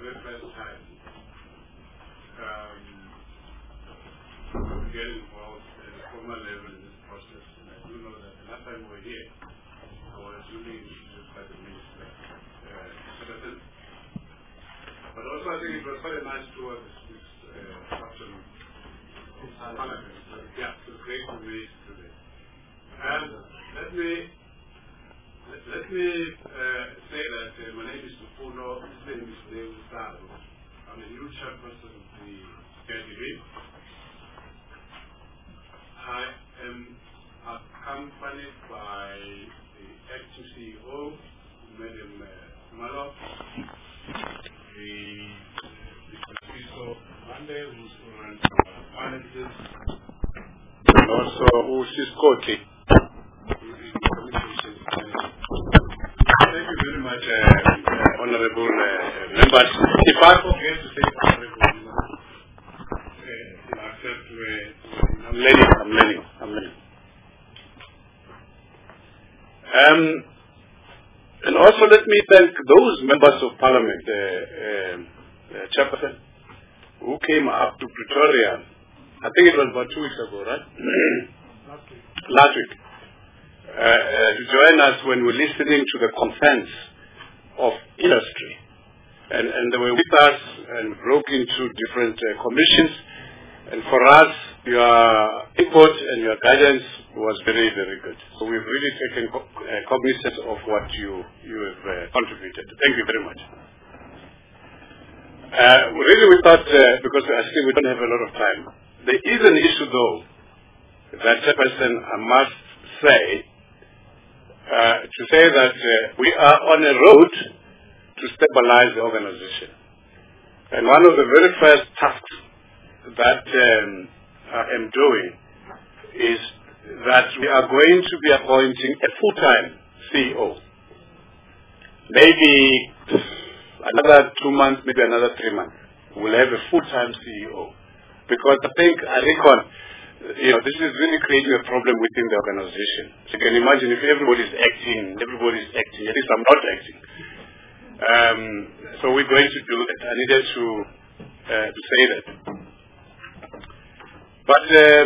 very first time get involved at a formal level in this process. And I do know that the last time we were here, I was duly introduced by the minister. But also I think it was quite a nice tour this afternoon. Parliament. Yeah, it was great to meet today. And let me say that my name is Tupuno. His name is Dave Saro. I'm a new chairperson of the KDB. I am accompanied by the acting CEO, Madam Malo, the CISO Monday, who's runs finances, and also Usis Koti. Thank you very much, honorable members. If I forget to say honorable, accept I'm learning. And also let me thank those members of parliament, Chairperson, who came up to Pretoria. I think it was about 2 weeks ago, right? Last week. To join us when we're listening to the concerns of industry. And they were with us and broke into different commissions. And for us, your input and your guidance was very, very good. So we've really taken cognizance of what you have contributed. Thank you very much. Really we thought, because I think we don't have a lot of time, there is an issue though, that Chairperson, I must say, to say that we are on a road to stabilize the organization. And one of the very first tasks that I am doing is that we are going to be appointing a full-time CEO. Maybe another 2 months, maybe another 3 months. We'll have a full-time CEO. Because I reckon, this is really creating a problem within the organization. So you can imagine if everybody's acting, at least I'm not acting. So we're going to do that. I needed to say that. But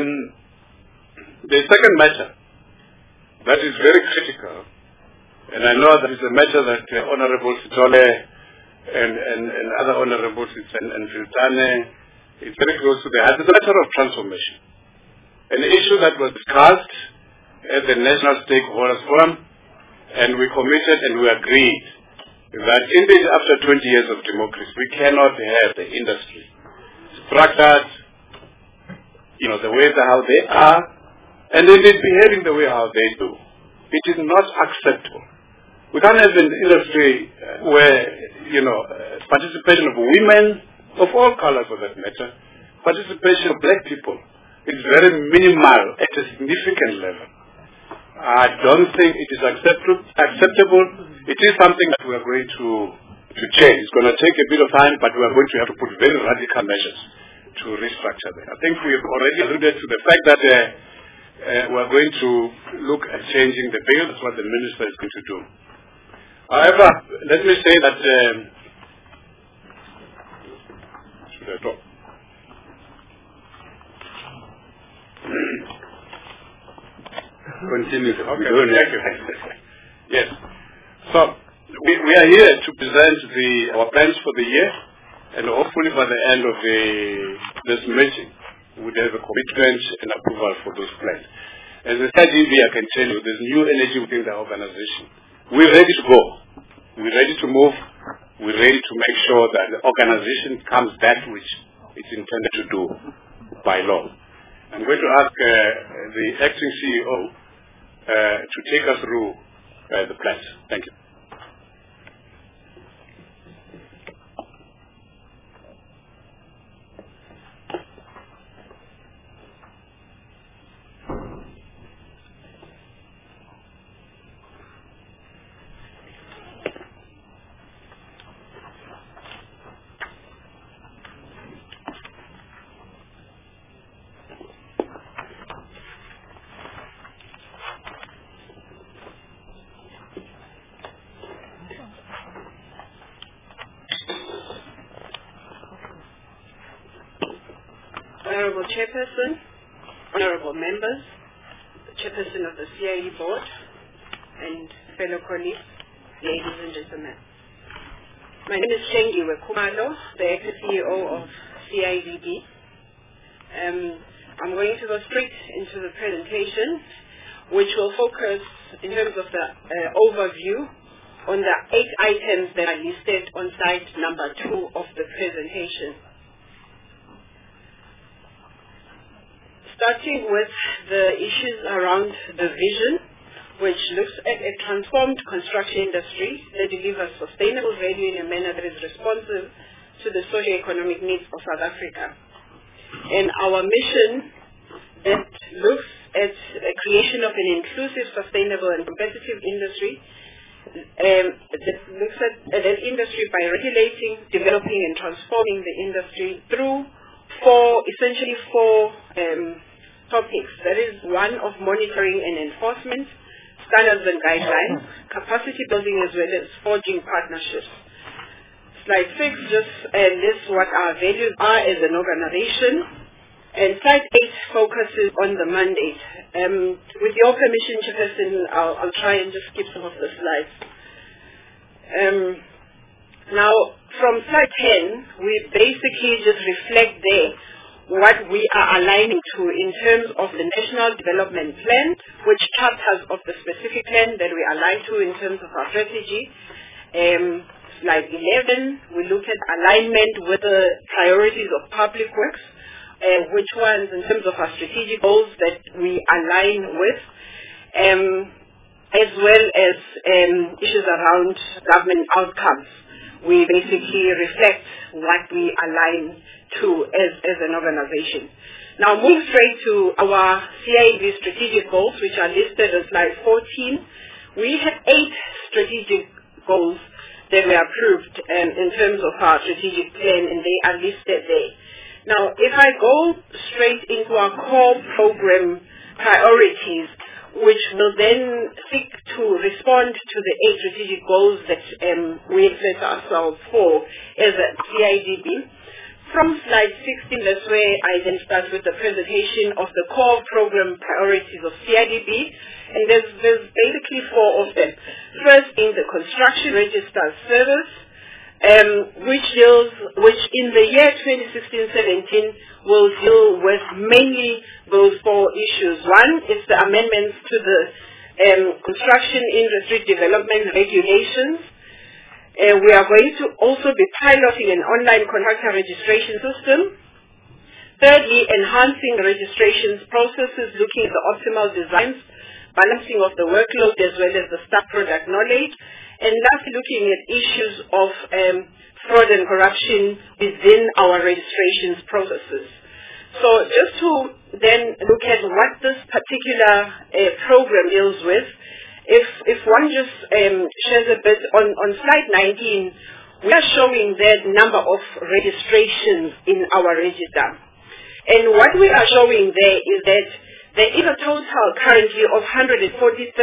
the second matter that is very critical, and I know that is a matter that Honorable Sitole and other honorables and Viltane is very close to the heart. It's a matter of transformation. An issue that was discussed at the National Stakeholders Forum, and we committed and we agreed that indeed after 20 years of democracy, we cannot have the industry structured, the way how they are, and indeed behaving the way how they do. It is not acceptable. We can't have an industry where, participation of women, of all colors for that matter, participation of black people is very minimal at a significant level. I don't think it is acceptable. It is something that we are going to change. It's going to take a bit of time, but we are going to have to put very radical measures to restructure that. I think we have already alluded to the fact that we are going to look at changing the bill. That's what the minister is going to do. However, let me say that should I talk? Continue. Okay. Thank you. Yes. So we are here to present our plans for the year, and hopefully by the end of this meeting, we'll have a commitment and approval for those plans. As a KDB, I can tell you, there's new energy within the organization. We're ready to go. We're ready to move. We're ready to make sure that the organization comes that which it's intended to do by law. I'm going to ask the acting CEO to take us through the plans. Thank you. Honorable Chairperson, Honorable Members, the Chairperson of the CID Board, and fellow colleagues, ladies and gentlemen. My name is Shengiwe Khumalo, the ex-CEO of CIDB. I'm going to go straight into the presentation, which will focus in terms of the overview on the 8 items that are listed on slide number 2 of the presentation. Starting with the issues around the vision, which looks at a transformed construction industry that delivers sustainable value in a manner that is responsive to the socio-economic needs of South Africa. And our mission that looks at the creation of an inclusive, sustainable and competitive industry that looks at that industry by regulating, developing and transforming the industry through essentially four topics. That is one of monitoring and enforcement, standards and guidelines, capacity building as well as forging partnerships. Slide 6 just lists what our values are as an organization, and slide 8 focuses on the mandate. With your permission, Chairperson, I'll try and just skip some of the slides. Now, from slide 10, we basically just reflect there what we are aligning to in terms of the National Development Plan, which chapters of the specific plan that we align to in terms of our strategy. Slide 11, we look at alignment with the priorities of public works, which ones in terms of our strategic goals that we align with, as well as issues around government outcomes. We basically reflect what we align to as an organization. Now, moving straight to our CID strategic goals, which are listed on slide 14. We have 8 strategic goals that were approved in terms of our strategic plan, and they are listed there. Now, if I go straight into our core program priorities, which will then seek to respond to the 8 strategic goals that we have set ourselves for as a CIDB. From slide 16, that's where I then start with the presentation of the core program priorities of CIDB, and there's basically 4 of them. First being the construction register service, which in the year 2016-17 will deal with mainly those 4 issues. One is the amendments to the construction industry development regulations. We are going to also be piloting an online contractor registration system. Thirdly, enhancing registrations processes, looking at the optimal designs, balancing of the workload as well as the staff product knowledge. And lastly, looking at issues of fraud and corruption within our registrations processes. So just to then look at what this particular program deals with, if one just shares a bit on slide 19, we are showing the number of registrations in our register. And what we are showing there is that there is a total currently of 143,000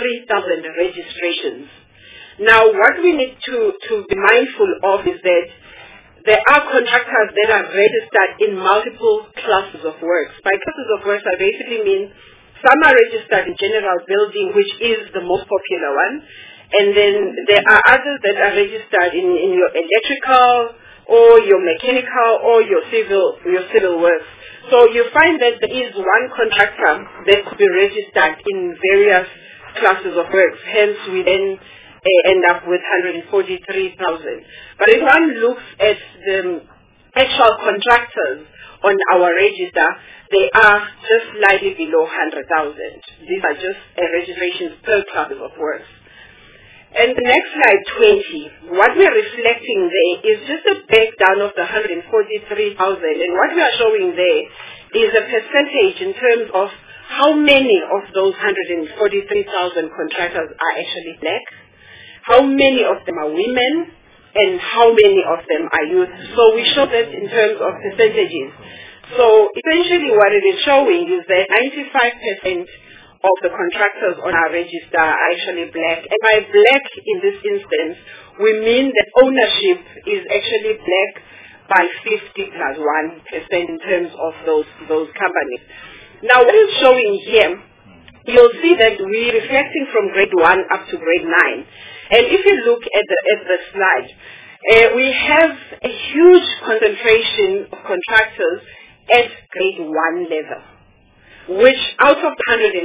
registrations. Now, what we need to be mindful of is that there are contractors that are registered in multiple classes of works. By classes of works, I basically mean some are registered in general building, which is the most popular one, and then there are others that are registered in your electrical or your mechanical or your civil works. So you find that there is one contractor that could be registered in various classes of works. Hence, we then end up with 143,000. But if one looks at the actual contractors on our register, they are just slightly below 100,000. These are just registrations per classes of works. And the next slide, 20, what we are reflecting there is just a breakdown of the 143,000. And what we are showing there is a percentage in terms of how many of those 143,000 contractors are actually black, how many of them are women, and how many of them are youth. So we show that in terms of percentages. So essentially what it is showing is that 95% of the contractors on our register are actually black. And by black in this instance, we mean that ownership is actually black by 50+1% in terms of those companies. Now, what is showing here, you'll see that we're reflecting from grade 1 up to grade 9. And if you look at the slide, we have a huge concentration of contractors at grade 1 level, which out of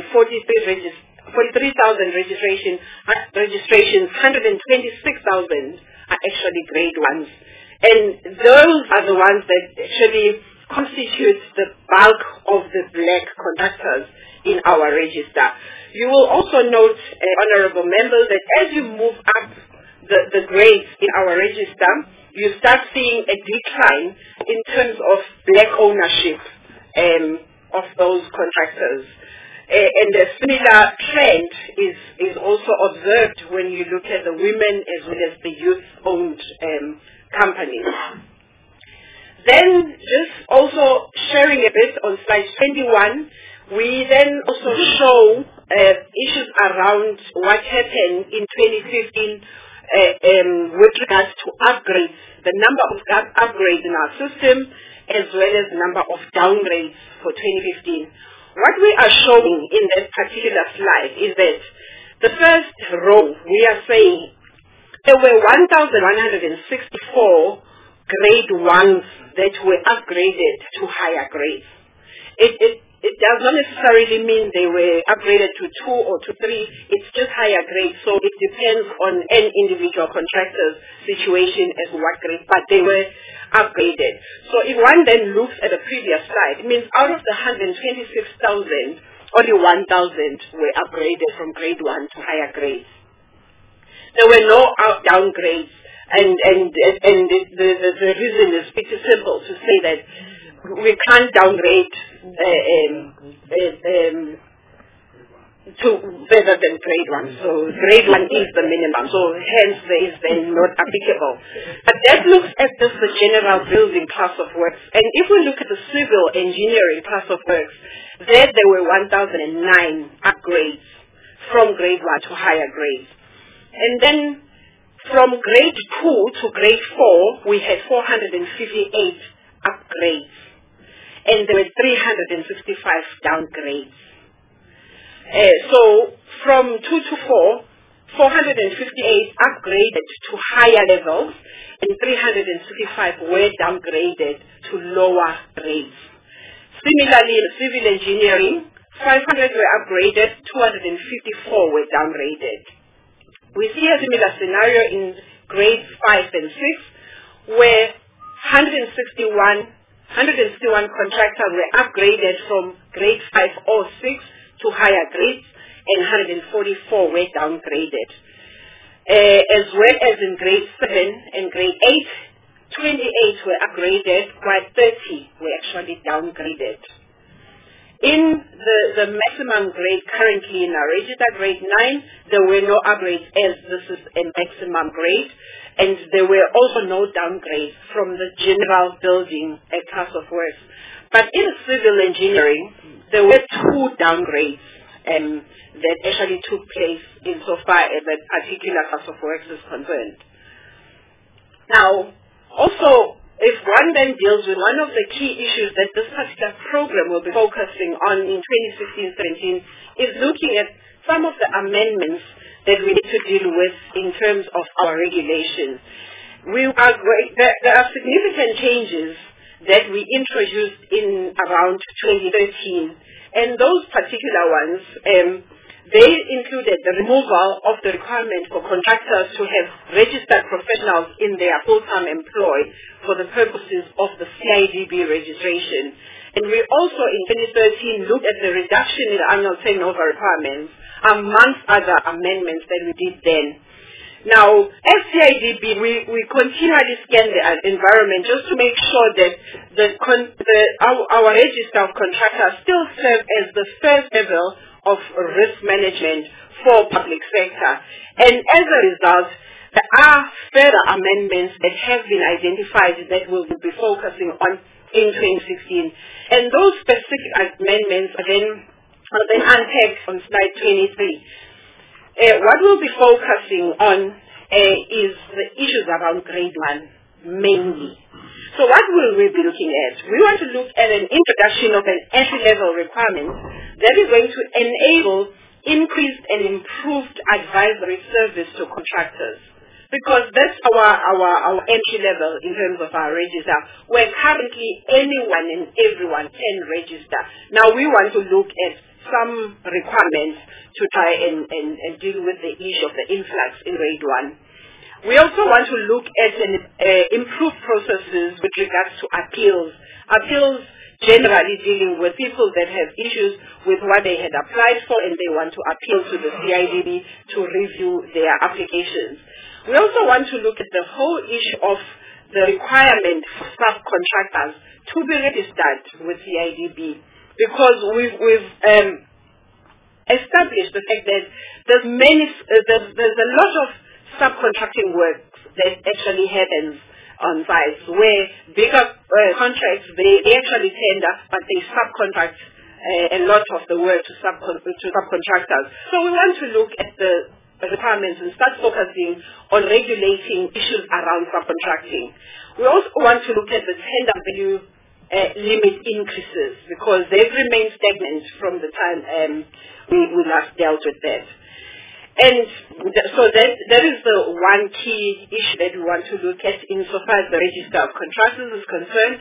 43,000 registrations, 126,000 are actually grade 1s. And those are the ones that actually constitute the bulk of the black contractors in our register. You will also note, honorable members, that as you move up the grades in our register, you start seeing a decline in terms of black ownership of those contractors. And a similar trend is also observed when you look at the women as well as the youth-owned companies. Then just also sharing a bit on slide 21, we then also show issues around what happened in 2015 with regards to upgrades, the number of upgrades in our system as well as the number of downgrades for 2015. What we are showing in that particular slide is that the first row, we are saying there were 1,164 grade 1s that were upgraded to higher grades. It does not necessarily mean they were upgraded to 2 or to 3. It's just higher grades, so it depends on an individual contractor's situation as what grade, but they were upgraded. So if one then looks at the previous slide, it means out of the 126,000, only 1,000 were upgraded from grade 1 to higher grades. There were no downgrades, and the reason is pretty simple to say that we can't downgrade to better than grade 1. So grade 1 is the minimum. So hence there is then not applicable. But that looks at just the general building class of works. And if we look at the civil engineering class of works, there were 1,009 upgrades from grade 1 to higher grades. And then from grade 2 to grade 4, we had 458 upgrades. And there were 365 downgrades. So from 2 to 4, 458 upgraded to higher levels, and 365 were downgraded to lower grades. Similarly, in civil engineering, 500 were upgraded, 254 were downgraded. We see a similar scenario in grades 5 and 6, where 161 contractors were upgraded from grade 5 or 6 to higher grades, and 144 were downgraded. As well as in grade 7 and grade 8, 28 were upgraded, while 30 were actually downgraded. In the maximum grade currently in our register, grade 9, there were no upgrades as this is a maximum grade, and there were also no downgrades from the general building class of works. But in civil engineering, there were 2 downgrades that actually took place insofar as that particular class of works is concerned. Now, also, if one then deals with one of the key issues that this particular program will be focusing on in 2016-17 is looking at some of the amendments that we need to deal with in terms of our regulations. There are significant changes that we introduced in around 2013, and those particular ones, they included the removal of the requirement for contractors to have registered professionals in their full-time employ for the purposes of the CIDB registration. And we also in 2013 looked at the reduction in annual turnover requirements, amongst other amendments that we did then. Now, as CIDB, we continually scan the environment just to make sure that our register of contractors still serve as the first level of risk management for public sector. And as a result, there are further amendments that have been identified that we'll be focusing on in 2016. And those specific amendments are then unpacked on slide 23. What we'll be focusing on is the issues around grade 1. mainly. So what will we be looking at? We want to look at an introduction of an entry-level requirement that is going to enable increased and improved advisory service to contractors. Because that's our entry level in terms of our register, where currently anyone and everyone can register. Now we want to look at some requirements to try and deal with the issue of the influx in grade 1. We also want to look at improved processes with regards to appeals. Appeals generally dealing with people that have issues with what they had applied for and they want to appeal to the CIDB to review their applications. We also want to look at the whole issue of the requirement for subcontractors to be registered with CIDB, because we've established the fact that there's a lot of subcontracting work that actually happens on sites where bigger contracts, they actually tender, but they subcontract a lot of the work to subcontractors. So we want to look at the requirements and start focusing on regulating issues around subcontracting. We also want to look at the tender value limit increases, because they've remained stagnant from the time we last dealt with that. And so that is the one key issue that we want to look at insofar as the register of contractors is concerned,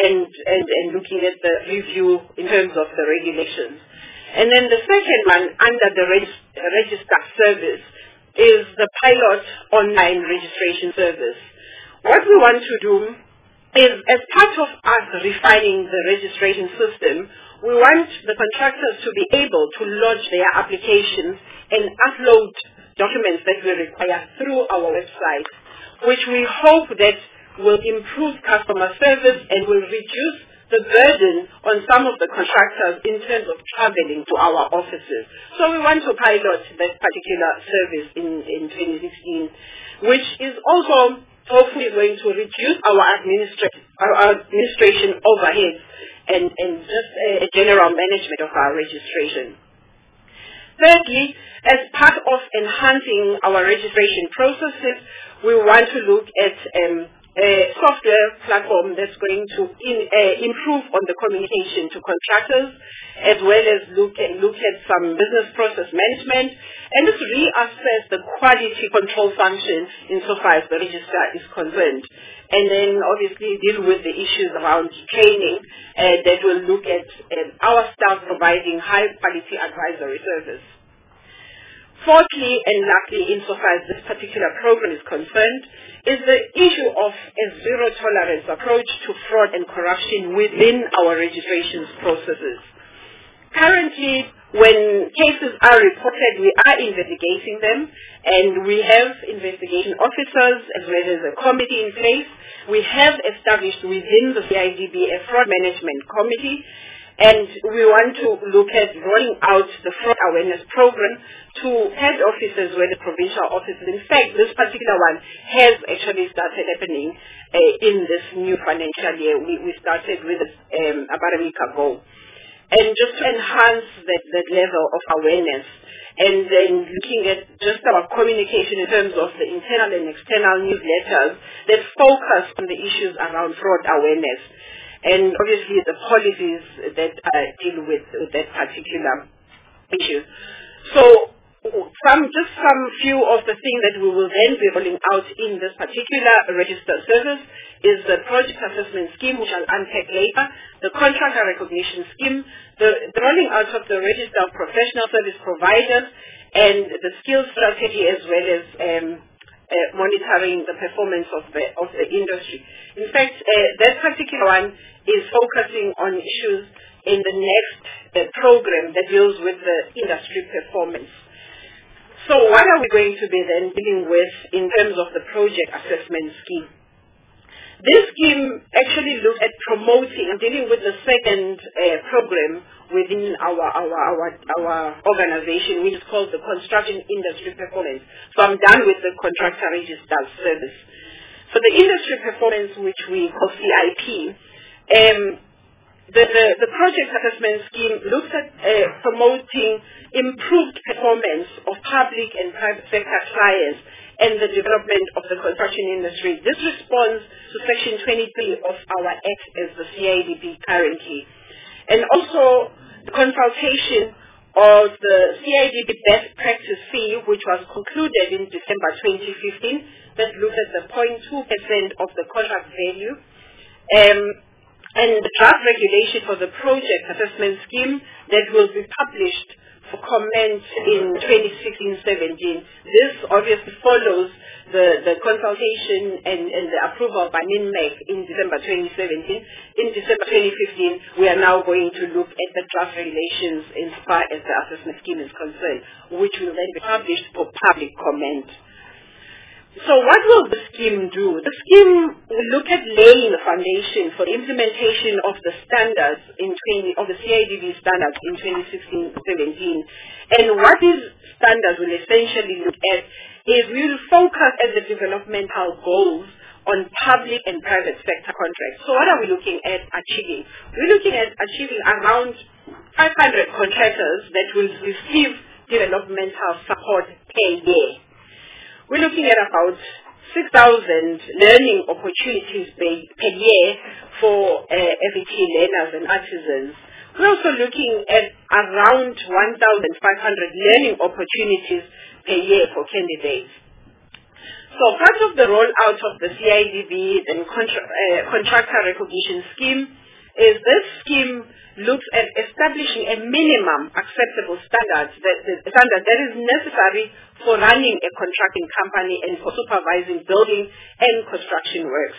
and looking at the review in terms of the regulations. And then the second one under the register service is the pilot online registration service. What we want to do is, as part of us refining the registration system, we want the contractors to be able to lodge their applications and upload documents that we require through our website, which we hope that will improve customer service and will reduce the burden on some of the contractors in terms of traveling to our offices. So we want to pilot that particular service in 2016, which is also hopefully going to reduce our administration overhead and just a general management of our registration. Thirdly, as part of enhancing our registration processes, we want to look at a software platform that's going to improve on the communication to contractors, as well as look at some business process management, and just reassess the quality control function insofar as the register is concerned. And then obviously deal with the issues around training that will look at our staff providing high quality advisory service. Fourthly, and lastly, insofar as this particular program is concerned, is the issue of a zero tolerance approach to fraud and corruption within our registrations processes. Currently, when cases are reported, we are investigating them, and we have investigation officers as well as a committee in place. We have established within the CIDB a fraud management committee, and we want to look at rolling out the fraud awareness program to head offices where the provincial offices. In fact, this particular one has actually started happening in this new financial year. We started with it about a week ago. And just to enhance that level of awareness, and then looking at just our communication in terms of the internal and external newsletters that focus on the issues around fraud awareness, and obviously the policies that deal with that particular issue. So some few of the things that we will then be rolling out in this particular registered service is the project assessment scheme, which I'll unpack later, the contractor recognition scheme, the rolling out of the register of professional service providers, and the skills strategy, as well as monitoring the performance of the industry. In fact, that particular one is focusing on issues in the next program that deals with the industry performance. So what are we going to be then dealing with in terms of the project assessment scheme? This scheme actually looks at promoting and dealing with the second program within our organization, which is called the Construction Industry Performance. So I'm done with the contractor registered service. For the industry performance, which we call CIP, the project assessment scheme looks at promoting improved performance of public and private sector clients and the development of the construction industry. This responds to Section 23 of our Act as the CIDB currently. And also the consultation of the CIDB best practice fee, which was concluded in December 2015, that looked at the 0.2% of the contract value. And the draft regulation for the project assessment scheme that will be published for comment in 2016-17. This obviously follows the consultation and the approval by MINMEC in December 2017. In December 2015, we are now going to look at the draft regulations as far as the assessment scheme is concerned, which will then be published for public comment. So what will the scheme do? The scheme will look at laying the foundation for the implementation of the standards of the CIDB standards in 2016-17. And what these standards will essentially look at is we will focus at the developmental goals on public and private sector contracts. So what are we looking at achieving? We're looking at achieving around 500 contractors that will receive developmental support per year. We're looking at about 6,000 learning opportunities per year for FET learners and artisans. We're also looking at around 1,500 learning opportunities per year for candidates. So part of the rollout of the CIDB and contractor recognition scheme is this scheme looks at establishing a minimum acceptable standard that is necessary for running a contracting company and for supervising building and construction works.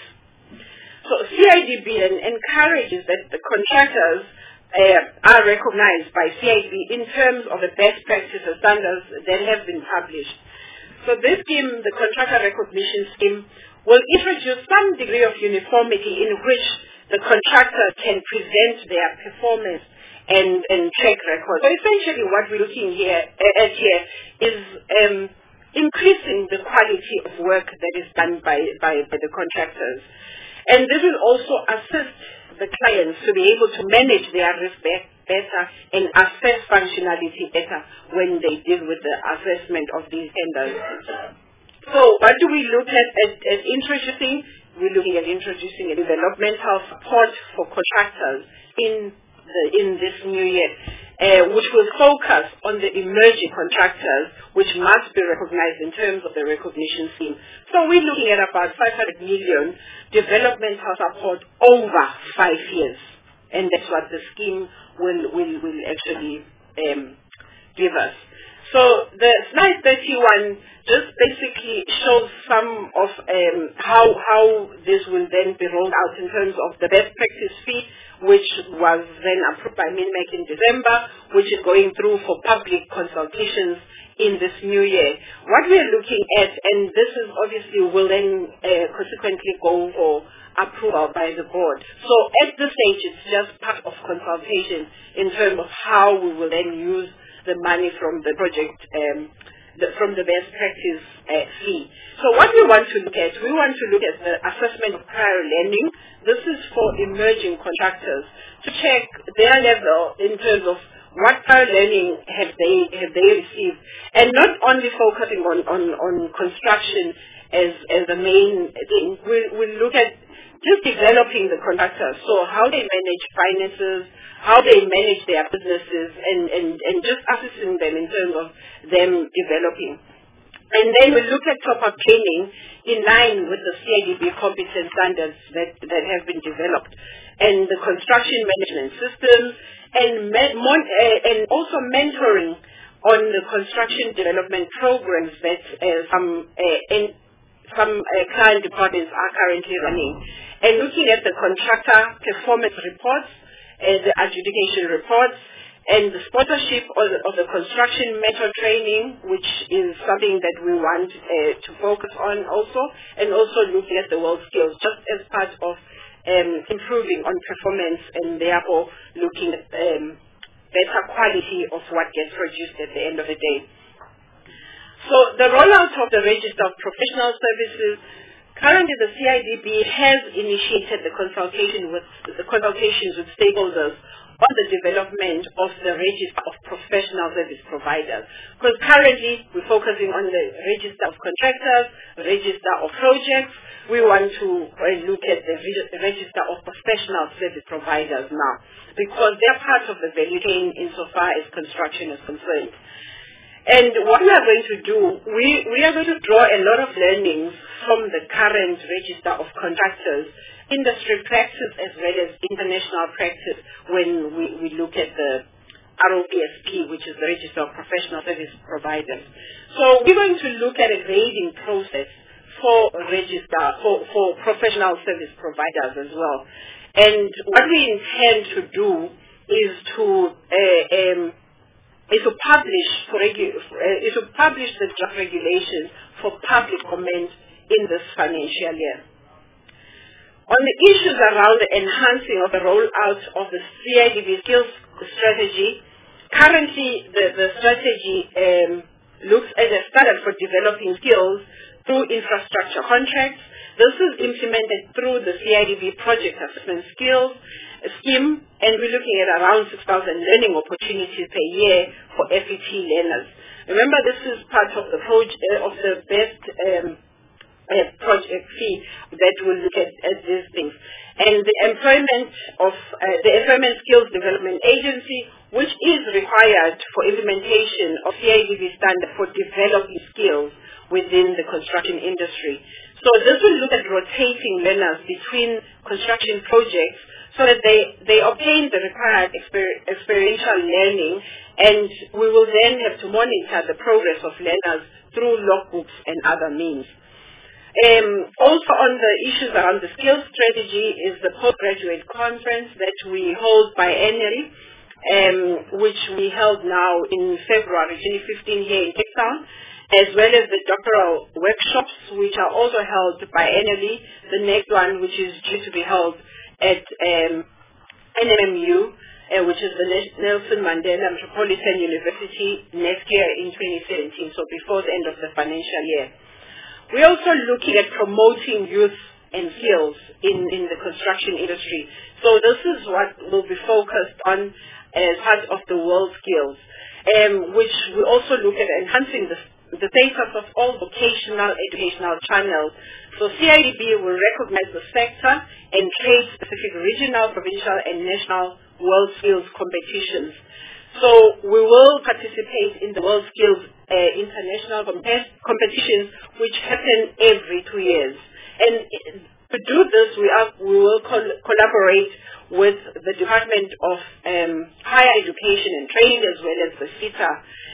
So CIDB then encourages that the contractors are recognized by CIDB in terms of the best practices standards that have been published. So this scheme, the contractor recognition scheme, will introduce some degree of uniformity in which the contractor can present their performance and track record. So essentially what we're looking at here is increasing the quality of work that is done by the contractors. And this will also assist the clients to be able to manage their risk better and assess functionality better when they deal with the assessment of these tenders. So what do we look at introducing? We're looking at introducing a developmental support for contractors in this new year, which will focus on the emerging contractors, which must be recognized in terms of the recognition scheme. So we're looking at about 500 million developmental support over 5 years, and that's what the scheme will actually give us. So the slide 31 just basically shows some of how this will then be rolled out in terms of the best practice fee, which was then approved by MINMEC in December, which is going through for public consultations in this new year. What we are looking at, and this is obviously will then consequently go for approval by the board. So at this stage, it's just part of consultation in terms of how we will then use the money from the project, from the best practice fee. So what we want to look at, we want to look at the assessment of prior learning. This is for emerging contractors to check their level in terms of what prior learning have they received, and not only focusing on construction as the main thing. We'll look at just developing the contractors, so how they manage finances, how they manage their businesses, and just assisting them in terms of them developing. And then we look at top-up training in line with the CIDB competence standards that have been developed, and the construction management systems, and also mentoring on the construction development programs that some client departments are currently running, and looking at the contractor performance reports, the adjudication reports, and the sponsorship of the construction method training, which is something that we want to focus on also, and also looking at the world skills just as part of improving on performance, and therefore looking at better quality of what gets produced at the end of the day. So the rollout of the Register of Professional Services Currently, the CIDB has initiated the consultations with stakeholders on the development of the register of professional service providers. Because currently, we're focusing on the register of contractors, register of projects. We want to look at the register of professional service providers now, because they're part of the value chain insofar as construction is concerned. And what we are going to do, we are going to draw a lot of learnings from the current register of contractors, industry practice as well as international practice when we look at the ROPSP, which is the Register of Professional Service Providers. So we're going to look at a grading process for professional service providers as well. And what we intend to do is to publish the draft regulations for public comment in this financial year. On the issues around the enhancing of the rollout of the CIDB skills strategy, currently the strategy looks at a standard for developing skills through infrastructure contracts. This is implemented through the CIDB Project Assessment Skills Scheme, and we're looking at around 6,000 learning opportunities per year for FET learners. Remember, this is part of the best project fee that will look at these things. And the Employment Skills Development Agency, which is required for implementation of CIDB standard for developing skills within the construction industry. So this will look at rotating learners between construction projects so that they obtain the required experiential learning, and we will then have to monitor the progress of learners through logbooks and other means. Also on the issues around the skills strategy is the postgraduate conference that we hold biannually, which we held now in February 2015 here in Cape Town, as well as the doctoral workshops, which are also held biannually. The next one, which is due to be held at NMMU, which is the Nelson Mandela Metropolitan University, next year in 2017, so before the end of the financial year. We're also looking at promoting youth and skills in the construction industry. So this is what will be focused on as part of the World Skills, which we also look at enhancing the status of all vocational educational channels. So CIDB will recognize the sector and create specific regional, provincial, and national World Skills competitions. So we will participate in the World Skills international competitions, which happen every 2 years. And to do this, we will collaborate with the Department of Higher Education and Training as well as the SETA.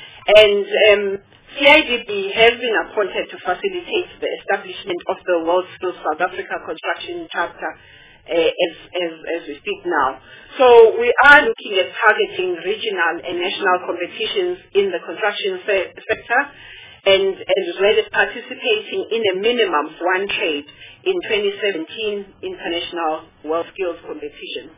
And CIDB has been appointed to facilitate the establishment of the World Skills South Africa Construction Chapter as we speak now. So we are looking at targeting regional and national competitions in the construction sector, and as well as participating in a minimum of one trade in 2017 International World Skills Competition.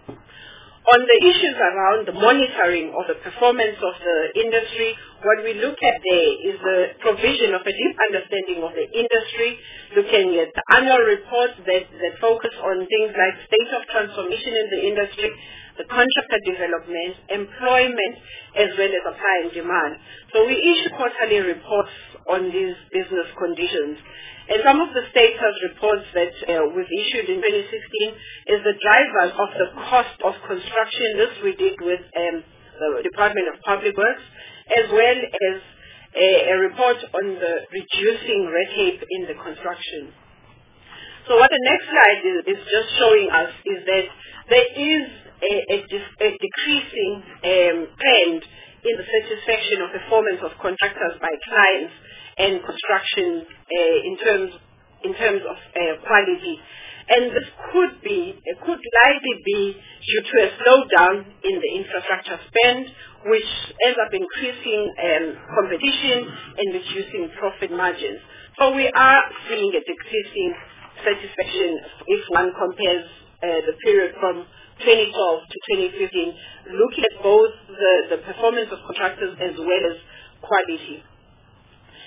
On the issues around the monitoring of the performance of the industry, what we look at there is the provision of a deep understanding of the industry, looking at the annual reports that focus on things like state of transformation in the industry, the contractor development, employment, as well as supply and demand. So we issue quarterly reports on these business conditions. And some of the status reports that we've issued in 2016 is the drivers of the cost of construction. This we did with the Department of Public Works, as well as a report on the reducing red tape in the construction. So what the next slide is just showing us is that there is a decreasing trend in the satisfaction of performance of contractors by clients and construction in terms of quality. And this could likely be due to a slowdown in the infrastructure spend, which ends up increasing competition and reducing profit margins. So we are seeing a decreasing satisfaction if one compares the period from 2012 to 2015, looking at both the performance of contractors as well as quality.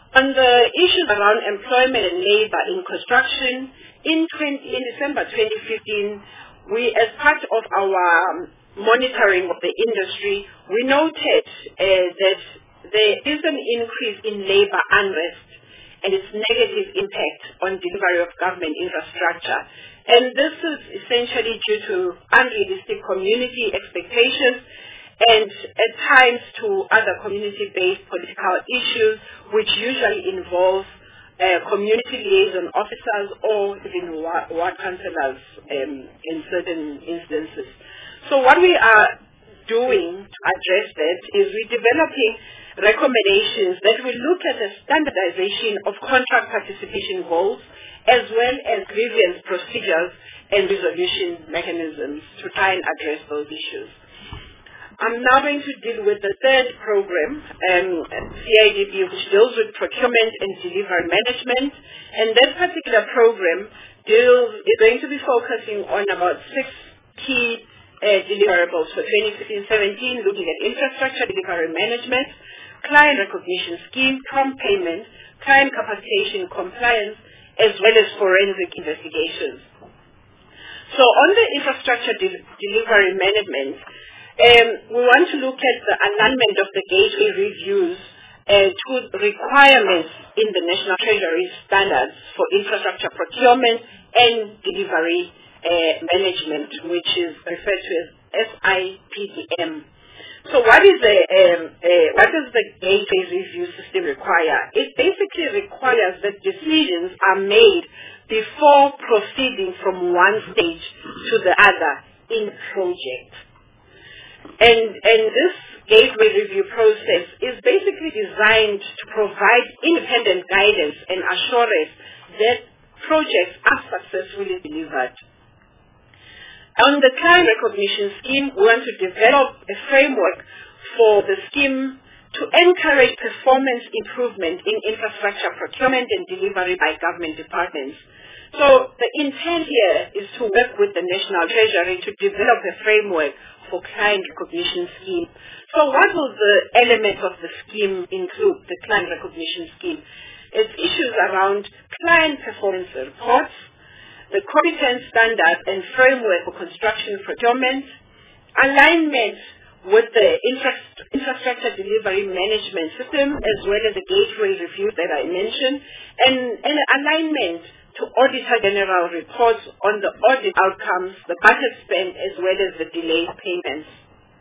On the issues around employment and labor in construction, in December 2015, we, as part of our monitoring of the industry, we noted that there is an increase in labor unrest and its negative impact on delivery of government infrastructure. And this is essentially due to unrealistic community expectations and at times to other community-based political issues which usually involve community liaison officers or even ward councillors in certain instances. So what we are doing to address that is we're developing recommendations that will look at the standardization of contract participation goals as well as grievance procedures and resolution mechanisms to try and address those issues. I'm now going to deal with the third program, CIDB, which deals with procurement and delivery management. And that particular program is going to be focusing on about 6 key deliverables for 2016-17, looking at infrastructure delivery management, client recognition scheme, prompt payment, client capacitation compliance, as well as forensic investigations. So on the infrastructure delivery management, we want to look at the alignment of the gateway reviews to requirements in the National Treasury standards for infrastructure procurement and delivery management, which is referred to as SIPDM. So what does the gateway review system require? It basically requires that decisions are made before proceeding from one stage to the other in the project. And this gateway review process is basically designed to provide independent guidance and assurance that projects are successfully delivered. On the client recognition scheme, we want to develop a framework for the scheme to encourage performance improvement in infrastructure procurement and delivery by government departments. So the intent here is to work with the National Treasury to develop a framework for client recognition scheme. So what will the elements of the scheme include, the client recognition scheme? It's issues around client performance reports, the competence standard and framework for construction procurement, alignment with the infrastructure delivery management system as well as the gateway review that I mentioned, and alignment to Auditor General reports on the audit outcomes, the budget spent, as well as the delayed payments.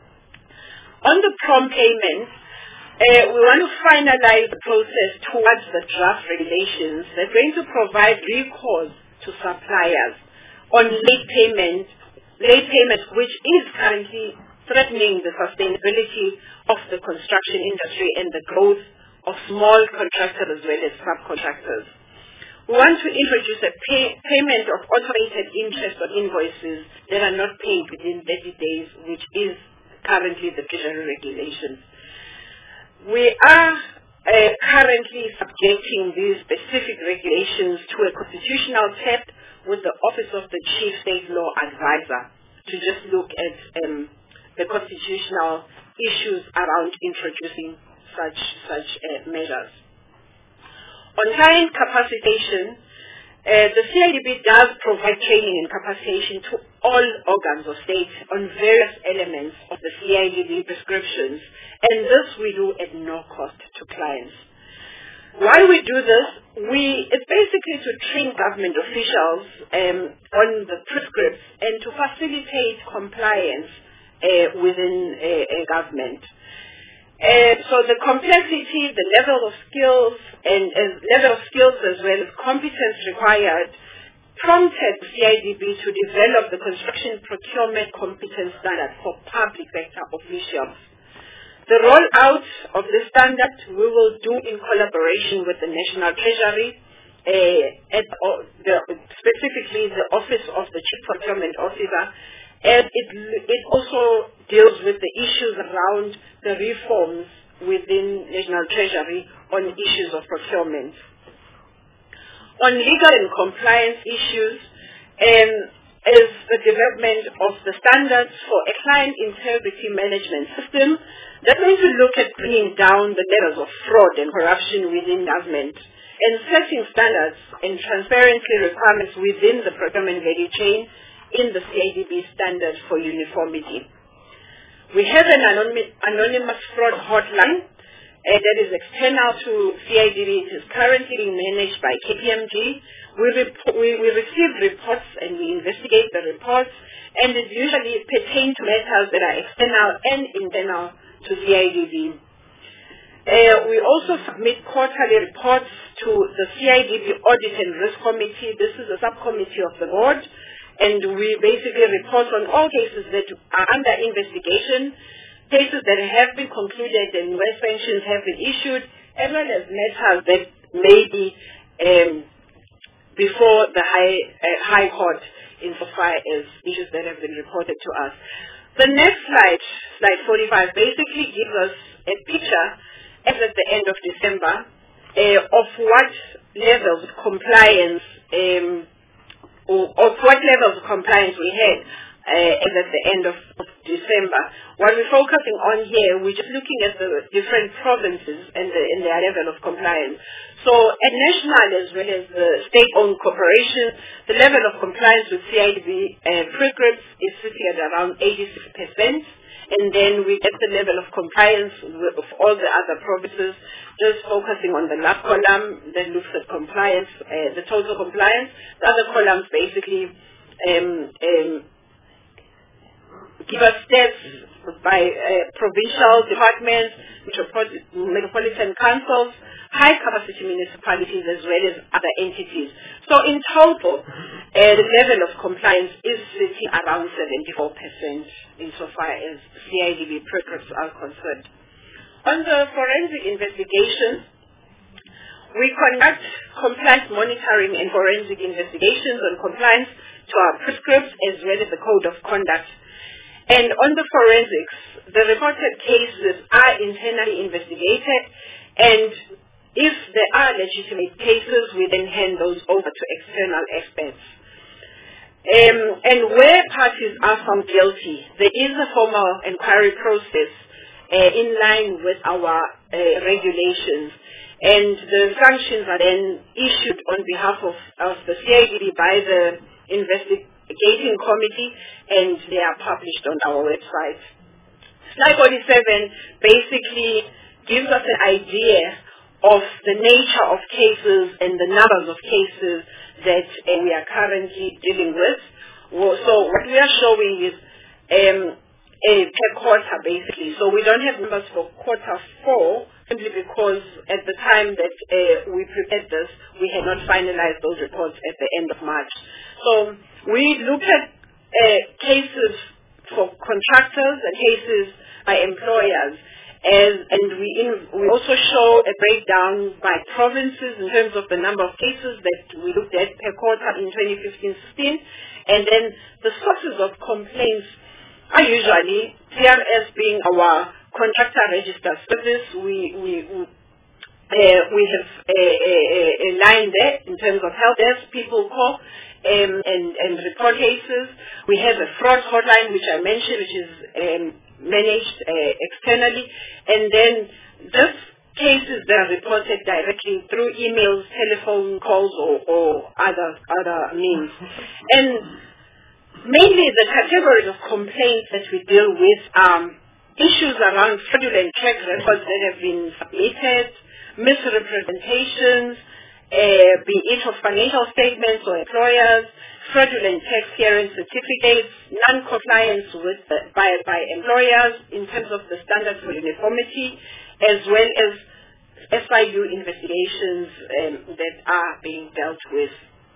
On the prompt payments, we want to finalize the process towards the draft regulations that are going to provide recourse to suppliers on late payment which is currently threatening the sustainability of the construction industry and the growth of small contractors as well as subcontractors. We want to introduce a payment of automated interest on invoices that are not paid within 30 days, which is currently the Treasury regulations. We are currently subjecting these specific regulations to a constitutional test with the Office of the Chief State Law Advisor to just look at the constitutional issues around introducing such measures. On client capacitation, the CIDB does provide training and capacitation to all organs of state on various elements of the CIDB prescriptions, and this we do at no cost to clients. Why we do this? It's basically to train government officials on the prescripts and to facilitate compliance within a government. So the complexity, the level of skills, as well as competence required prompted CIDB to develop the construction procurement competence standard for public sector officials. The rollout of the standard we will do in collaboration with the National Treasury, specifically the Office of the Chief Procurement Officer, and it also deals with the issues around the reforms within National Treasury on issues of procurement. On legal and compliance issues, is the development of the standards for a client integrity management system that's going to look at bringing down the levels of fraud and corruption within government and setting standards and transparency requirements within the procurement value chain in the CIDB standard for uniformity. We have an anonymous fraud hotline that is external to CIDB. It is currently being managed by KPMG. We receive reports and we investigate the reports, and it usually pertain to matters that are external and internal to CIDB. We also submit quarterly reports to the CIDB Audit and Risk Committee. This is a subcommittee of the board, and we basically report on all cases that are under investigation, cases that have been concluded and where sanctions have been issued, as well as matters that may be before the High Court insofar as issues that have been reported to us. The next slide, slide 45, basically gives us a picture as at the end of December of what levels of compliance we had as at the end of December. What we're focusing on here, we're just looking at the different provinces and their level of compliance. So at national as well as the state-owned corporations, the level of compliance with CIDB prescripts is sitting at around 86%. And then we get the level of compliance of all the other provinces, just focusing on the last column that looks at compliance, the total compliance. The other columns basically give us stats by provincial departments, metropolitan councils, high capacity municipalities, as well as other entities. So in total, the level of compliance is sitting around 74% insofar as CIDB prescripts are concerned. On the forensic investigation, we conduct compliance monitoring and forensic investigations on compliance to our prescripts as well as the code of conduct. And on the forensics, the reported cases are internally investigated, and if there are legitimate cases, we then hand those over to external experts. And where parties are found guilty, there is a formal inquiry process in line with our regulations, and the sanctions are then issued on behalf of the CIDB by the investigating committee, and they are published on our website. Slide 47 basically gives us an idea of the nature of cases and the numbers of cases that we are currently dealing with. So what we are showing is per quarter basically. So we don't have numbers for quarter 4 simply because at the time that we prepared this, we had not finalized those reports at the end of March. So we look at cases for contractors and cases by employers. And we also show a breakdown by provinces in terms of the number of cases that we looked at per quarter in 2015-16. And then the sources of complaints are usually CRS being our contractor register service. We have a line there in terms of help desk people call and report cases. We have a fraud hotline, which I mentioned, which is managed externally, and then these cases that are reported directly through emails, telephone calls, or other means. And mainly the categories of complaints that we deal with are issues around fraudulent check records that have been submitted, misrepresentations, be it of financial statements or employers, fraudulent tax clearance certificates, non-compliance with by employers in terms of the standards for uniformity, as well as SIU investigations that are being dealt with.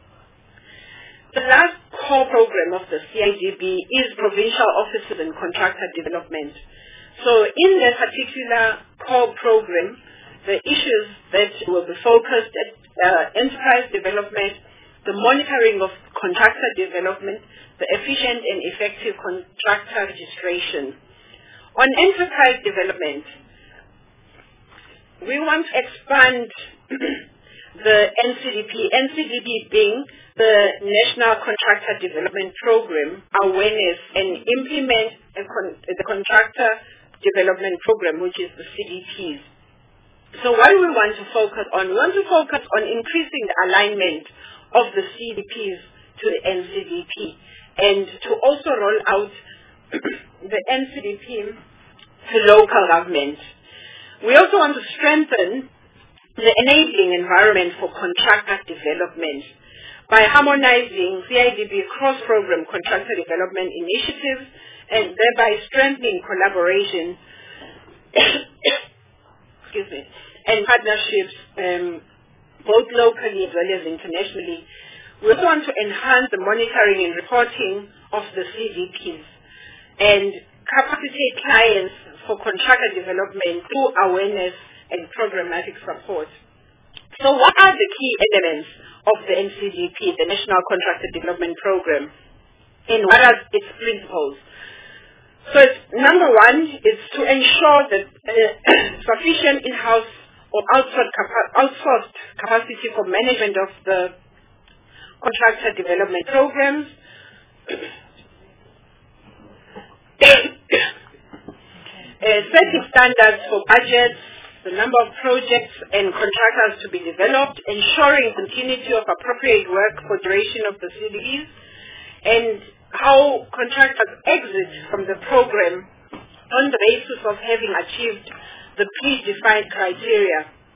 The last core program of the CIDB is provincial offices and contractor development. So in that particular core program, the issues that will be focused at enterprise development, the monitoring of contractor development, the efficient and effective contractor registration. On enterprise development, we want to expand the NCDP being the National Contractor Development Program Awareness and Implement the Contractor Development Program, which is the CDPs. So what do we want to focus on? We want to focus on increasing the alignment of the CDPs to the NCDP and to also roll out the NCDP to local government. We also want to strengthen the enabling environment for contractor development by harmonizing CIDB cross-program contractor development initiatives and thereby strengthening collaboration and partnerships both locally as well as internationally. We also want to enhance the monitoring and reporting of the CDPs and capacitate clients for contractor development through awareness and programmatic support. So what are the key elements of the NCDP, the National Contractor Development Program, and what are its principles? So number one is to ensure that sufficient in-house or outsourced capacity for management of the contractor development programs. Setting standards for budgets, the number of projects and contractors to be developed, ensuring continuity of appropriate work for duration of the CDPs, and how contractors exit from the program on the basis of having achieved the predefined criteria.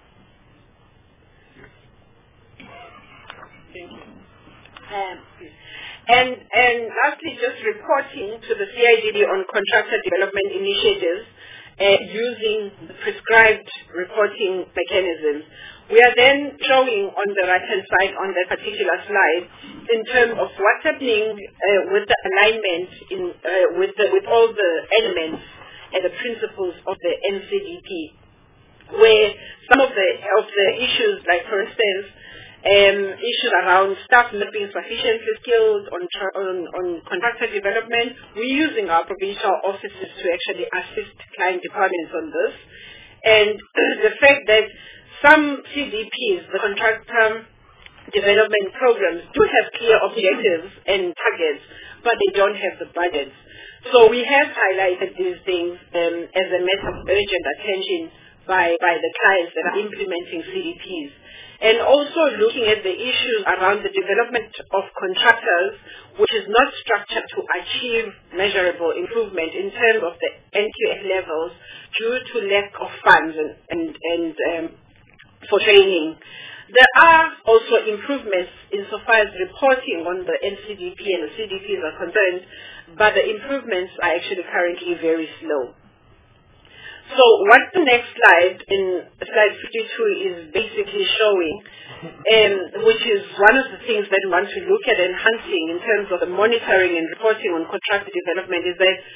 And lastly, just reporting to the CIDB on contractor development initiatives using the prescribed reporting mechanisms. We are then showing on the right-hand side on that particular slide in terms of what's happening with the alignment with all the elements and the principles of the NCDP, where some of the issues, like for instance, issues around staff not being sufficiently skilled on contractor development, we're using our provincial offices to actually assist client departments on this. And the fact that some CDPs, the contractor development programs, do have clear objectives and targets, but they don't have the budgets. So we have highlighted these things as a matter of urgent attention by the clients that are implementing CDPs. And also looking at the issues around the development of contractors, which is not structured to achieve measurable improvement in terms of the NQF levels due to lack of funds and for training. There are also improvements insofar as reporting on the NCDP and the CDPs are concerned, but the improvements are actually currently very slow. So what the next slide, in slide 52, is basically showing, which is one of the things that we want to look at enhancing in terms of the monitoring and reporting on contractor development, is that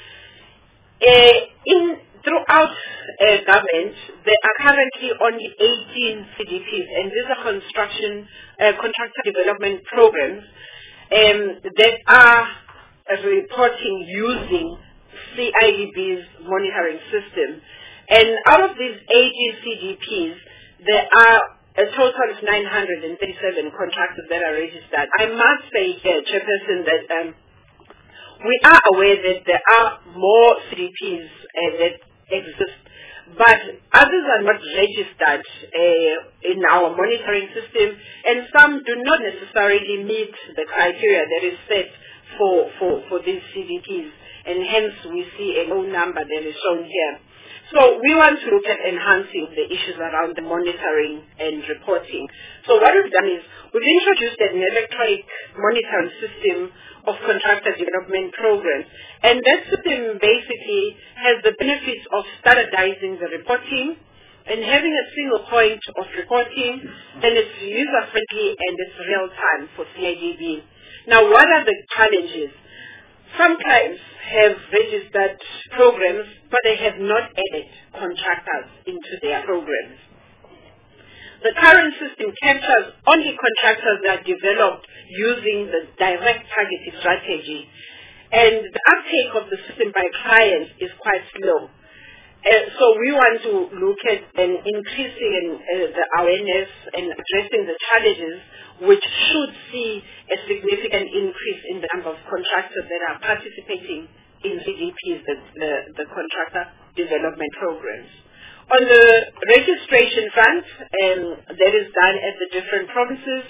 throughout government, there are currently only 18 CDPs, and these are contractor development programs that are reporting using CIDB's monitoring system. And out of these 18 CDPs, there are a total of 937 contractors that are registered. I must say here, Chairperson, that we are aware that there are more CDPs that exist, but others are not registered in our monitoring system, and some do not necessarily meet the criteria that is set for these CDPs, and hence we see a low number that is shown here. So we want to look at enhancing the issues around the monitoring and reporting. So what we've done is we've introduced an electronic monitoring system of contractor development programs. And that system basically has the benefits of standardizing the reporting and having a single point of reporting, and it's user-friendly and it's real-time for CIDB. Now, what are the challenges? Some clients have registered programs, but they have not added contractors into their programs. The current system captures only contractors that are developed using the direct targeting strategy, and the uptake of the system by clients is quite slow. So we want to look at increasing the awareness and addressing the challenges which should see a significant increase in the number of contractors that are participating in CDPs, the contractor development programs. On the registration front, that is done at the different provinces.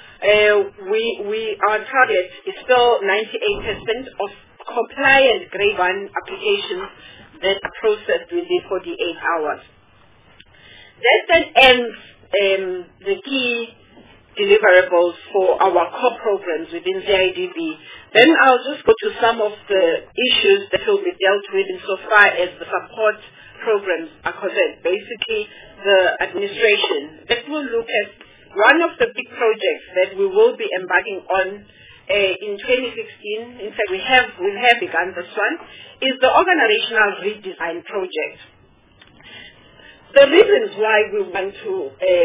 Our target is still 98% of compliant grade 1 applications that are processed within 48 hours. That then ends the key deliverables for our core programs within CIDB. Then I'll just go to some of the issues that will be dealt with insofar as the support programs are concerned. Basically, the administration. That will look at one of the big projects that we will be embarking on in 2016. In fact, we have begun this one, is the organizational redesign project. The reasons why we want to,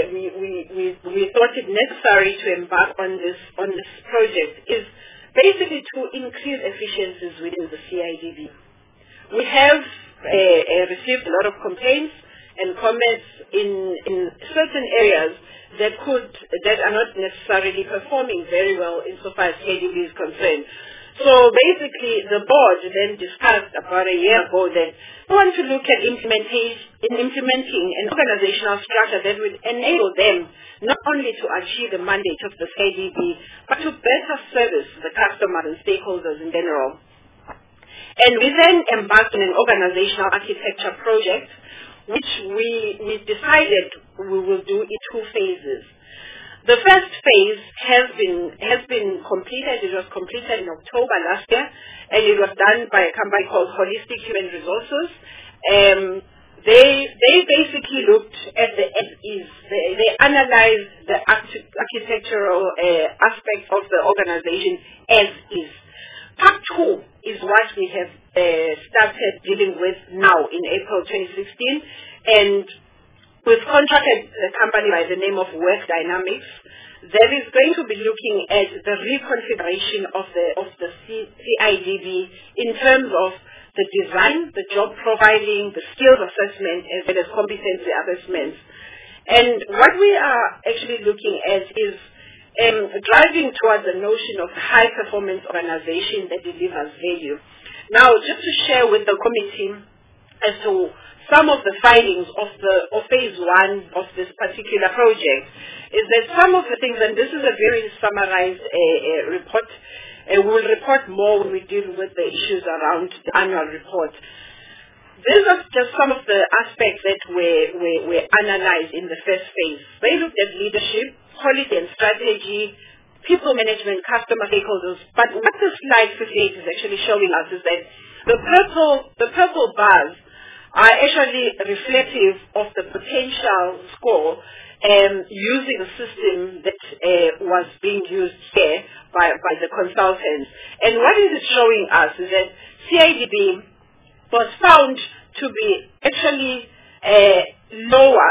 we thought it necessary to embark on this project is basically to increase efficiencies within the CIDB. We have received a lot of complaints and comments in certain areas that are not necessarily performing very well insofar as CIDB is concerned. So basically, the board then discussed about a year ago that we want to look at implementing an organizational structure that would enable them not only to achieve the mandate of the CIDB, but to better service the customers and stakeholders in general. And we then embarked on an organizational architecture project, which we decided we will do in 2 phases. The first phase has been completed. It was completed in October last year, and it was done by a company called Holistic Human Resources. They basically looked at the as-is. They analyzed the architectural aspects of the organization as is. Part 2 is what we have started dealing with now in April 2016, and we've contracted a company by the name of Work Dynamics that is going to be looking at the reconfiguration of the CIDB in terms of the design, the job profiling, the skills assessment, as well as competency assessments. And what we are actually looking at is driving towards the notion of high-performance organization that delivers value. Now, just to share with the committee as to some of the findings of phase 1 of this particular project, is that some of the things, and this is a very summarized report, we will report more when we deal with the issues around the annual report. These are just some of the aspects that were analyzed in the first phase. They looked at leadership, quality and strategy, people management, customer stakeholders. But what the slide 58 is actually showing us is that the purple bars are actually reflective of the potential score using a system that was being used here by the consultants. And what it is showing us is that CIDB was found to be actually lower.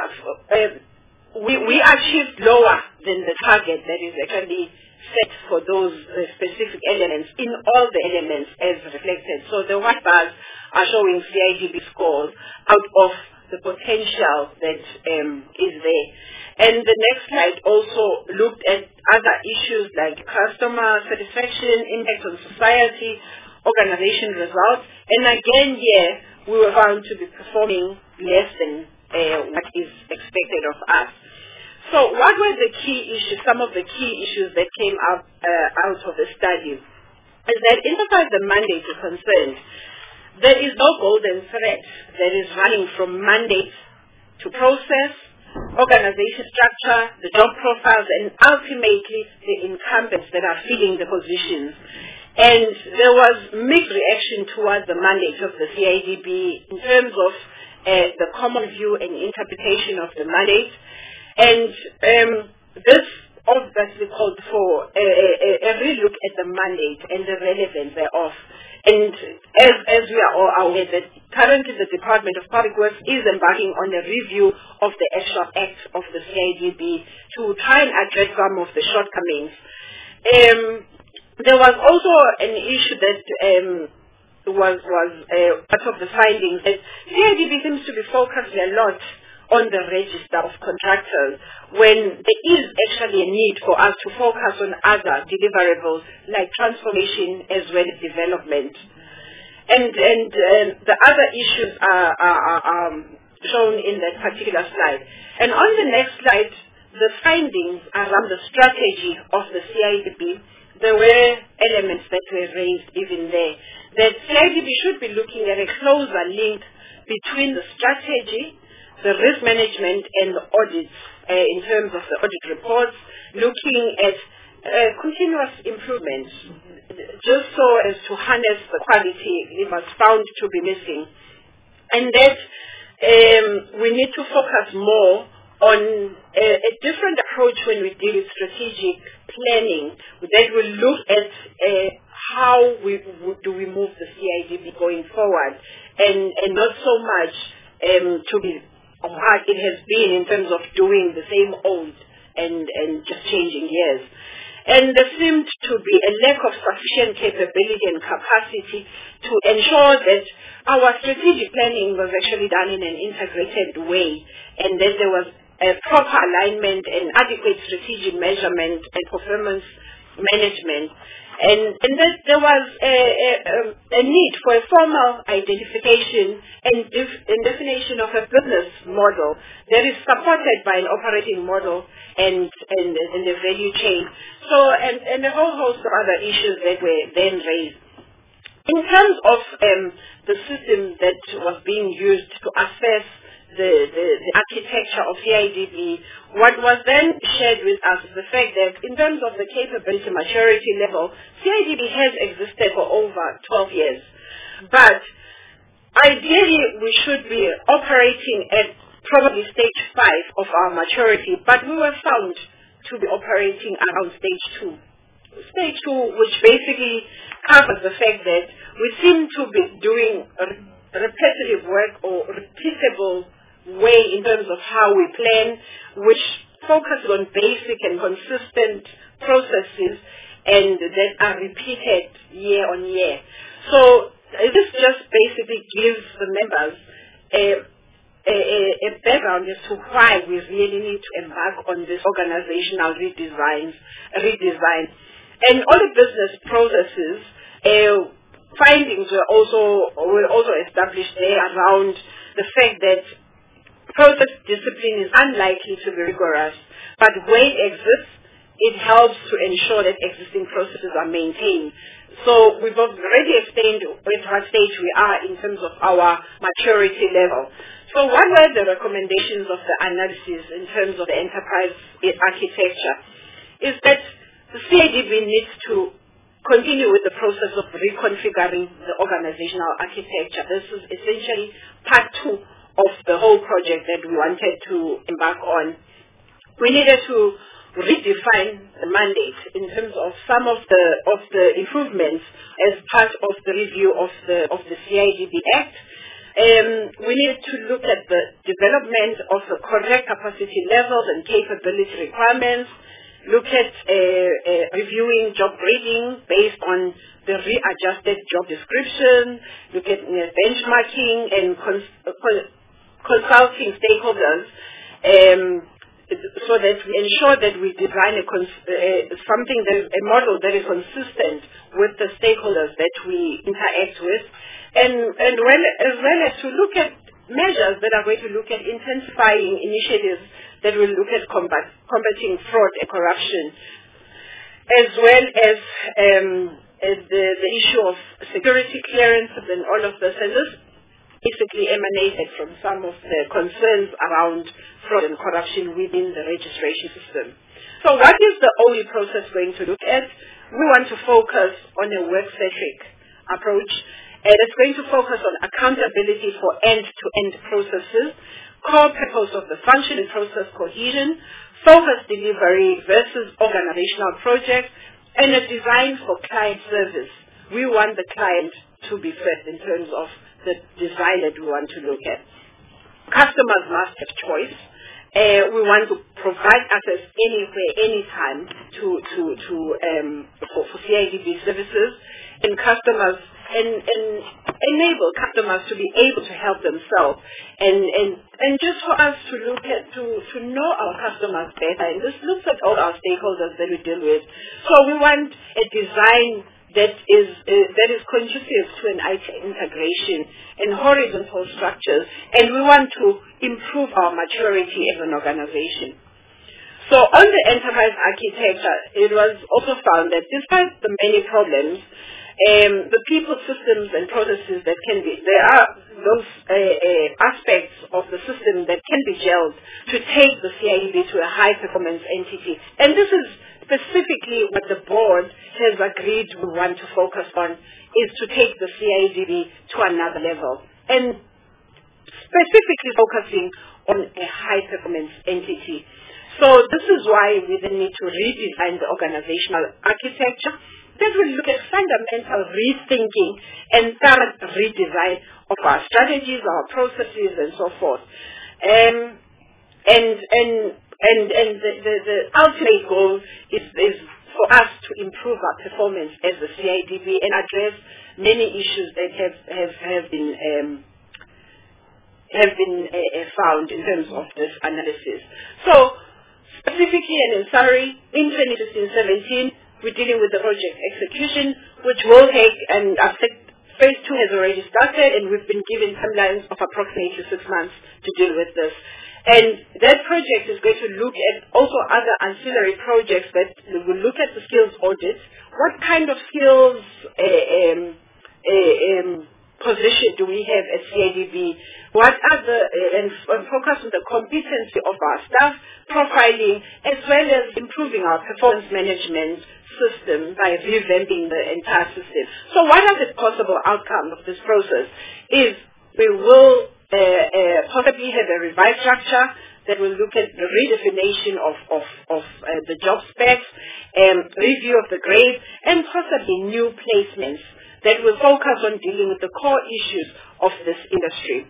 We achieved lower than the target that is actually set for those specific elements in all the elements as reflected. So the white bars are showing CIDB scores out of the potential that is there. And the next slide also looked at other issues like customer satisfaction, impact on society, organization results. And again here, we were found to be performing less than what is expected of us. So what were the key issues, some of the key issues that came up out of the study? Is that insofar as the mandate is concerned, there is no golden thread that is running from mandate to process, organization structure, the job profiles, and ultimately the incumbents that are filling the positions. And there was mixed reaction towards the mandate of the CIDB in terms of the common view and interpretation of the mandate. And this obviously called for a relook at the mandate and the relevance thereof. And as we are all aware that currently the Department of Public Works is embarking on a review of the actual act of the CIDB to try and address some of the shortcomings. There was also an issue that was part of the findings that CIDB seems to be focused a lot on the register of contractors when there is actually a need for us to focus on other deliverables like transformation as well as development. And the other issues are shown in that particular slide. And on the next slide, the findings around the strategy of the CIDB, there were elements that were raised even there. That CIDB should be looking at a closer link between the strategy, the risk management and the audits in terms of the audit reports, looking at continuous improvement, just so as to harness the quality it was found to be missing. And that we need to focus more on a different approach when we deal with strategic planning, that will look at how do we move the CIDB going forward, and not so much to be what it has been in terms of doing the same old and just changing gears. And there seemed to be a lack of sufficient capability and capacity to ensure that our strategic planning was actually done in an integrated way, and that there was a proper alignment and adequate strategic measurement and performance management. And that there was a need for a formal identification and definition of a business model that is supported by an operating model and the value chain. So, and a whole host of other issues that were then raised. In terms of the system that was being used to assess the architecture of CIDB, what was then shared with us is the fact that in terms of the capability maturity level, CIDB has existed for over 12 years. But ideally, we should be operating at probably stage 5 of our maturity, but we were found to be operating around stage 2. Stage 2, which basically covers the fact that we seem to be doing repetitive work or repeatable way in terms of how we plan, which focuses on basic and consistent processes and that are repeated year on year. So this just basically gives the members a background as to why we really need to embark on this organizational redesign. And all the business processes, findings were also established there around the fact that process discipline is unlikely to be rigorous, but where it exists, it helps to ensure that existing processes are maintained. So we've already explained at what stage we are in terms of our maturity level. So what were the recommendations of the analysis in terms of the enterprise architecture? Is that the CIDB needs to continue with the process of reconfiguring the organizational architecture. This is essentially part 2 of the whole project that we wanted to embark on. We needed to redefine the mandate in terms of some of the improvements as part of the review of the CIDB Act. We needed to look at the development of the correct capacity levels and capability requirements, look at reviewing job grading based on the readjusted job description, look at benchmarking and consulting stakeholders so that we ensure that we design a model that is consistent with the stakeholders that we interact with, and as well as to look at measures that are going to look at intensifying initiatives that will look at combating fraud and corruption, as well as the issue of security clearances and all of this. And this basically emanated from some of the concerns around fraud and corruption within the registration system. So what is the OE process going to look at? We want to focus on a work-centric approach, and it's going to focus on accountability for end-to-end processes, core purpose of the function and process cohesion, focused delivery versus organizational projects, and a design for client service. We want the client to be first in terms of the design that we want to look at. Customers must have choice. We want to provide access anywhere, anytime for CIDB services, and customers enable customers to be able to help themselves, and just for us to look at to know our customers better. And this looks at all our stakeholders that we deal with. So we want a design that is conducive to an IT integration and horizontal structures, and we want to improve our maturity as an organization. So on the enterprise architecture, it was also found that despite the many problems, the people, systems, and processes that can be, there are those aspects of the system that can be gelled to take the CIDB to a high-performance entity. And this is specifically what the board has agreed we want to focus on, is to take the CIDB to another level. And specifically focusing on a high-performance entity. So this is why we then need to redesign the organizational architecture that will look at fundamental rethinking and thorough redesign of our strategies, our processes, and so forth. And the ultimate goal is for us to improve our performance as the CIDB and address many issues that have been found in terms of this analysis. So specifically and in summary, in 2016-17, we're dealing with the project execution, which will take, and phase 2 has already started, and we've been given timelines of approximately 6 months to deal with this. And that project is going to look at also other ancillary projects that will look at the skills audit. What kind of skills position do we have at CIDB? What are the, and focus on the competency of our staff, profiling, as well as improving our performance management system by revamping the entire system. So what are the possible outcomes of this process is we will possibly have a revised structure that will look at the redefinition of the job specs, review of the grades, and possibly new placements that will focus on dealing with the core issues of this industry.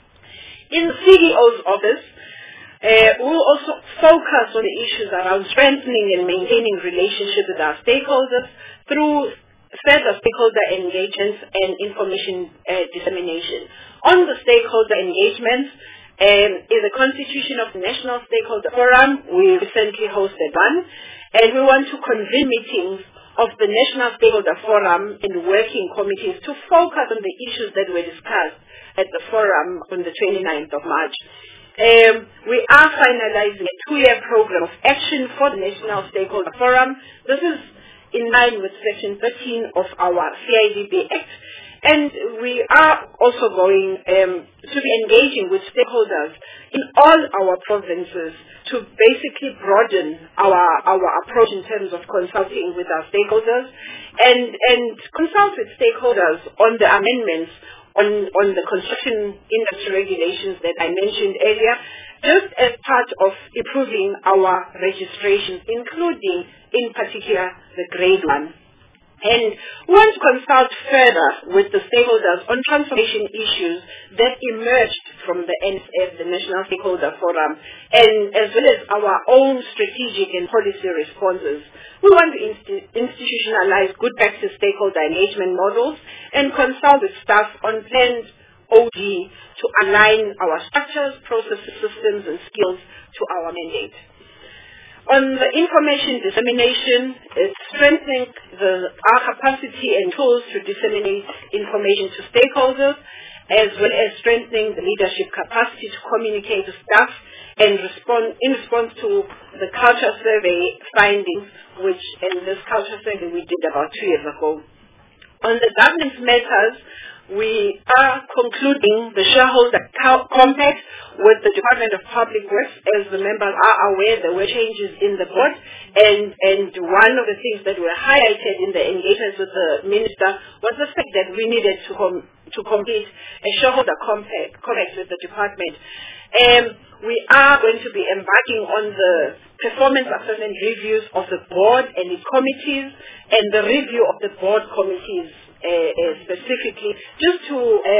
In the CEO's office, we'll also focus on the issues around strengthening and maintaining relationships with our stakeholders through further stakeholder engagements and information dissemination. On the stakeholder engagements, is the constitution of the National Stakeholder Forum. We recently hosted one, and we want to convene meetings of the National Stakeholder Forum and working committees to focus on the issues that were discussed at the forum on the 29th of March. We are finalizing a 2-year program of action for the National Stakeholder Forum. This is in line with Section 13 of our CIDB Act, and we are also going to be engaging with stakeholders in all our provinces to basically broaden our approach in terms of consulting with our stakeholders and consult with stakeholders on the amendments on the construction industry regulations that I mentioned earlier, just as part of improving our registrations, including, in particular, the Grade 1. And we want to consult further with the stakeholders on transformation issues that emerged from the NSF, the National Stakeholder Forum, and as well as our own strategic and policy responses. We want to institutionalize good practice stakeholder engagement models and consult with staff on planned OD to align our structures, processes, systems, and skills to our mandate. On the information dissemination, it's strengthening our capacity and tools to disseminate information to stakeholders, as well as strengthening the leadership capacity to communicate to staff and in response to the culture survey findings, which in this culture survey we did about 2 years ago. On the governance matters, we are concluding the shareholder compact with the Department of Public Works. As the members are aware, there were changes in the board, and one of the things that were highlighted in the engagements with the minister was the fact that we needed to complete a shareholder compact with the department. We are going to be embarking on the performance assessment reviews of the board and its committees, and the review of the board committees specifically, just to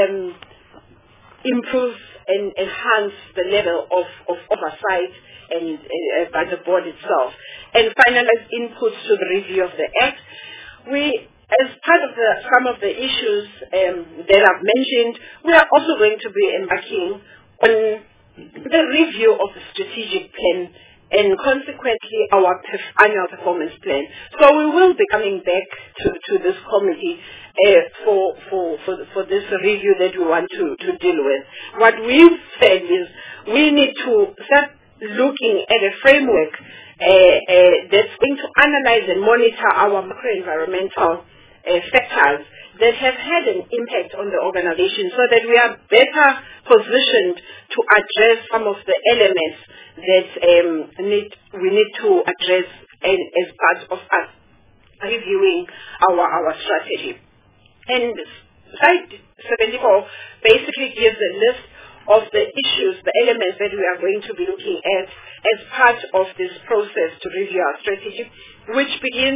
improve and enhance the level of oversight and by the board itself, and finalize inputs to the review of the Act. We as part of some of the issues that I've mentioned, we are also going to be embarking on the review of the strategic plan and consequently our annual performance plan. So we will be coming back to this committee for this review that we want to deal with. What we've said is we need to start looking at a framework that's going to analyze and monitor our macro-environmental factors that have had an impact on the organization so that we are better positioned to address some of the elements that we need to address as part of us reviewing our strategy. And slide 74 basically gives a list of the issues, the elements that we are going to be looking at as part of this process to review our strategy, which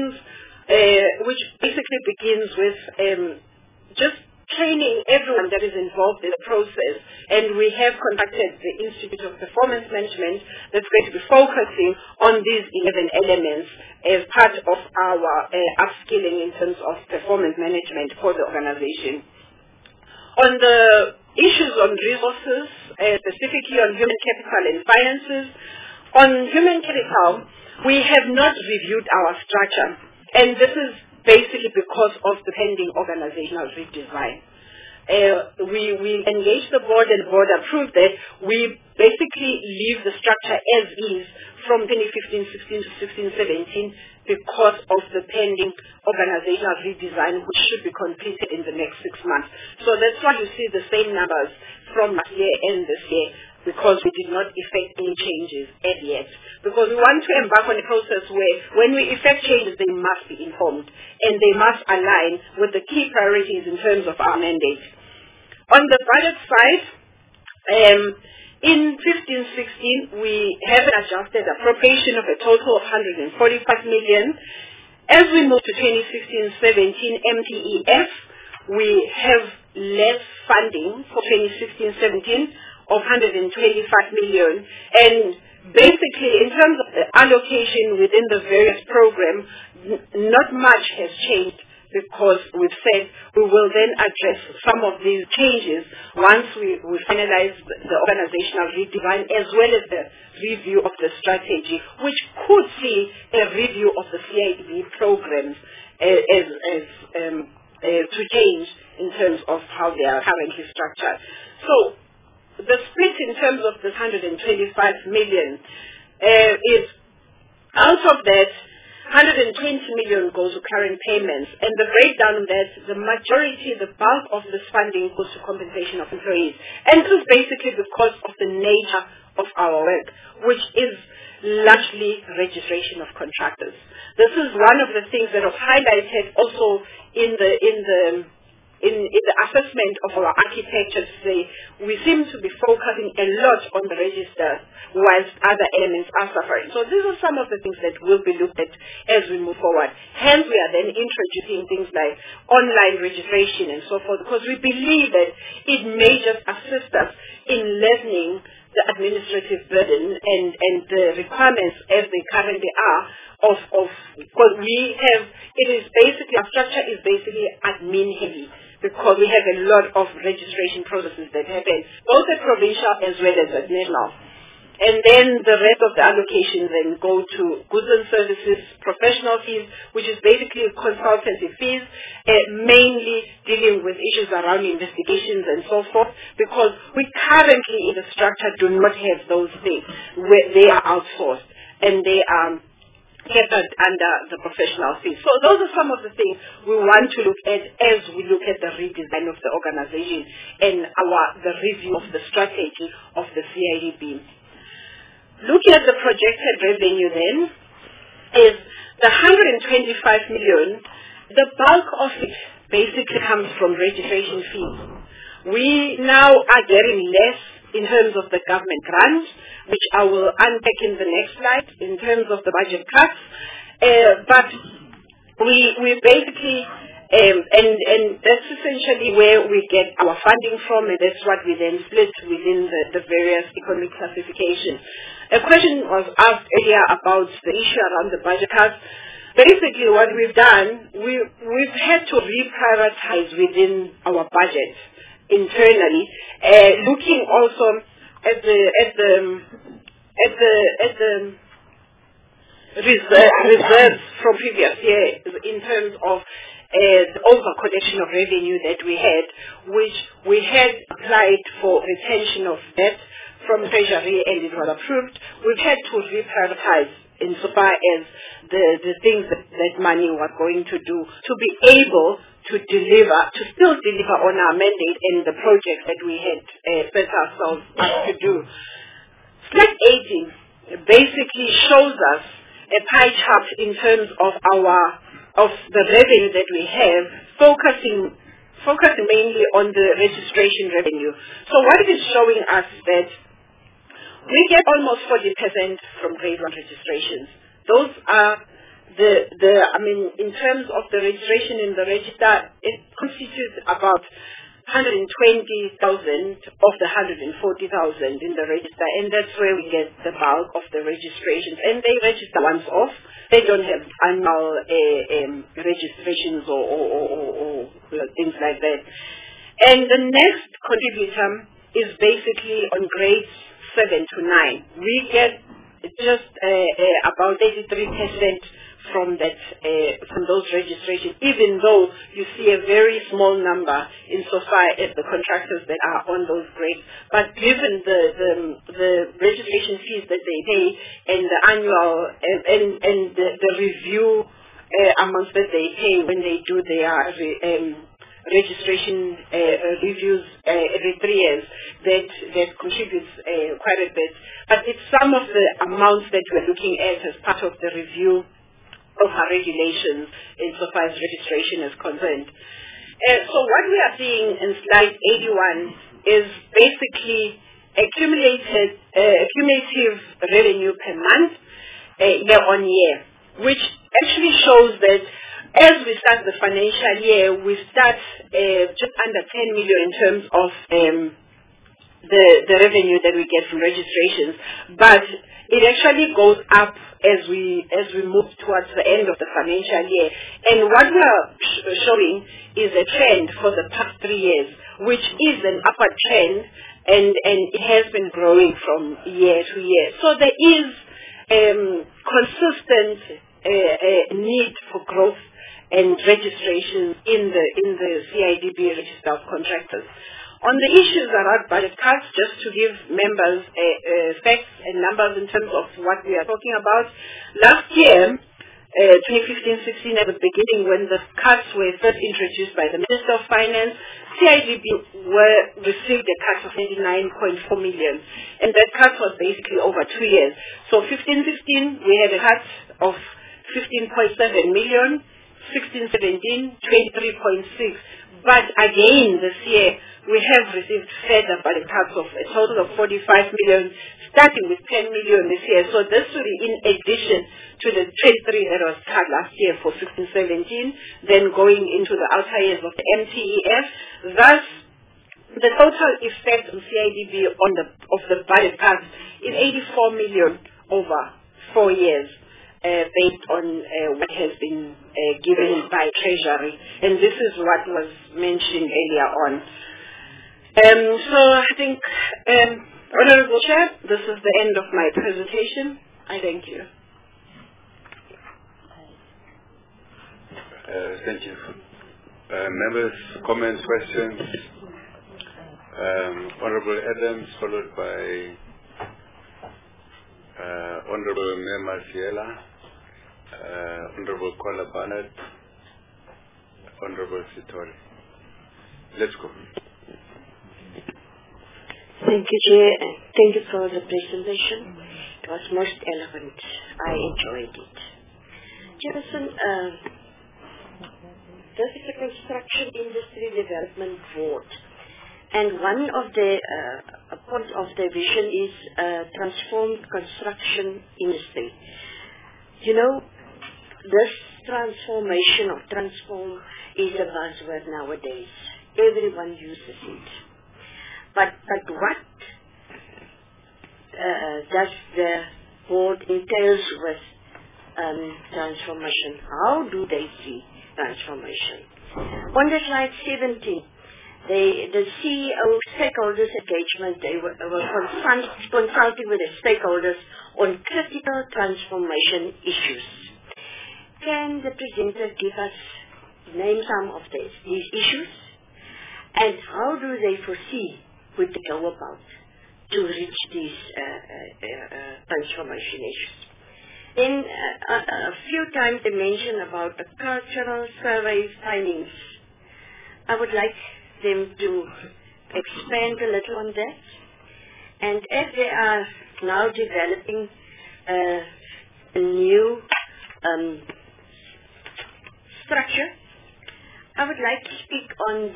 basically begins with just training everyone that is involved in the process. And we have contacted the Institute of Performance Management that's going to be focusing on these 11 elements as part of our upskilling in terms of performance management for the organization. On the issues on resources, specifically on human capital and finances, on human capital, we have not reviewed our structure. And this is basically because of the pending organizational redesign. We engaged the board and the board approved that we basically leave the structure as is from 2015-16 to 16-17 because of the pending organizational redesign, which should be completed in the next 6 months. So that's why you see the same numbers from last year and this year, because we did not effect any changes as yet. Because we want to embark on a process where when we effect changes, they must be informed and they must align with the key priorities in terms of our mandate. On the budget side, in 15-16, we have an adjusted appropriation of a total of 145 million. As we move to 2016-17 MTEF, we have less funding for 2016-17 of 125 million. And basically, in terms of the allocation within the various programs, not much has changed, because we've said we will then address some of these changes once we finalize the organizational redesign as well as the review of the strategy, which could see a review of the CIDB programs to change in terms of how they are currently structured. So the split in terms of this 125 million is, out of that, 120 million goes to current payments, and the breakdown that the majority, the bulk of this funding goes to compensation of employees. And this is basically because of the nature of our work, which is largely registration of contractors. This is one of the things that was highlighted also in the assessment of our architecture today. We seem to be focusing a lot on the register, whilst other elements are suffering. So these are some of the things that will be looked at as we move forward. Hence, we are then introducing things like online registration and so forth, because we believe that it may just assist us in lessening the administrative burden and the requirements as they currently are because our structure is basically admin heavy, because we have a lot of registration processes that happen, both at provincial as well as at national. And then the rest of the allocations then go to goods and services, professional fees, which is basically consultancy fees, mainly dealing with issues around investigations and so forth, because we currently in the structure do not have those things, where they are outsourced and they are kept under the professional fees. So those are some of the things we want to look at as we look at the redesign of the organization and the review of the strategy of the CIDB. Looking at the projected revenue then, is the 125 million, the bulk of it basically comes from registration fees. We now are getting less in terms of the government grants, which I will unpack in the next slide in terms of the budget cuts. But we basically, and that's essentially where we get our funding from, and that's what we then split within the various economic classifications. A question was asked earlier about the issue around the budget cuts. basically what we've done, we've had to reprioritize within our budget internally, looking also at the reserves from previous years in terms of the over-collection of revenue that we had, which we had applied for retention of debt from Treasury and it was approved. We've had to reprioritize insofar as the things that money was going to do to be able to still deliver on our mandate and the project that we had set ourselves up to do. Slide 18 basically shows us a pie chart in terms of the revenue that we have, focusing mainly on the registration revenue. So what it is showing us that we get almost 40% from grade 1 registrations. Those are in terms of the registration in the register, it constitutes about 120,000 of the 140,000 in the register, and that's where we get the bulk of the registrations. And they register once off. They don't have annual registrations or things like that. And the next contributor is basically on grades 7 to 9. We get just about 83% from those registrations, even though you see a very small number insofar as the contractors that are on those grades. But given the registration fees that they pay and the annual and the review amounts that they pay when they do their registration reviews every 3 years, that contributes quite a bit. But it's some of the amounts that we're looking at as part of the review of our regulations insofar as registration is concerned. So what we are seeing in slide 81 is basically cumulative revenue per month, year on year, which actually shows that as we start the financial year, we start just under 10 million in terms of the revenue that we get from registrations, but it actually goes up as we move towards the end of the financial year. And what we are showing is a trend for the past 3 years, which is an upward trend, and it has been growing from year to year. So there is consistent need for growth and registration in the CIDB register of contractors. On the issues around budget cuts, just to give members facts and numbers in terms of what we are talking about, last year, 2015-16, at the beginning when the cuts were first introduced by the Minister of Finance, CIDB received a cut of 29.4 million, and that cut was basically over 2 years. So 15-16, we had a cut of 15.7 million, 16-17, 23.6. But again, this year, we have received further budget cuts of a total of 45 million, starting with 10 million this year. So this will be in addition to the 23 that was cut last year for 15-17, then going into the outer years of the MTEF. Thus, the total effect on CIDB of the budget cuts is 84 million over 4 years. Based on what has been given by Treasury, and this is what was mentioned earlier on. So I think, Honourable Chair, this is the end of my presentation. I thank you. Thank you. Members, comments, questions? Honourable Adams, followed by Honourable Mema Siela, Honourable Kola Barnett, Honourable Sithole. Let's go. Thank you, Chair, and thank you for the presentation. It was most eloquent. I enjoyed it. Chairperson, this is the Construction Industry Development Board, and one of the points of the vision is transformed construction industry. You know, this transformation or transform is a buzzword nowadays. Everyone uses it. But what does the board entails with transformation. How do they see transformation? On the slide 17, the CEO stakeholders engagement, they were consulting with the stakeholders on critical transformation issues. Can the presenter name some of these issues? And how do they foresee would they go about to reach these transformation issues? Then a few times they mentioned about the cultural survey findings. I would like them to expand a little on that. And as they are now developing a new structure, I would like to speak on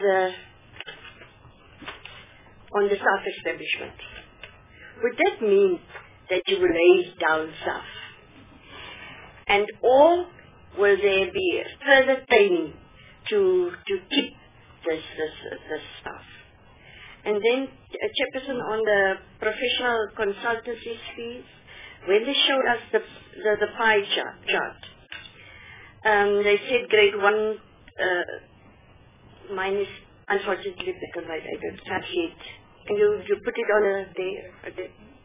the self-establishment. Would that mean that you will lay down self? And or will there be further training to keep this stuff? And then Chairperson, on the professional consultancy fees, when they showed us the pie chart, they said grade 1, mine is unfortunately black and white, I don't touch it. Can you put it on there?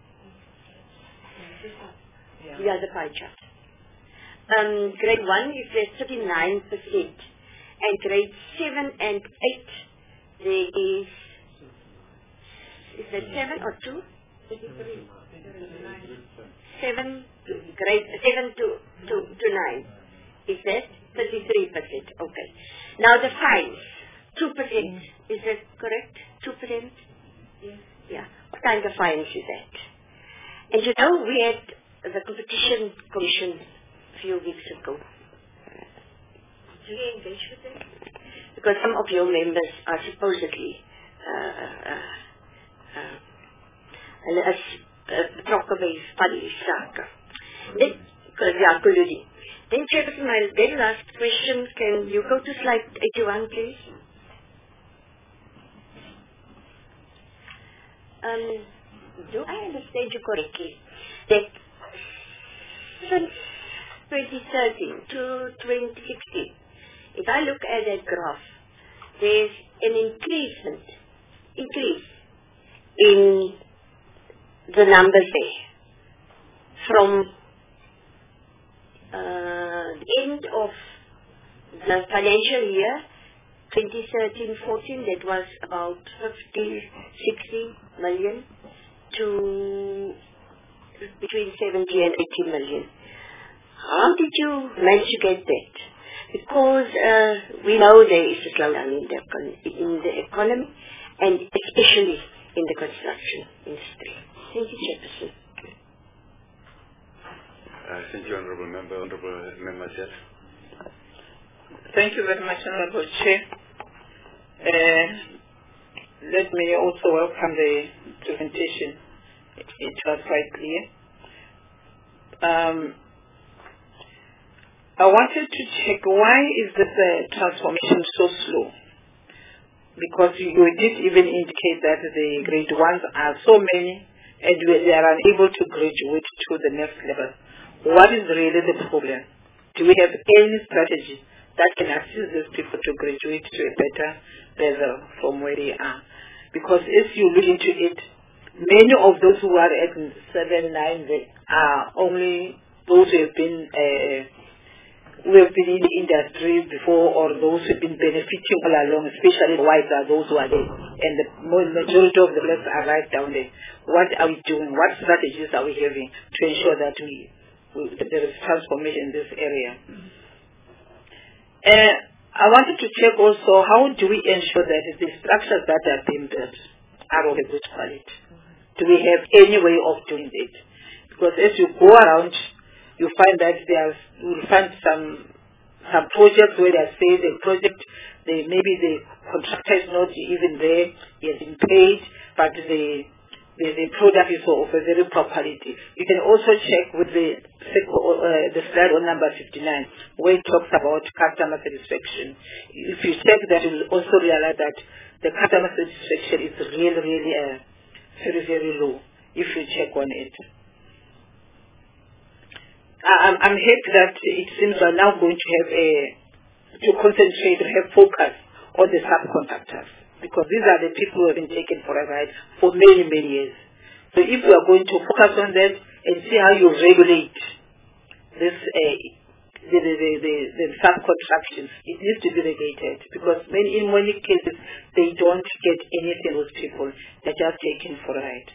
Yeah, the pie chart. Grade 1 is there 39%, and grade 7 and 8 there is that 7 or 2? 7, grade 7 to 9. Is that 33%? Okay. Now the fines, 2%. Is that correct? 2%? Yes. Yeah. What kind of fines is that? And you know, we had the competition commission a few weeks ago. Do you engage with them? Because some of your members are supposedly betrokken bij spanningszaken. Ja, colludie. Then, Chairperson, my very last question, can you go to slide 81, please? Do I understand you correctly that since 2013 to 2016, if I look at that graph, there's an increase in the numbers there from the end of the financial year 2013-14, that was about 60 million to between 70 and 80 million. How did you manage to get that? Because we know there is a slowdown in the economy, and especially in the construction industry. Thank you, Chairperson. Thank you, Honourable Member. Honourable Member Jeff. Thank you very much, Honourable Chair. Let me also welcome the presentation. It was quite clear. I wanted to check, why is this transformation so slow? Because you did even indicate that the grade 1s are so many and they are unable to graduate to the next level. What is really the problem? Do we have any strategy that can assist these people to graduate to a better level from where they are? Because if you look into it, many of those who are at 7, 9, they are only those who have been in the industry before, or those who have been benefiting all along, especially the whites are those who are there. And the majority of the blacks are right down there. What are we doing? What strategies are we having to ensure that there is transformation in this area? I wanted to check also, how do we ensure that the structures that are being built are of a good quality? Do we have any way of doing it? Because as you go around, you find that you will find some projects where they say the project, maybe the contractor is not even there, he has been paid, but the product is of a very poor quality. You can also check with the slide on number 59, where it talks about customer satisfaction. If you check that, you will also realize that the customer satisfaction is really, really very, very low if you check on it. I'm happy that it seems we're now going to have to concentrate and have focus on the subcontractors, because these are the people who have been taken for a ride for many, many years. So if we are going to focus on them and see how you regulate this, the subcontractions, it needs to be regulated, because in many cases they don't get anything with people. They're just taken for a ride.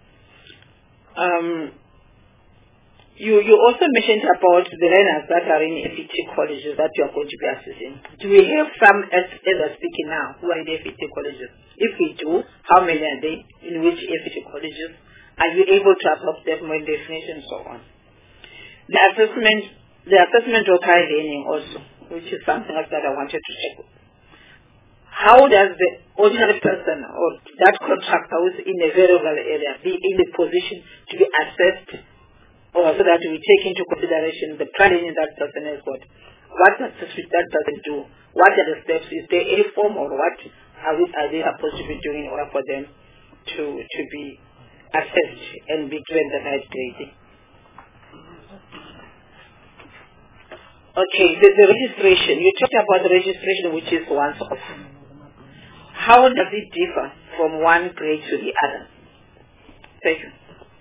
You also mentioned about the learners that are in FET colleges that you are going to be assessing. Do we have some, as we're speaking now, who are in FET colleges? If we do, how many are they? In which FET colleges? Are you able to adopt them when definition and so on? The assessment of high learning also, which is something else that I wanted to check. How does the ordinary person or that contractor who is in a very rural area be in a position to be assessed, or so that we take into consideration the planning that person has got? What does that person do? What are the steps? Is there any form, or what are they supposed to be doing in order for them to be assessed and be given the right grading? Okay, the registration. You talked about the registration, which is once off. How does it differ from one grade to the other? Thank you.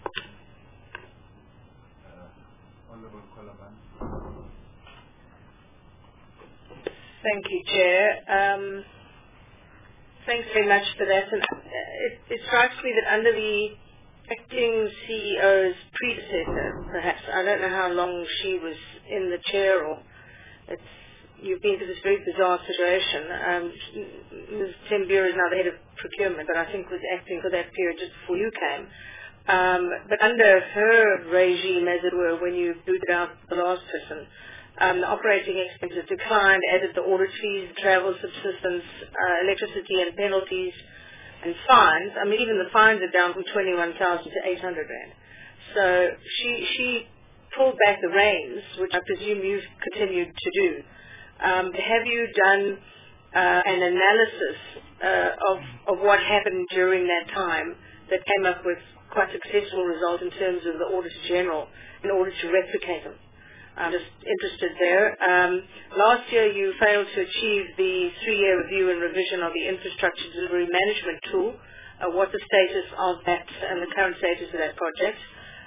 Thank you, Chair. Thanks very much for that. And it strikes me that under the acting CEO's predecessor, perhaps, I don't know how long she was in the chair, or you've been through this very bizarre situation. Ms. Tembure is now the head of procurement, but I think was acting for that period just before you came. But under her regime, as it were, when you booted out the last person, the operating expenses declined, added the audit fees, travel subsistence, electricity and penalties, and fines. I mean, even the fines are down from 21,000 to 800 rand. So she pulled back the reins, which I presume you've continued to do. Have you done an analysis of what happened during that time that came up with quite successful results in terms of the Auditor General in order to replicate them? I'm just interested there. Last year you failed to achieve the 3-year review and revision of the infrastructure delivery management tool. What's the status of that and the current status of that project?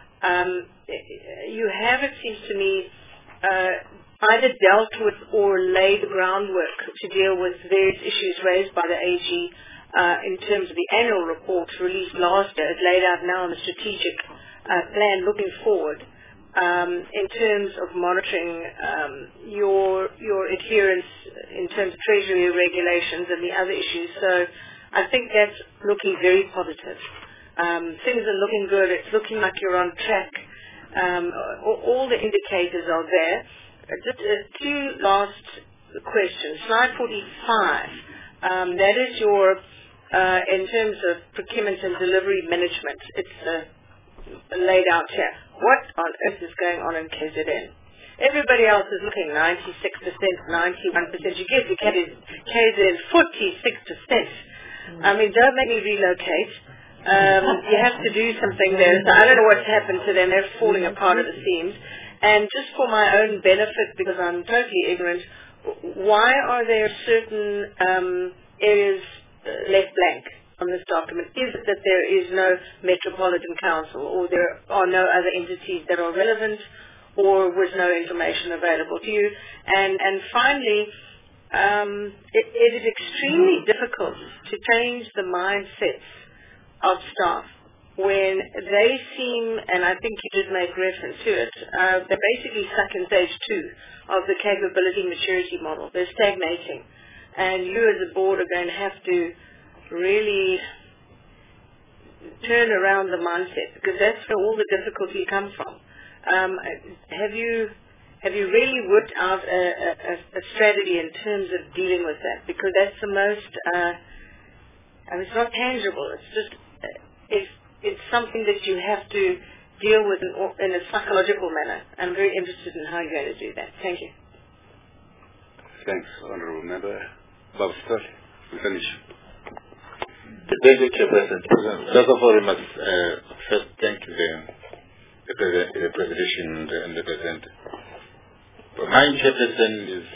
You have, it seems to me, either dealt with or laid the groundwork to deal with various issues raised by the AG in terms of the annual report released last year. It's laid out now in the strategic plan looking forward. In terms of monitoring your adherence in terms of Treasury regulations and the other issues. So I think that's looking very positive. Things are looking good. It's looking like you're on track. All the indicators are there. Just two last questions. Slide 45. That is your, in terms of procurement and delivery management. It's laid out here. What on earth is going on in KZN? Everybody else is looking 96%, 91%. You get the KZN 46%. I mean, don't make me relocate. You have to do something there. So I don't know what's happened to them. They're falling apart at the seams. And just for my own benefit, because I'm totally ignorant, why are there certain areas left blank on this document? Is it that there is no Metropolitan Council, or there are no other entities that are relevant, or was no information available to you? And finally, it is extremely difficult to change the mindsets of staff when they seem, and I think you did make reference to it, they're basically stuck in stage 2 of the capability maturity model. They're stagnating. And you as a board are going to have to really turn around the mindset, because that's where all the difficulty comes from. Have you really worked out a strategy in terms of dealing with that? Because that's the most, I mean, it's not tangible. It's just, it's something that you have to deal with in a psychological manner. I'm very interested in how you're going to do that. Thank you. Thanks, Honourable Member. Bob Scott, we finish. Thank you, Chairperson. First of all, we must first thank the the presentation and the presenter. But my chairperson is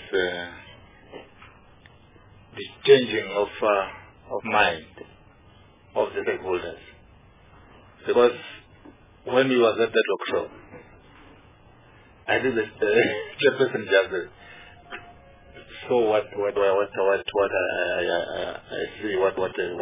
the changing of mind of the stakeholders. Because when we was at that workshop, I think the chairperson just saw what I see, what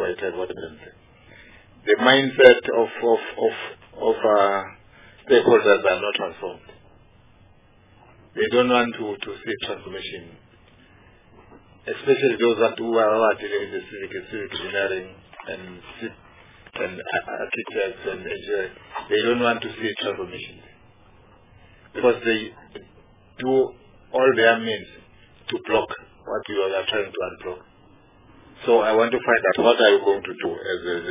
the mindset of stakeholders are not transformed. They don't want to see transformation, especially those who are dealing in the civic engineering and architects and engineers. They don't want to see transformation because they do all their means to block what you are trying to unblock. So I want to find out what are you going to do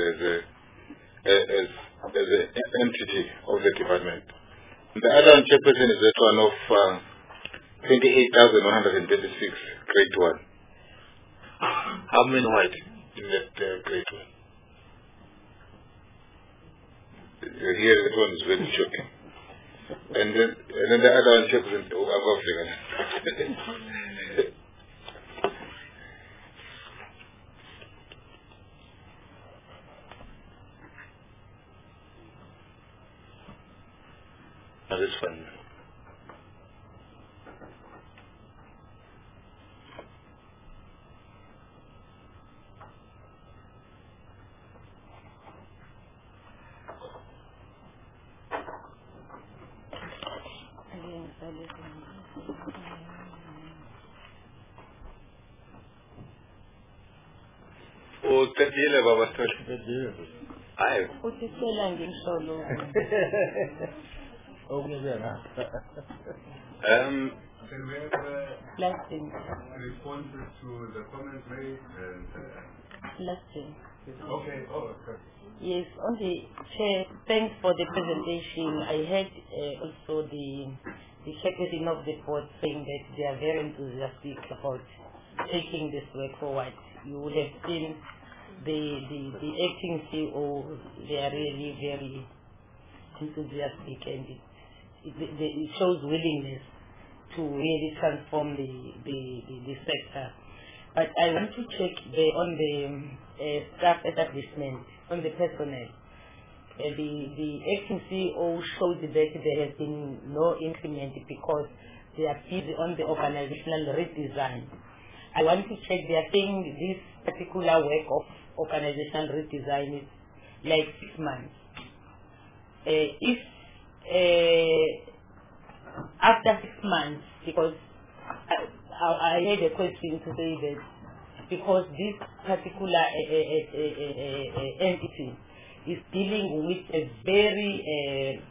as an entity of the department. The other chairperson is that one of 28,126 grade 1. How many white in that grade 1? Here that one is very shocking. And then the other one chairperson above the this one. Uqedile baba Sithole. Hayi. Uthicela ngimsolo. Can we have responses to the comments made and okay. Yes, on the chair, thanks for the presentation. I heard also the chairperson of the board saying that they are very enthusiastic about taking this work forward. You would have seen the acting CEO, they are really very enthusiastic, and it shows willingness to really transform the sector. But I want to check on the staff establishment, on the personnel. The acting CEO showed that there has been no increment because they are busy on the organizational redesign. I want to check, they are saying this particular work of organizational redesign is like 6 months. If after 6 months, because I had a question to say that because this particular entity is dealing with a very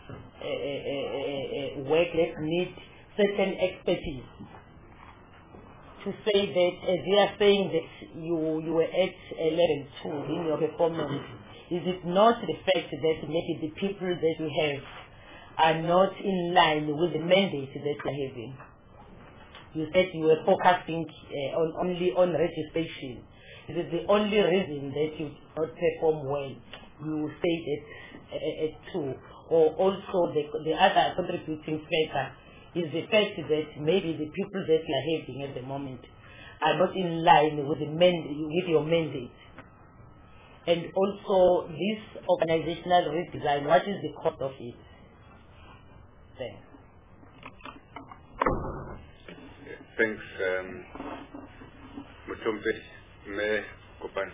work that needs certain expertise. To say that, as they are saying that you were at level 2 in your performance, is it not the fact that maybe the people that you have are not in line with the mandate that you are having? You said you were focusing only on registration. Is it the only reason that you did not perform well? You stayed at 2. Or also the other contributing factor is the fact that maybe the people that you are having at the moment are not in line with with your mandate. And also this organizational redesign, what is the cost of it? Thanks. Thanks, Mutombe. Me Kopan.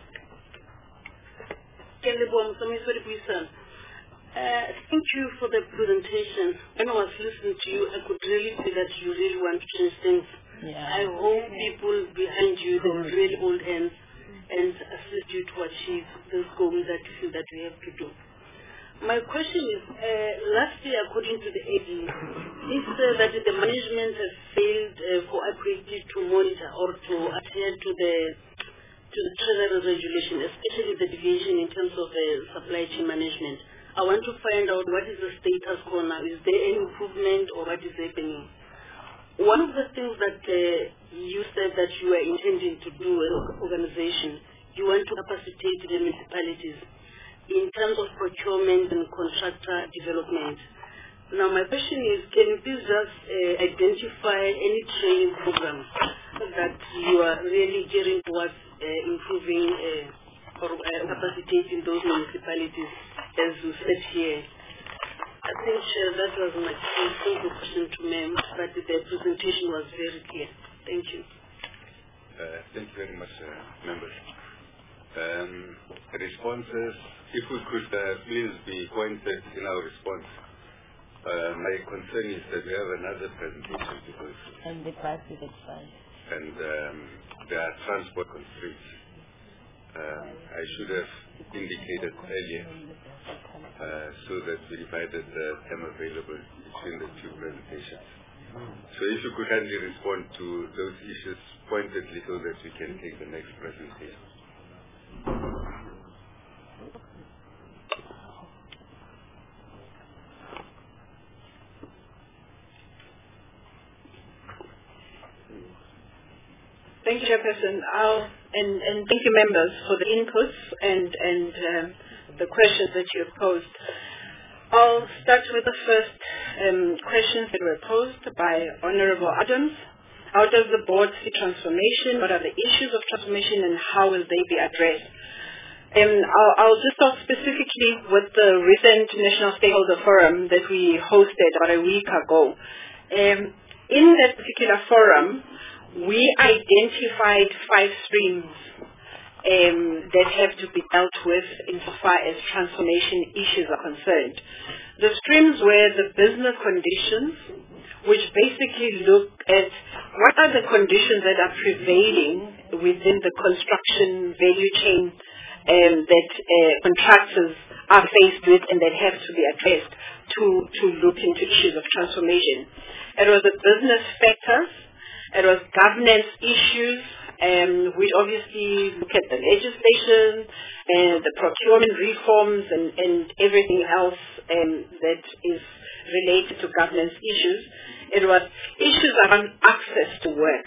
Thank you for the presentation. When I was listening to you, I could really see that you really want to change things. Yeah. I hope people behind you, they will really hold hands and assist you to achieve this goal that you feel that you have to do. My question is, last year, according to the AD, it said that the management has failed for accurately to monitor or to adhere to the treasury regulation, especially the deviation in terms of supply chain management. I want to find out what is the status quo now. Is there any improvement or what is happening? One of the things that you said that you are intending to do as an organization, you want to capacitate the municipalities in terms of procurement and contractor development. Now my question is, can you please just identify any training programs that you are really gearing towards improving or capacitating those municipalities as you said here? I think that was my simple question to ma'am, but the presentation was very clear. Thank you. Thank you very much, members. Responses, if we could please be pointed in our response. My concern is that we have another presentation because And the price is expired. and there are transport constraints. I should have indicated earlier so that we divided the time available between the two presentations. So if you could kindly respond to those issues pointedly so that we can take the next presentation. Thank you, Chairperson. And thank you, members, for the inputs and the questions that you have posed. I'll start with the first questions that were posed by Honorable Adams. How does the board see transformation? What are the issues of transformation and how will they be addressed? I'll just talk specifically with the recent National Stakeholder Forum that we hosted about a week ago. In that particular forum, we identified 5 streams that have to be dealt with insofar as transformation issues are concerned. The streams were the business conditions, which basically look at what are the conditions that are prevailing within the construction value chain that contractors are faced with and that have to be addressed to look into issues of transformation. It was the business factors. It was governance issues. We obviously look at the legislation and the procurement reforms and everything else that is related to governance issues. It was issues around access to work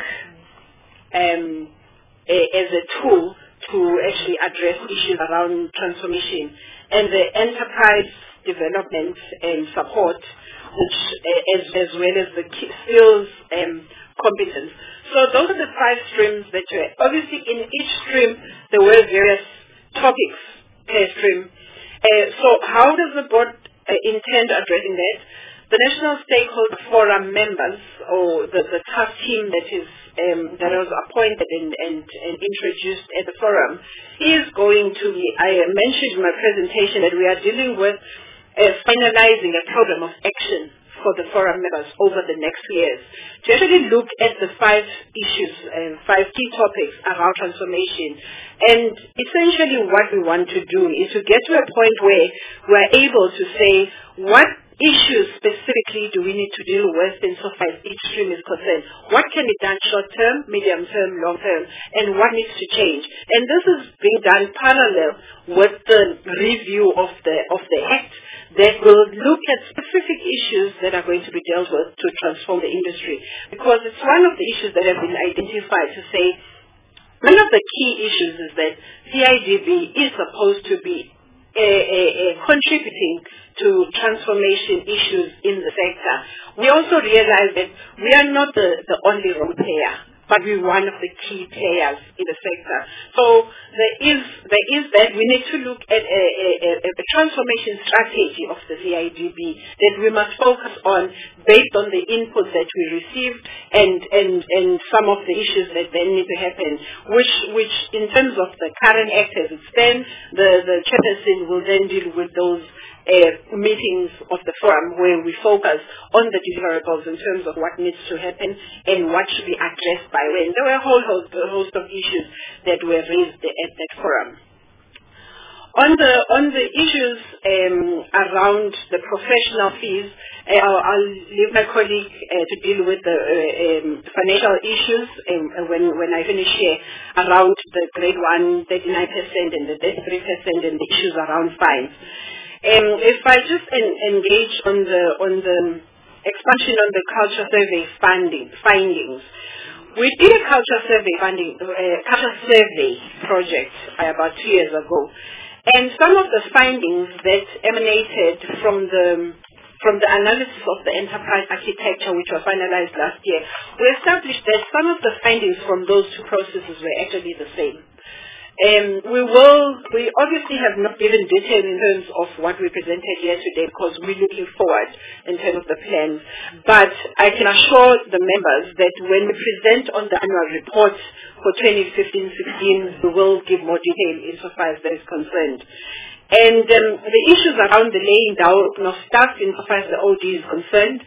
as a tool to actually address issues around transformation, and the enterprise development and support, which as well as the key skills competence. So those are the 5 streams that were. Obviously, in each stream, there were various topics per stream. So how does the board intend addressing that? The National Stakeholder Forum members, or the task team that was appointed and introduced at the forum, is going to be, I mentioned in my presentation that we are dealing with finalizing a program of action for the forum members over the next years to actually look at the 5 issues and 5 key topics around transformation. And essentially what we want to do is to get to a point where we're able to say what issues specifically do we need to deal with insofar as each stream is concerned. What can be done short term, medium term, long term, and what needs to change. And this is being done parallel with the review of the Act that will look at specific issues that are going to be dealt with to transform the industry. Because it's one of the issues that have been identified to say one of the key issues is that CIDB is supposed to be contributing to transformation issues in the sector. We also realize that we are not the only role player, but we're one of the key players in the sector. So there is that we need to look at a transformation strategy of the CIDB that we must focus on based on the inputs that we received and some of the issues that then need to happen, which in terms of the current Act as it stands, the chairperson will then deal with those meetings of the forum where we focus on the deliverables in terms of what needs to happen and what should be addressed by when. There were a whole host of issues that were raised at that forum. On the issues around the professional fees, I'll leave my colleague to deal with the financial issues when I finish here around the grade 1, 39% and the 33% and the issues around fines. If I just engage on the expansion on the culture survey findings, we did a culture survey project about 2 years ago, and some of the findings that emanated from the from the analysis of the enterprise architecture, which was finalized last year, we established that some of the findings from those two processes were actually the same. We obviously have not given detail in terms of what we presented here today because we're looking forward in terms of the plans. But I can assure the members that when we present on the annual report for 2015-16, we will give more detail insofar as that is concerned. And the issues around the laying down of staff insofar as the OD is concerned,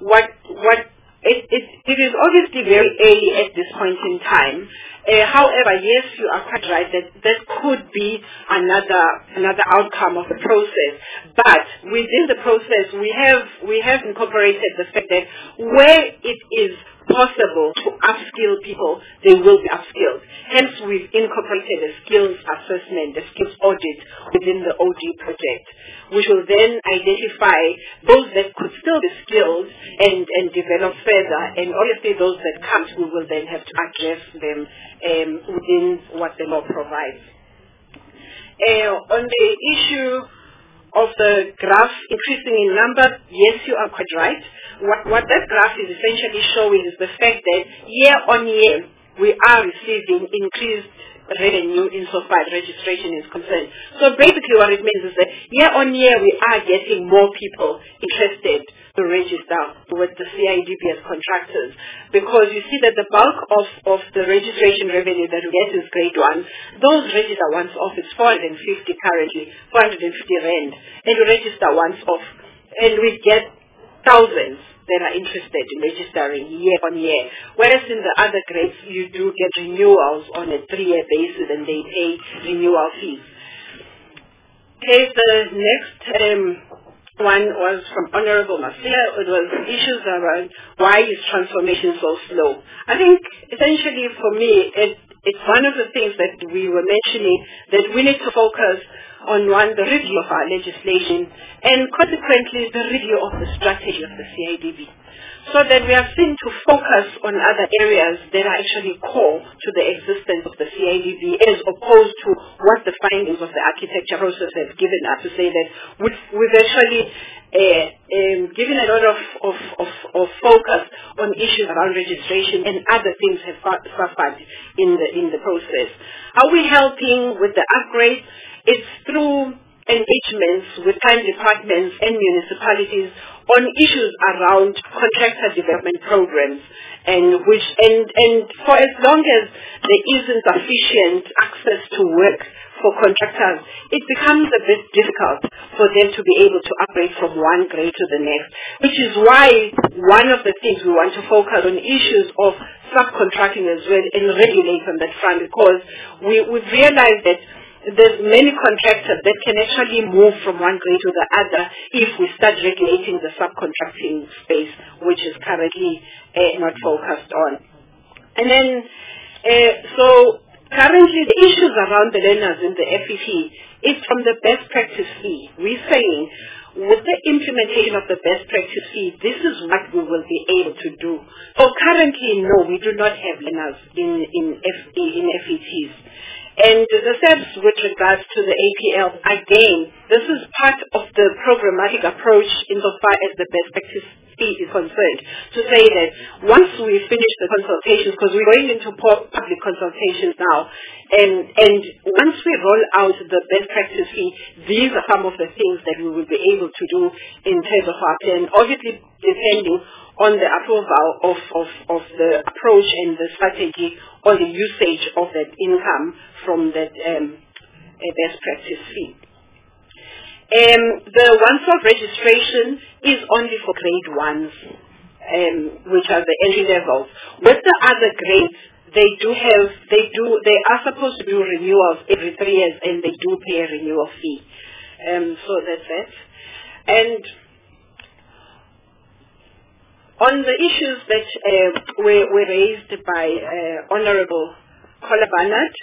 it is obviously very early at this point in time. However, yes, you are quite right that could be another outcome of the process. But within the process, we have incorporated the fact that where it is possible to upskill people, they will be upskilled. Hence, we've incorporated a skills assessment, a skills audit within the OD project, which will then identify those that could still be skilled and develop further, and obviously those that can't, we will then have to address them within what the law provides. On the issue of the graph increasing in number, yes, you are quite right. What that graph is essentially showing is the fact that year on year we are receiving increased revenue insofar as registration is concerned. So basically what it means is that year on year we are getting more people interested to register with the CIDB as contractors, because you see that the bulk of the registration revenue that we get is grade 1. Those register once off is 450 currently, 450 rand, and we register once off, and we get thousands that are interested in registering year on year. Whereas in the other grades, you do get renewals on a 3-year basis and they pay renewal fees. Okay, the next one was from Honorable Marcia. It was issues around why is transformation so slow. I think essentially for me, it's one of the things that we were mentioning, that we need to focus on the review of our legislation and consequently the review of the strategy of the CIDB, so that we are seen to focus on other areas that are actually core to the existence of the CIDB, as opposed to what the findings of the architecture process have given us to say that we've actually given a lot of focus on issues around registration, and other things have suffered in the process. Are we helping with the upgrade? It's through engagements with time departments and municipalities on issues around contractor development programs, and for as long as there isn't sufficient access to work for contractors, it becomes a bit difficult for them to be able to upgrade from one grade to the next, which is why one of the things we want to focus on issues of subcontracting as well and regulate on that front, because we've realized that there's many contractors that can actually move from one grade to the other if we start regulating the subcontracting space, which is currently not focused on. And then, so currently the issues around the learners in the FET is from the best practice fee. We're saying with the implementation of the best practice fee, this is what we will be able to do. So currently, no, we do not have learners in FETs. And the steps with regards to the APL, again, this is part of the programmatic approach insofar as the best practice fee is concerned, to say that once we finish the consultations, because we're going into public consultations now, and once we roll out the best practice fee, these are some of the things that we will be able to do in terms of our plan, obviously depending on the approval of the approach and the strategy or the usage of that income from that best practice fee. The once-off registration is only for grade 1s, which are the entry levels. With the other grades, they are supposed to do renewals every 3 years, and they do pay a renewal fee. So that's it. And on the issues that were raised by Honorable Kgola Barnard,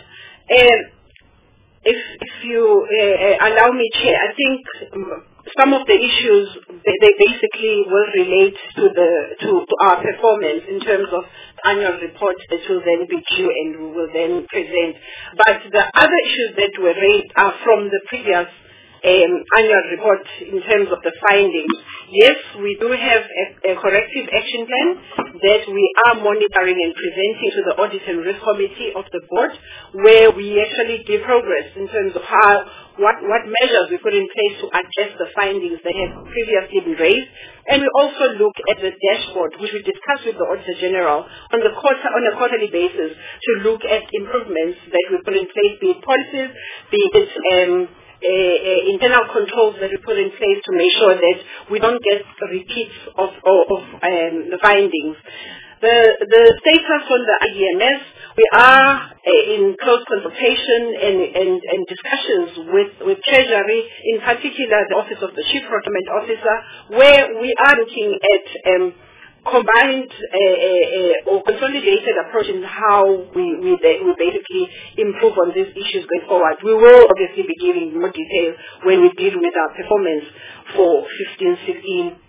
if you allow me, Chair, I think some of the issues, they basically will relate to our performance in terms of annual reports that will then be due and we will then present. But the other issues that were raised are from the previous annual report in terms of the findings. Yes, we do have a corrective action plan that we are monitoring and presenting to the Audit and Risk Committee of the board, where we actually give progress in terms of what measures we put in place to address the findings that have previously been raised. And we also look at the dashboard, which we discussed with the Auditor General on a quarterly basis, to look at improvements that we put in place, be it policies, be it internal controls that we put in place to make sure that we don't get repeats of the findings. The status on the IEMS, we are in close consultation and discussions with Treasury, in particular the Office of the Chief Procurement Officer, where we are looking at combined or consolidated approach in how we basically improve on these issues going forward. We will obviously be giving more detail when we deal with our performance for 15-16.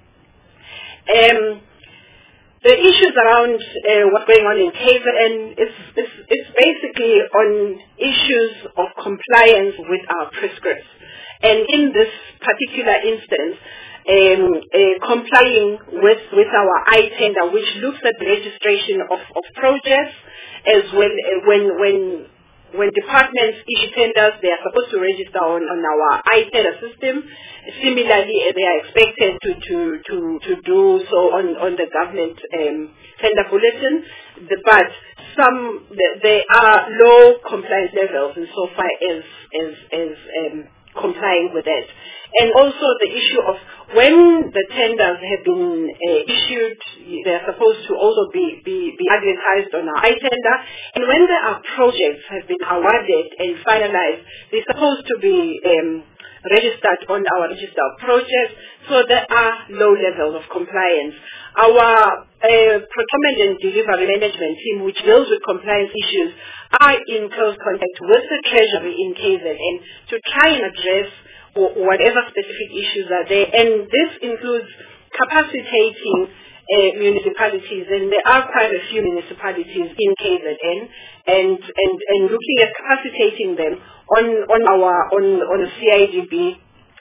The issues around what's going on in KZN is basically on issues of compliance with our prescripts. And in this particular instance, complying with our I-tender, which looks at the registration of projects, as well when departments issue tenders, they are supposed to register on our I-tender system. Similarly, they are expected to do so on the government tender bulletin. But there are low compliance levels insofar as complying with that. And also the issue of when the tenders have been issued, they are supposed to also be advertised on our I-tender. And when there are projects have been awarded and finalized, they're supposed to be registered on our register of projects. So there are low levels of compliance. Our procurement and delivery management team, which deals with compliance issues, are in close contact with the Treasury in KZN to try and address whatever specific issues are there. And this includes capacitating municipalities, and there are quite a few municipalities in KZN, and looking at capacitating them on a CIDB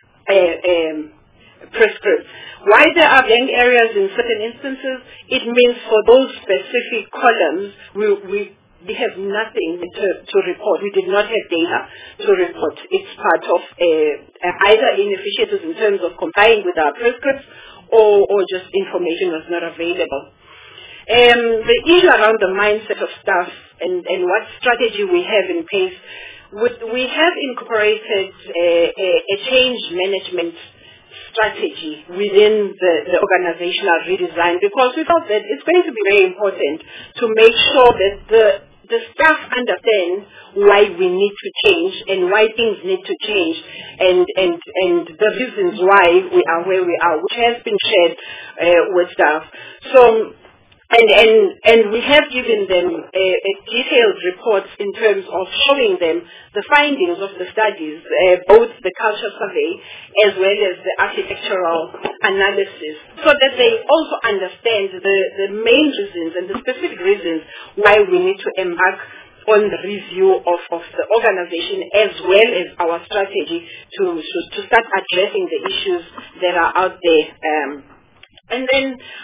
prescript. Why there are blank areas in certain instances, it means for those specific columns, we have nothing to report. We did not have data to report. It's part of either inefficiencies in terms of complying with our prescripts, or just information was not available. The issue around the mindset of staff and what strategy we have in place, we have incorporated a change management strategy within the organizational redesign, because we felt that it's going to be very important to make sure that the staff understand why we need to change and why things need to change, and the reasons why we are where we are, which has been shared with staff. So, and we have given them a detailed reports in terms of showing them the findings of the studies, both the culture survey as well as the architectural analysis, so that they also understand the main reasons and the specific reasons why we need to embark on the review of the organization, as well as our strategy to start addressing the issues that are out there. And then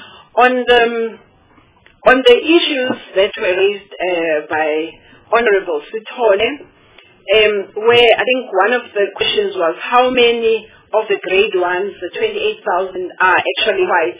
on the issues that were raised by Honorable Sithole, where I think one of the questions was how many of the grade ones, the 28,000, are actually white.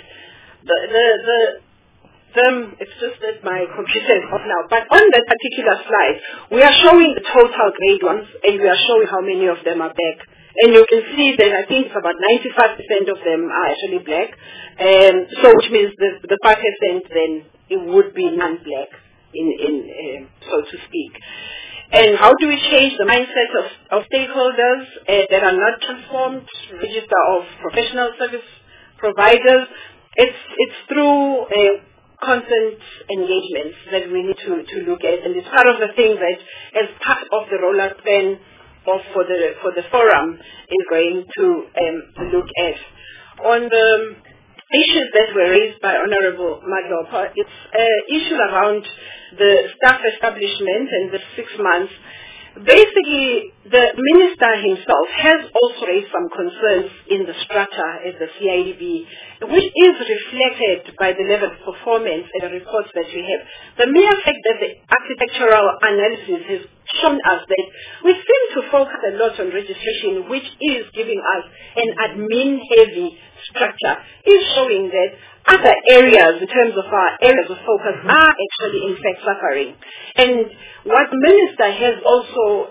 It's just that my computer is off now. But on that particular slide, we are showing the total grade ones, and we are showing how many of them are black. And you can see that I think about 95% of them are actually black. So which means the 5% then it would be non-black, so to speak. And how do we change the mindset of stakeholders that are not transformed? Register of professional service providers. It's through constant engagements that we need to look at, and it's part of the thing that, as part of the rollout plan for the forum, is going to look at. On the issues that were raised by Honorable Madlopa, it's issues around the staff establishment and the 6 months. basically, the minister himself has also raised some concerns in the structure at the CIDB, which is reflected by the level of performance and the reports that we have. The mere fact that the architectural analysis has shown us that we seem to focus a lot on registration, which is giving us an admin-heavy structure, is showing that other areas in terms of our areas of focus are actually in fact suffering. And what the minister has also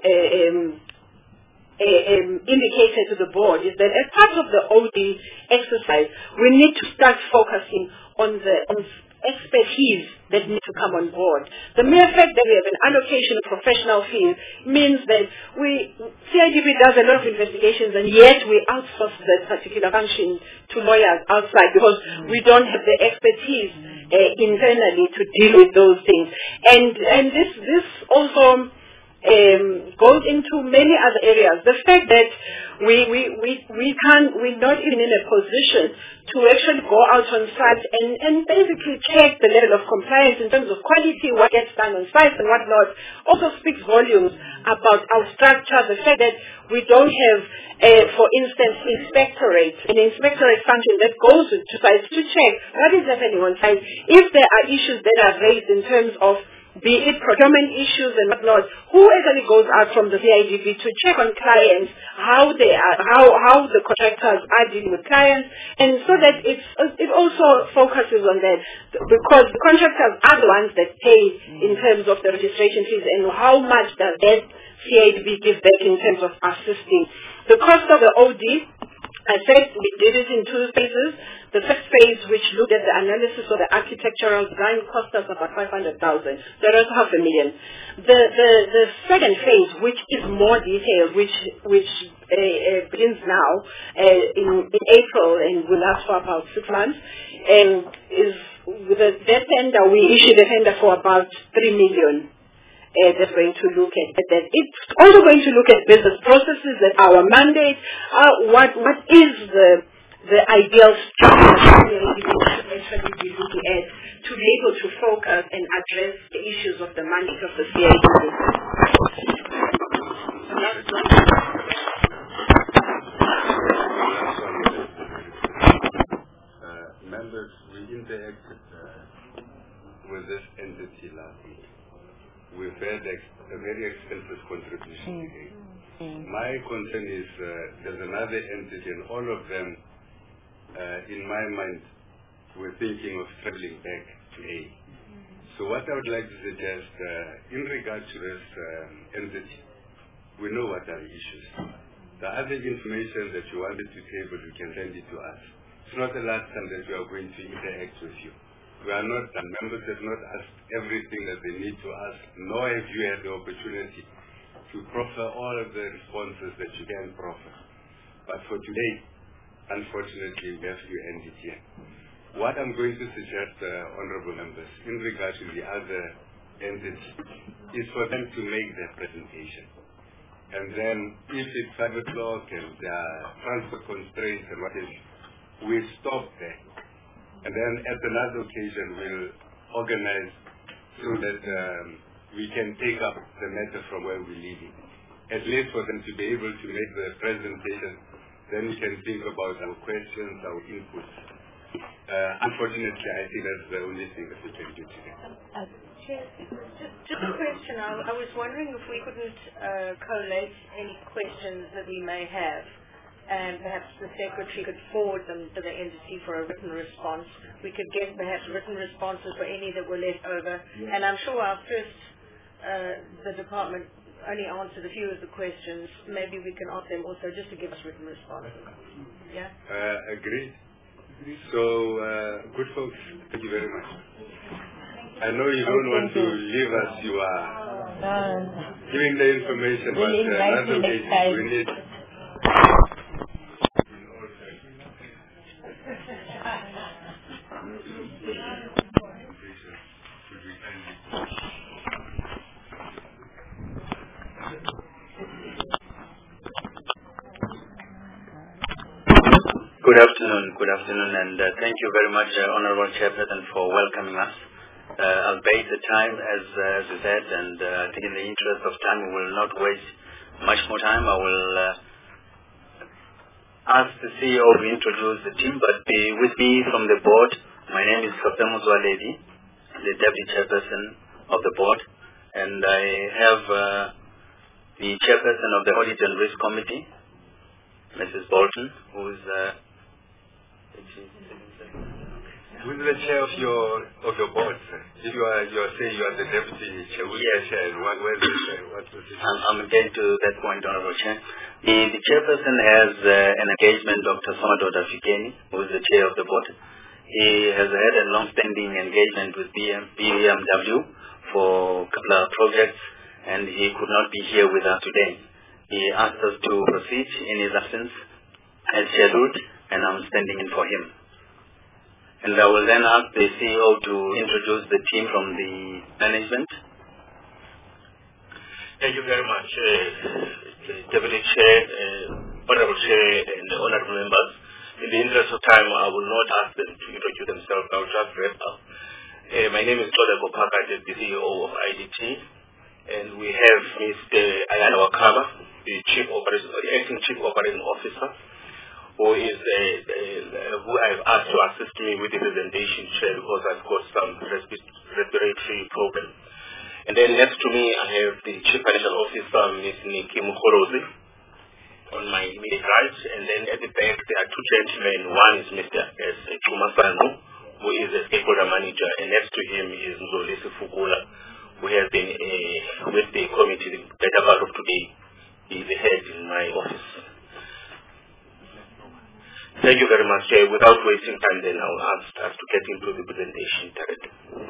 indicated to the board is that as part of the OD exercise, we need to start focusing on the expertise that need to come on board. The mere fact that we have an allocation of professional fees means that CIDB does a lot of investigations, and yet we outsource that particular function to lawyers outside because we don't have the expertise internally to deal with those things. And this also goes into many other areas. The fact that we're not even in a position to actually go out on site and basically check the level of compliance in terms of quality, what gets done on site and what not, also speaks volumes about our structure. The fact that we don't have, for instance, an inspectorate function that goes to sites to check what is happening on site. If there are issues that are raised in terms of be it procurement issues and whatnot, who actually goes out from the CIDB to check on clients, how the contractors are dealing with clients, and so that it also focuses on that, because the contractors are the ones that pay in terms of the registration fees, and how much does that CIDB give back in terms of assisting. The cost of the OD, I said we did it in 2 phases. The first phase, which looked at the analysis of the architectural design, cost us about 500,000. The rest $500,000. The second phase, which is more detailed, which begins now in April and will last for about 6 months, is with that tender. We issued a tender for about 3 million. That's going to look at that. It's also going to look at business processes, at our mandate, what is the ideal structure we should actually be looking at to be able to focus and address the issues of the mandate of the CIDB. Members, we interacted with this entity last week. We've had a very extensive contribution today. My concern is there's another entity, and all of them, in my mind, we're thinking of traveling back to A. So what I would like to suggest, in regard to this entity, we know what are the issues. The other information that you wanted to table, you can send it to us. It's not the last time that we are going to interact with you. We are not, and members have not asked everything that they need to ask, nor have you had the opportunity to proffer all of the responses that you can proffer. But for today, unfortunately, we have to end it here. What I'm going to suggest, honorable members, in regard to the other entities, is for them to make their presentation. And then, if it's 5 o'clock and there are transport constraints and what is, we stop there. And then at another occasion, we'll organize so that we can take up the matter from where we leave it. At least for them to be able to make the presentation, then we can think about our questions, our inputs. Unfortunately, I think that's the only thing that we can do today. Chair, just a question. I was wondering if we couldn't collate any questions that we may have, and perhaps the secretary could forward them to the entity for a written response. We could get perhaps written responses for any that were left over. And I'm sure our first, the department only answered a few of the questions. Maybe we can ask them also just to give us written responses. Yeah? Agreed. So, good folks, thank you very much. I know you don't want to leave us. You are giving the information, but another occasion we need. Good afternoon, and thank you very much, Honorable Chairperson, for welcoming us. I'll bait the time, as you said, and I think in the interest of time, we will not waste much more time. I will ask the CEO to introduce the team, but with me from the board, my name is Kapten Muzwaledi, the Deputy Chairperson of the board, and I have the Chairperson of the Audit and Risk Committee, Mrs. Bolton, who is who's the chair of your board, sir? If you are saying you are the deputy chair, who's the chair? Where's the chair? What position? I'm getting to that point, Honorable Chair. The chairperson has an engagement, Dr. Somato Dafikeni, who is the chair of the board. He has had a long-standing engagement with BMW for a couple of projects, and he could not be here with us today. He asked us to proceed in his absence as scheduled, and I'm standing in for him. And I will then ask the CEO to introduce the team from the management. Thank you very much, Deputy Chair, Honorable Chair, and Honorable Members. In the interest of time, I will not ask them to introduce themselves. I will just wrap up. My name is Toda Kopaka, the CEO of IDT, and we have Mr. Ayana Wakaba, the Acting Chief Operating Officer, who I've asked to assist me with the presentation, Chair, because I've got some respiratory problem. And then next to me, I have the Chief Financial Officer, Ms. Nikki Mukhorozi, on my immediate right. And then at the back, there are two gentlemen. One is Mr. Chumasano, who is a stakeholder manager, and next to him is Nzolisi Fukula, who has been with the committee the better part of today. He is the head in my office. Thank you very much, Chair. Without wasting time, then I will ask us to get into the presentation directly.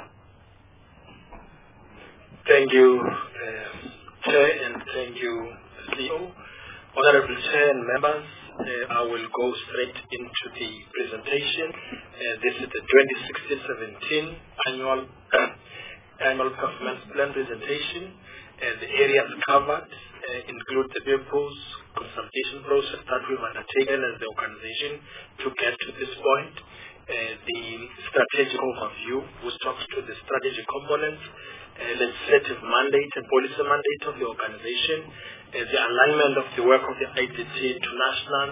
Thank you, Chair, and thank you, CEO. Honorable Chair and members, I will go straight into the presentation. This is the 2016-17 annual performance plan presentation. The areas covered include the purpose, consultation process that we've undertaken as the organization to get to this point, the strategic overview, which talks to the strategic components, legislative mandate and policy mandate of the organization, the alignment of the work of the IDT to national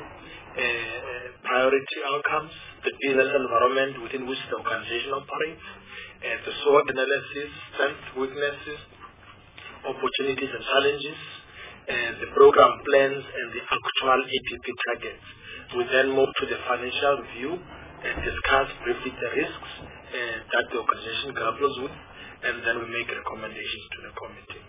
priority outcomes, the business environment within which the organization operates, the SWOT analysis, strengths, weaknesses, opportunities and challenges, the program plans and the actual APP targets. We then move to the financial review and discuss briefly the risks that the organization grapples with, and then we make recommendations to the committee.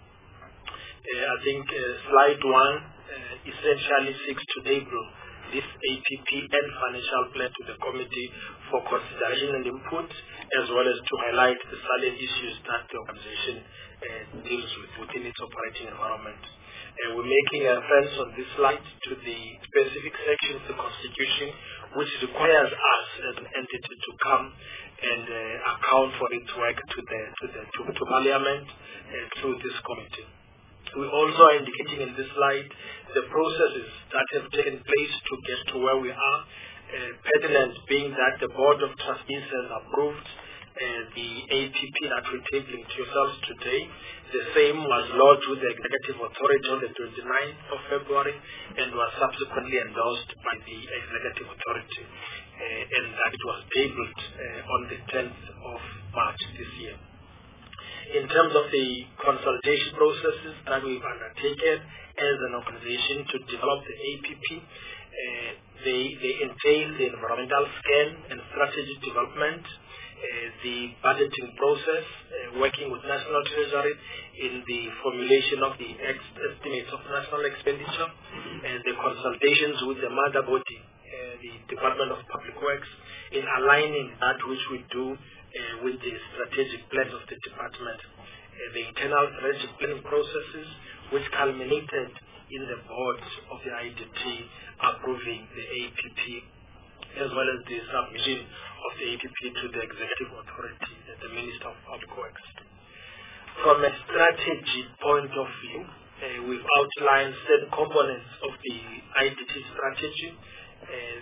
I think slide 1 essentially seeks to label this APP and financial plan to the committee for consideration and input, as well as to highlight the salient issues that the organization deals with within its operating environment. We're making a reference on this slide to the specific section of the Constitution which requires us as an entity to come and account for its work to Parliament through this committee. We also are indicating in this slide the processes that have taken place to get to where we are, pertinent being that the Board of Trustees has approved the APP that we're tabling to yourselves today. The same was lodged with the Executive Authority on the 29th of February and was subsequently endorsed by the Executive Authority, and that it was tabled on the 10th of March this year. In terms of the consultation processes that we've undertaken as an organization to develop the APP, they entail the environmental scan and strategy development, the budgeting process, working with National Treasury in the formulation of the estimates of national expenditure, and the consultations with the mother body, the Department of Public Works, in aligning that which we do with the strategic plans of the department, the internal strategic planning processes, which culminated in the board of the IDT approving the APP, as well as the submission of the APP to the Executive Authority, the Minister of Public Works. From a strategy point of view, we've outlined certain components of the IDT strategy.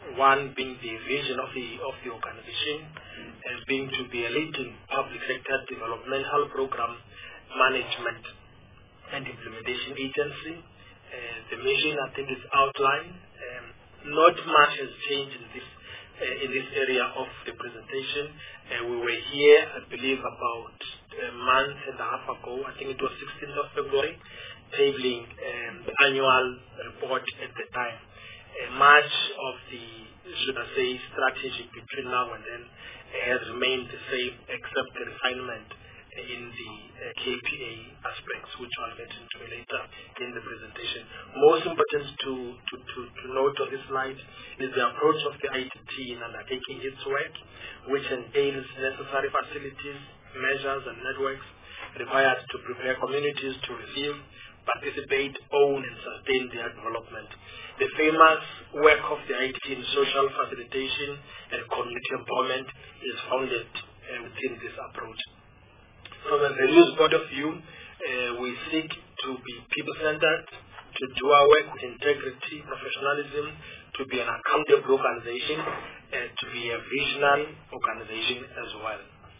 One being the vision of the organization, being to be a leading public sector developmental program management and implementation agency. The mission, I think, is outlined. Not much has changed in this area of the presentation. We were here, I believe, about a month and a half ago. I think it was 16th of February, tabling the annual report at the time. Much of the, should I say, strategy between now and then has remained the same, except the refinement in the KPA aspects, which I'll get into later in the presentation. Most important to note on this slide is the approach of the ITT in undertaking its work, which entails necessary facilities, measures, and networks required to prepare communities to receive, participate, own, and sustain their development. The famous work of the ITT in social facilitation and community empowerment is founded within this approach. From a values point of view, we seek to be people-centered, to do our work with integrity, professionalism, to be an accountable organization, and to be a visionary organization as well.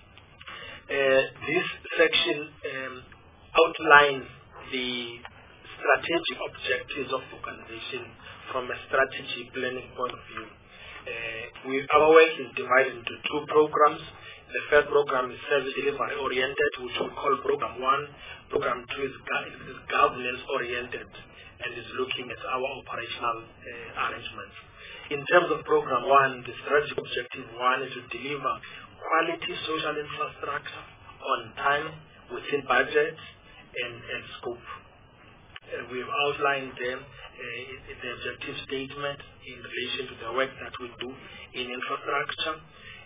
This section outlines the strategic objectives of the organization from a strategy planning point of view. Our work is divided into two programs. The first program is service delivery oriented, which we call Program 1. Program 2 is governance oriented and is looking at our operational arrangements. In terms of Program 1, the strategic objective 1 is to deliver quality social infrastructure on time, within budget and scope. We have outlined them the objective statement in relation to the work that we do in infrastructure.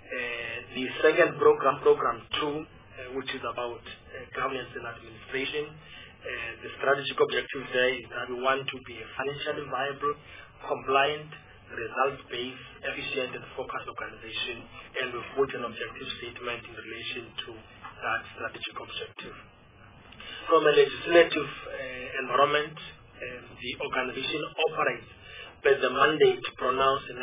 The second program, Program 2, which is about governance and administration, the strategic objective there is that we want to be a financially viable, compliant, result-based, efficient, and focused organization, and we've put an objective statement in relation to that strategic objective. From a legislative environment, the organization operates by the mandate pronounced in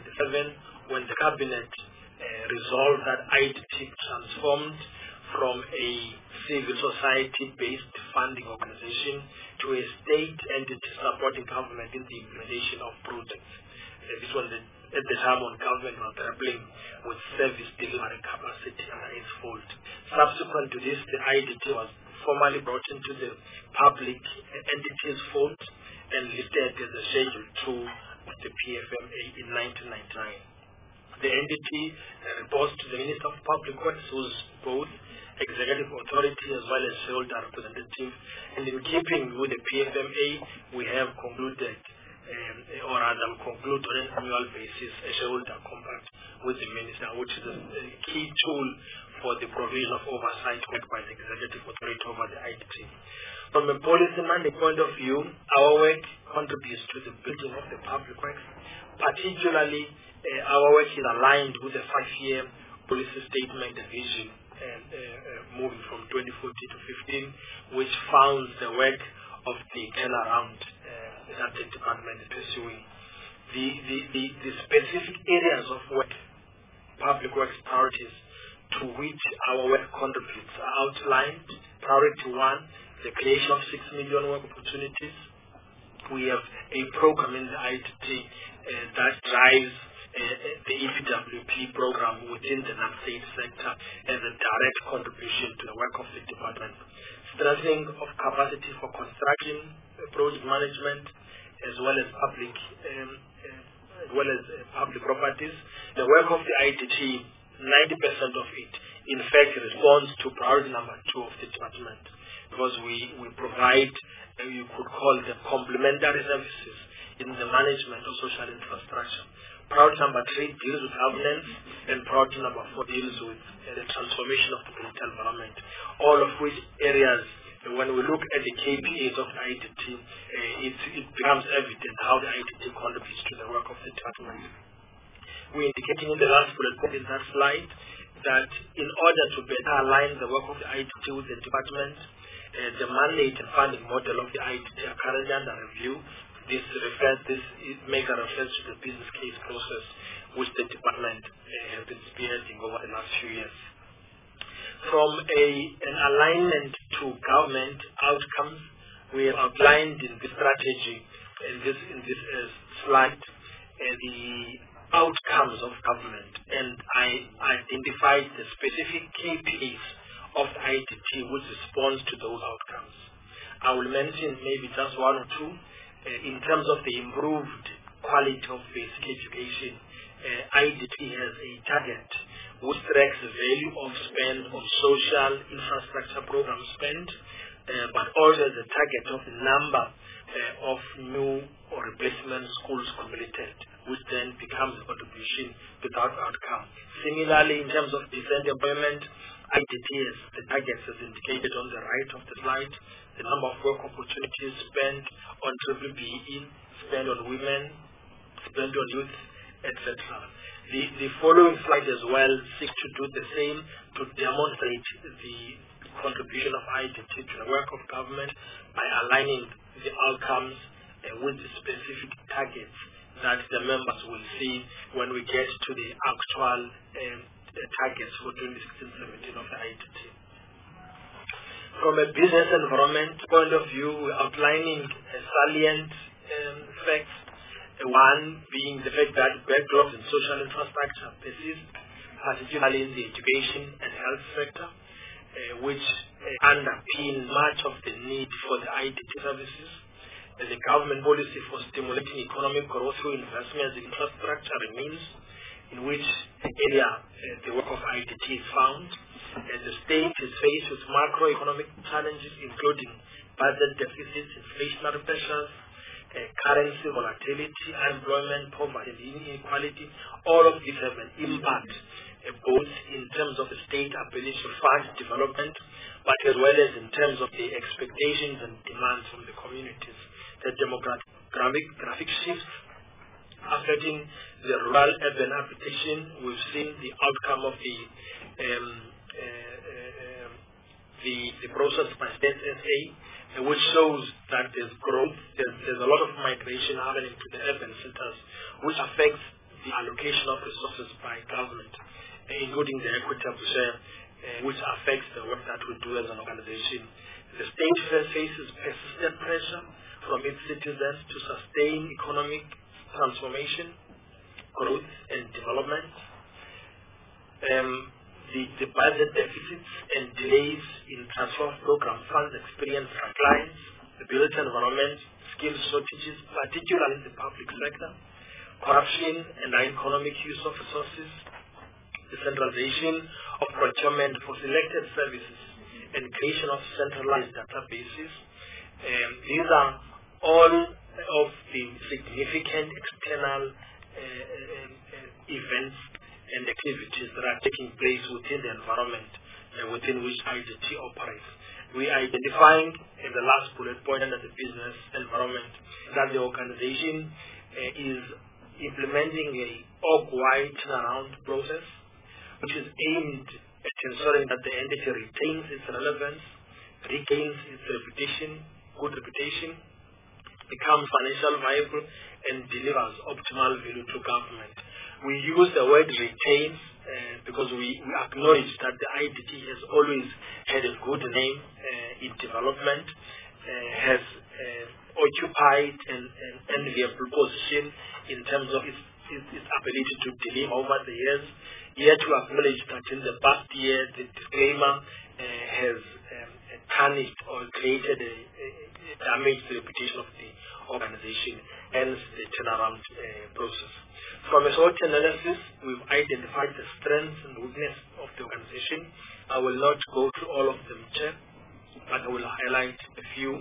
1997 when the Cabinet resolved that ITT transformed from a civil society-based funding organization to a state entity supporting government in the implementation of projects. This was at the time when government was grappling with service delivery capacity under its fold. Subsequent to this, the ITT was formally brought into the public entities fold and listed as a Schedule 2 of the PFMA in 1999. The entity reports to the Minister of Public Works, who's both executive authority as well as shareholder representative. And in keeping with the PFMA, we have concluded, or rather conclude on an annual basis, a shareholder compact with the Minister, which is a key tool for the provision of oversight work by the executive authority over the ITT. From a policy mandate point of view, our work contributes to the building of the public works. Particularly, our work is aligned with the 5-year policy statement and vision moving from 2014 to 15, which founds the work of the turnaround that the department is pursuing. The specific areas of work, public works priorities, to which our work contributes are outlined. Priority 1, the creation of 6 million work opportunities. We have a program in the ITT that drives the EPWP program within the non-state sector as a direct contribution to the work of the department. Strengthening of capacity for construction, project management, as well as public properties. The work of the ITT, 90% of it, in fact, responds to priority number 2 of the department, because we provide, you could call them complementary services in the management of social infrastructure. Priority number 3 deals with governance, and priority number 4 deals with the transformation of the built environment. All of which areas, when we look at the KPIs of the ITT, it becomes evident how the ITT contributes to the work of the department. We're indicating in the last bullet point in that slide that in order to better align the work of the ITT with the department, the mandate and funding model of the ITT are currently under review It makes a reference to the business case process which the department has been spearheading over the last few years. From an alignment to government outcomes, we have outlined in the strategy in this slide the outcomes of government, and I identified the specific KPIs of the IDT which responds to those outcomes. I will mention maybe just one or two. In terms of the improved quality of basic education, IDT has a target which tracks the value of spend on social infrastructure program spend, but also the target of the number of new or replacement schools completed, which then becomes a contribution to that outcome. Similarly, in terms of decent employment, IDT has the targets as indicated on the right of the slide, the number of work opportunities spent on BBBE, spent on women, spent on youth, etc. The following slide as well seeks to do the same to demonstrate the contribution of IDT to the work of government by aligning the outcomes with the specific targets that the members will see when we get to the actual targets for 2016-17 of the IDT. From a business environment point of view, we're outlining salient facts. One being the fact that backlogs in social infrastructure persist, particularly in the education and health sector, which underpin much of the need for the IDT services. The government policy for stimulating economic growth through investments in infrastructure remains, in which area the work of IDT is found. The state is faced with macroeconomic challenges, including budget deficits, inflationary pressures, currency volatility, unemployment, poverty, and inequality. All of these have an impact both in terms of the state ability to fund development, but as well as in terms of the expectations and demands from the communities. The demographic shift affecting the rural-urban habitation, we've seen the outcome of the process by State SA, which shows that there's growth, there's a lot of migration happening to the urban centers, which affects the allocation of resources by government, including the equitable share, which affects the work that we do as an organization. The state faces persistent pressure from its citizens to sustain economic transformation, growth, and development. The budget deficits and delays in transfer of program funds experienced by clients, the built environment, skills shortages, particularly in the public sector, corruption and economic use of resources, the centralization of procurement for selected services, and creation of centralized databases. These are all of the significant external events and activities that are taking place within the environment within which IDT operates. We are identifying in the last bullet point under the business environment that the organization is implementing a org-wide turnaround process, which is aimed at ensuring that the entity retains its relevance, regains its good reputation, becomes financially viable, and delivers optimal value to government. We use the word retains because we acknowledge that the IDT has always had a good name in development, has occupied an enviable position in terms of its ability to deliver over the years. Yet we acknowledge that in the past year, the disclaimer has tarnished or created a damage to the reputation of the organization, hence the turnaround process. From a SWOT analysis, we've identified the strengths and weaknesses of the organization. I will not go through all of them, Chair, but I will highlight a few.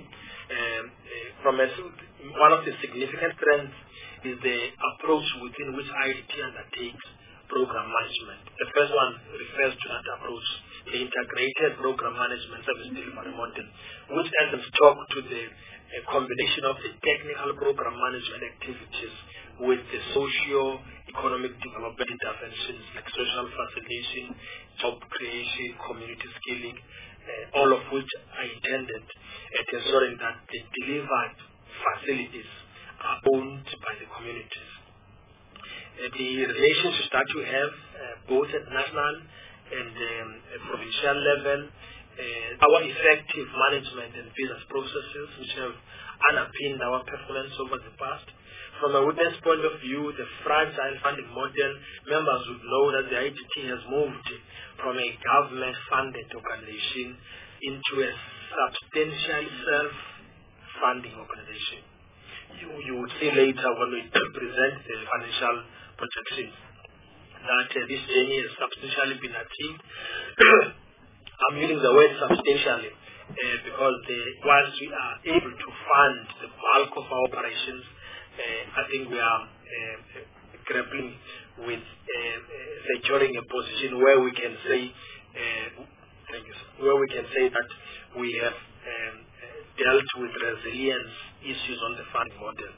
One of the significant strengths is the approach within which IDT undertakes program management. The first one refers to that approach, the integrated program management service delivery model, which adds stock to the combination of the technical program management activities with the socio-economic development interventions like social facilitation, job creation, community skilling, all of which are intended at ensuring that the delivered facilities are owned by the communities. The relationships that we have, both at national and provincial level, our effective management and business processes which have underpinned our performance over the past. From a witness point of view, the fragile funding model, members would know that the IGT has moved from a government-funded organization into a substantial self-funding organization. You would see later when we present the financial projections that this journey has substantially been achieved. I'm using the word substantially because once we are able to fund the bulk of our operations, I think we are grappling with securing a position where we can say, that we have dealt with resilience issues on the funding model.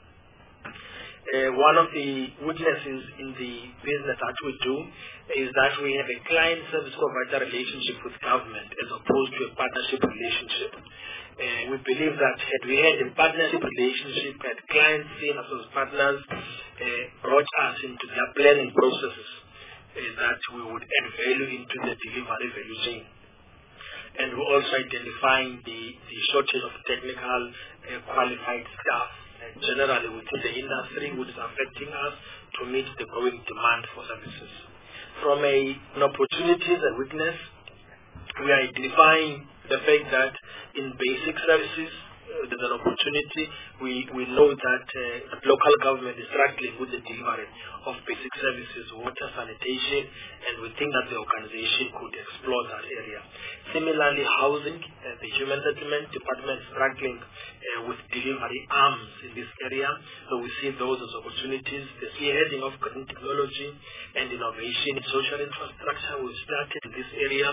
One of the weaknesses in the business that we do is that we have a client service provider relationship with government as opposed to a partnership relationship. We believe that had we had a partnership relationship, had clients seen us as partners, brought us into their planning processes, that we would add value into the delivery value chain. And we're also identifying the shortage of technical qualified staff generally within the industry, which is affecting us to meet the growing demand for services. From an opportunities and weakness, we are identifying the fact that in basic services, there's an opportunity. We know that local government is struggling with the delivery of basic services, water, sanitation, and we think that the organization could explore that area. Similarly, housing, the human settlement department is struggling with delivery arms in this area, so we see those as opportunities. The spearheading of green technology and innovation in social infrastructure, we started in this area.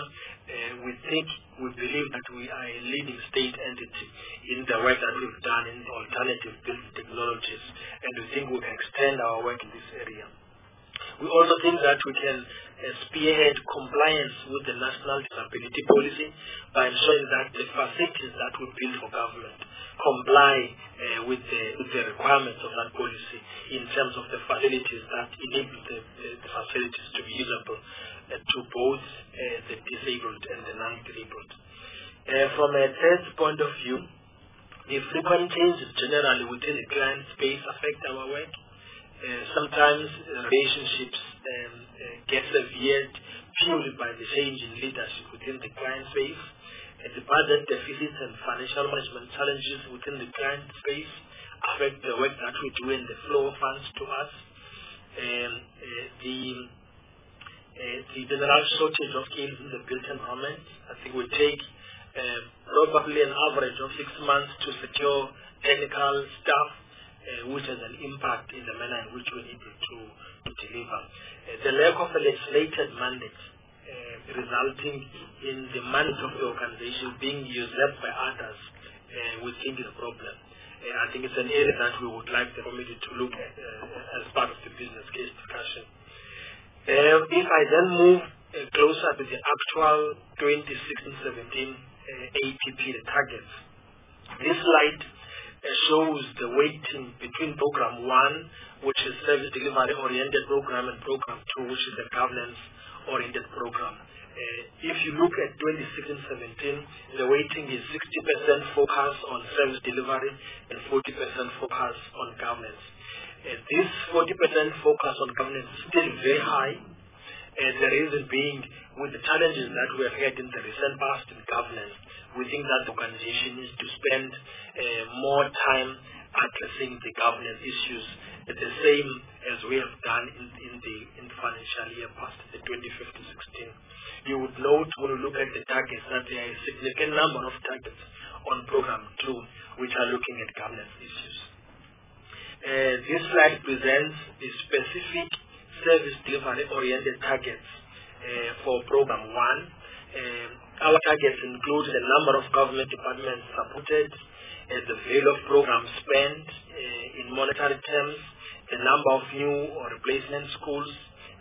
We believe that we are a leading state entity in the work that we've done in alternative building technologies, and we think we can extend our work in this area. We also think that we can spearhead compliance with the National Disability Policy by ensuring that the facilities that we build for government comply with the requirements of that policy in terms of the facilities that enable the facilities to be usable to both the disabled and the non-disabled. From a third point of view, the frequent changes generally within the client space affect our work. Sometimes relationships get severed purely by the change in leadership within the client space. The budget deficits and financial management challenges within the client space affect the work that we do and the flow of funds to us. The general shortage of skills in the built environment, I think we take probably an average of 6 months to secure technical staff, which has an impact in the manner in which we're able to deliver. The lack of a legislated mandate resulting in the mandate of the organization being usurped by others, we think is a problem. I think it's an area that we would like the committee to look at as part of the business case discussion. If I then move closer to the actual 2016-17 APP, the targets, this slide shows the weighting between Program 1, which is Service Delivery Oriented Program, and Program 2, which is the Governance-Oriented Program. If you look at 2016-17, the weighting is 60% focus on service delivery and 40% focus on governance. This 40% focus on governance is still very high, and the reason being, with the challenges that we have had in the recent past in governance, we think that the organization needs to spend more time addressing the governance issues, the same as we have done in the financial year past, the 2015-16. You would note when you look at the targets that there are a significant number of targets on Program 2 which are looking at governance issues. This slide presents the specific service delivery oriented targets for Program 1. Our targets include the number of government departments supported, the value of program spent in monetary terms, the number of new or replacement schools,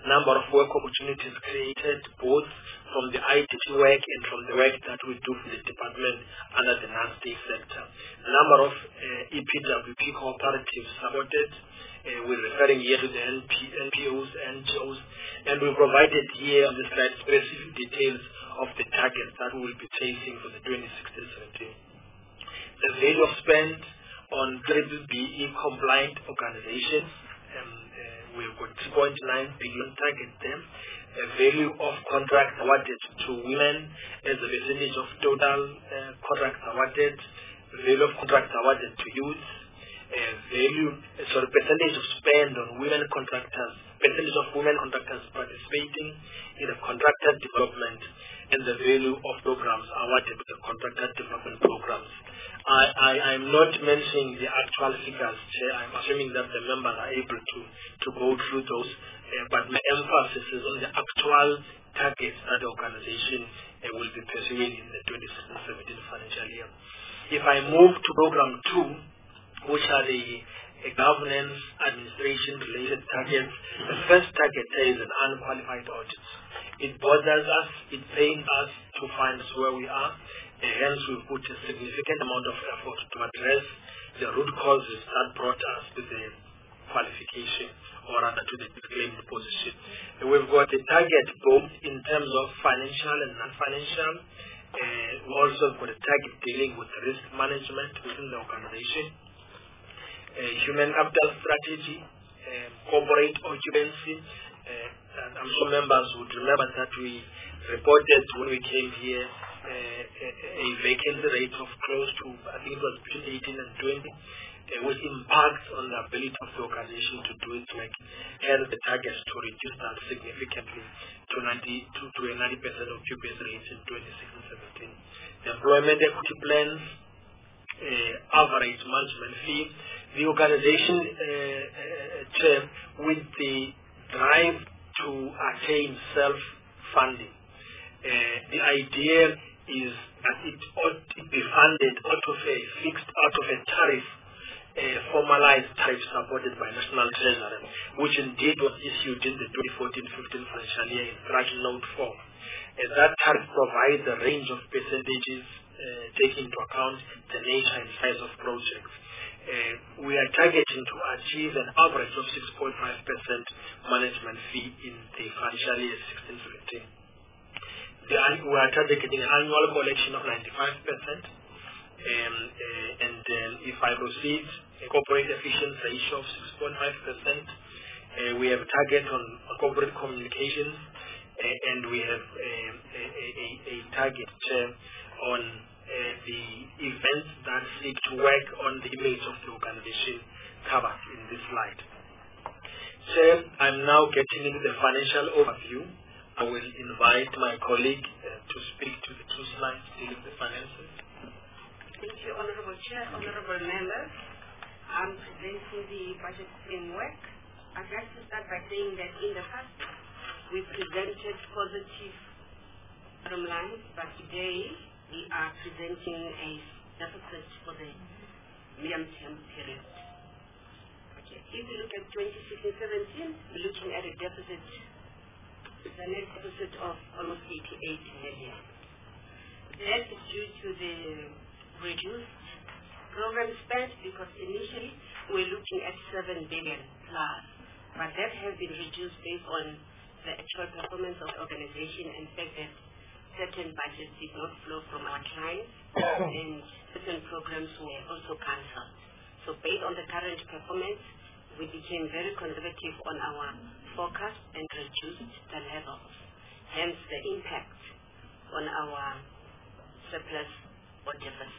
number of work opportunities created, both from the IDT work and from the work that we do for the department under the non-state sector. The number of EPWP cooperatives supported, we're referring here to the NPOs, NGOs, and we provided here on the slide specific details of the targets that we will be chasing for the 2016-17. The value of spend on BBBE compliant organizations, we've got 3.9 billion target there. The value of contracts awarded to women as a percentage of total contracts awarded, the value of contracts awarded to youth, percentage of spend on women contractors, percentage of women contractors participating in the contractor development, and the value of programs awarded to the contractor development programs. I'm not mentioning the actual figures, Chair. I'm assuming that the members are able to go through those, but my emphasis is on the actual targets that the organization will be pursuing in the 2016-17 financial year. If I move to program 2, which are the governance administration related targets, the first target is an unqualified audit. It bothers us, it pains us to find where we are, and hence we put a significant amount of effort to address the root causes that brought us to the qualification, or rather to the claimed position. And we've got a target both in terms of financial and non-financial. We also got a target dealing with risk management within the organization, human capital strategy, corporate occupancy. And I'm sure members would remember that we reported when we came here a vacancy rate of close to, I think it was between 18 and 20, which impacts on the ability of the organization to do its work. Hence the target to reduce that significantly to a 90% occupancy rate in 2016-17. The employment equity plans, average management fee, the organization term with the drive to attain self-funding. The idea is that it ought to be funded out of a fixed, out of a tariff, formalized tariff supported by National Treasury, which indeed was issued in the 2014-15 financial year in draft note form. That tariff provides a range of percentages taking into account the nature and size of projects. We are targeting to achieve an average of 6.5% management fee in the financial year 16-17. We are targeting an annual collection of 95%. And if I proceed, a corporate efficiency ratio of 6.5%. We have a target on corporate communications, and we have a target on the events that seek to work on the image of the organization covered in this slide. Chair, I'm now getting into the financial overview. I will invite my colleague to speak to the 2 slides dealing with the finances. Thank you, Honorable Chair, Honorable Members. I'm presenting the budget framework. I'd like to start by saying that in the past, we presented positive bottom lines, but today we are presenting a deficit for the medium-term period. Okay. If you look at 2016-17, we're looking at a deficit, the net deficit of almost 88 million. That is due to the reduced program spend, because initially we're looking at 7 billion plus, but that has been reduced based on the actual performance of the organization and the fact that certain budgets did not flow from our clients and certain programs were also cancelled. So based on the current performance, we became very conservative on our forecast and reduced the levels, hence the impact on our surplus or deficit.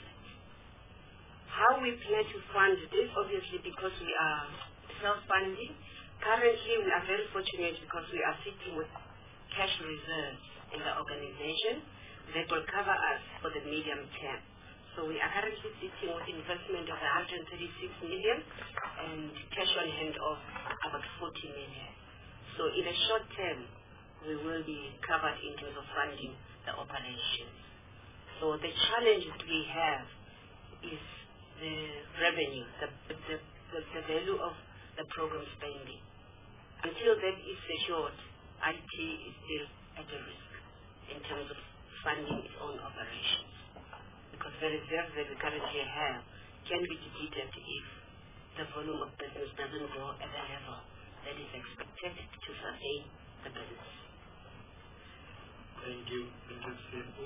How we plan to fund this, obviously because we are self-funding. Currently we are very fortunate because we are sitting with cash reserves in the organization that will cover us for the medium term. So we are currently sitting with investment of 136 million and cash on hand of about 40 million. So in the short term, we will be covered in terms of funding the operations. So the challenges we have is the revenue, the value of the program spending. Until that is secured, IT is still at a risk in terms of funding its own operations? Because the reserves that we currently have can be depleted if the volume of business doesn't grow at a level that is expected to sustain the business. Thank you. Thank you, CFO.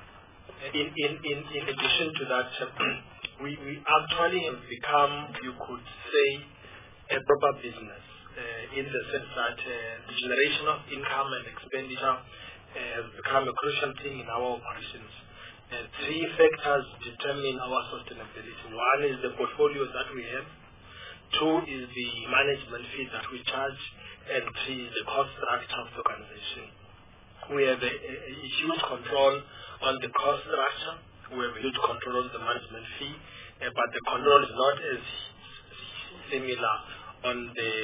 In addition to that, we actually have become, you could say, a proper business in the sense that the generation of income and expenditure has become a crucial thing in our operations. Three factors determine our sustainability. One is the portfolios that we have. Two is the management fees that we charge. And three is the cost structure of the organization. We have a huge control on the cost structure. We have a huge control on the management fee. But the control is not as similar on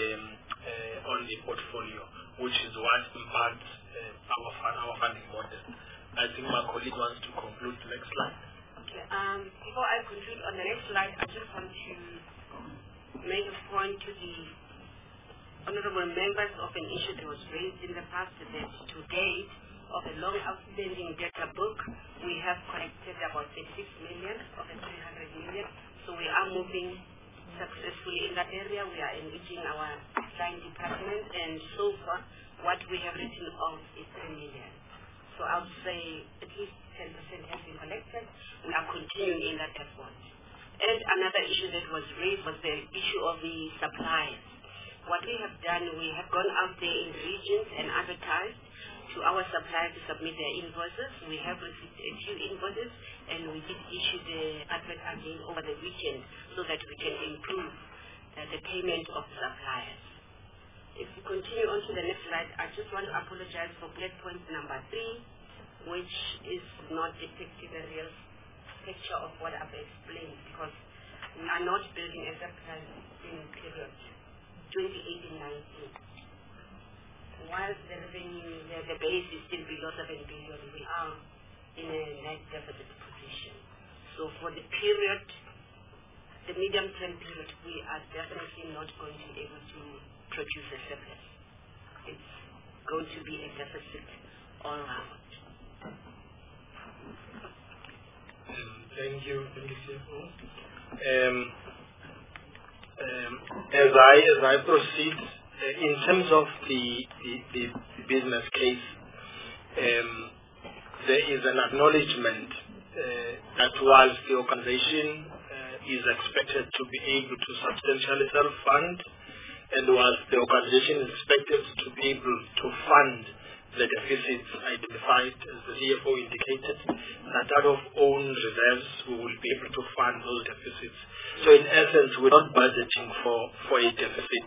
the portfolio, which is what impacts our funding model. I think my colleague wants to conclude the next slide. Okay. Before I conclude on the next slide, I just want to make a point to the honorable members of an issue that was raised in the past, that to date of a long outstanding data book, we have collected about 36 million of the 300 million. So we are moving successfully in that area. We are enriching our client department, and so far what we have written off is 3 million. So I would say at least 10% has been collected. We are continuing in that effort. And another issue that was raised was the issue of the suppliers. What we have done, we have gone out there in the regions and advertised to our suppliers to submit their invoices. We have received a few invoices, and we did issue the advert again over the weekend so that we can improve the payment of suppliers. If we continue on to the next slide, I just want to apologize for bullet point number 3, which is not depicting the real picture of what I've explained, because we are not building a surplus in period 2018-19. Whilst the revenue, the base is still below 7 billion, we are in a net deficit position. So for the period, the medium-term period, we are definitely not going to be able to produce a surplus. It's going to be a deficit all around. Thank you, CFO. As I proceed, in terms of the business case, there is an acknowledgement that whilst the organization is expected to be able to substantially self-fund, and whilst the organization is expected to be able to fund the deficits identified, as the CFO indicated, that out of own reserves we will be able to fund those deficits. So in essence, we're not budgeting for a deficit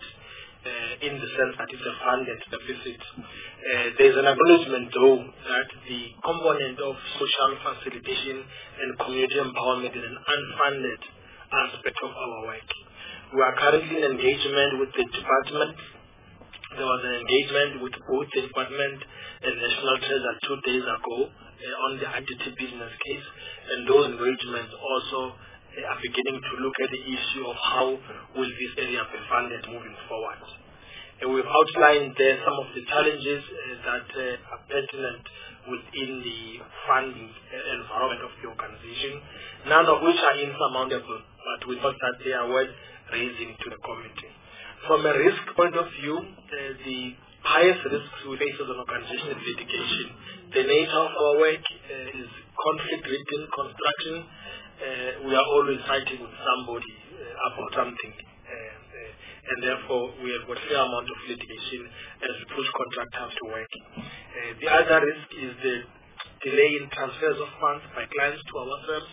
in the sense that it's a funded deficit. There's an acknowledgement, though, that the component of social facilitation and community empowerment is an unfunded aspect of our work. We are currently in engagement with the department. There was an engagement with both the department and National Treasury 2 days ago on the IDT business case, and those engagements also are beginning to look at the issue of how will this area be funded moving forward. And we've outlined there some of the challenges that are pertinent within the funding environment of the organization, none of which are insurmountable, but we thought that they are worth raising to the committee. From a risk point of view, the highest risks we face as an organization is litigation. The nature of our work is conflict-ridden construction. We are always fighting with somebody about something, and therefore we have got a fair amount of litigation as we push contractors to work. The other risk is the delay in transfers of funds by clients to ourselves.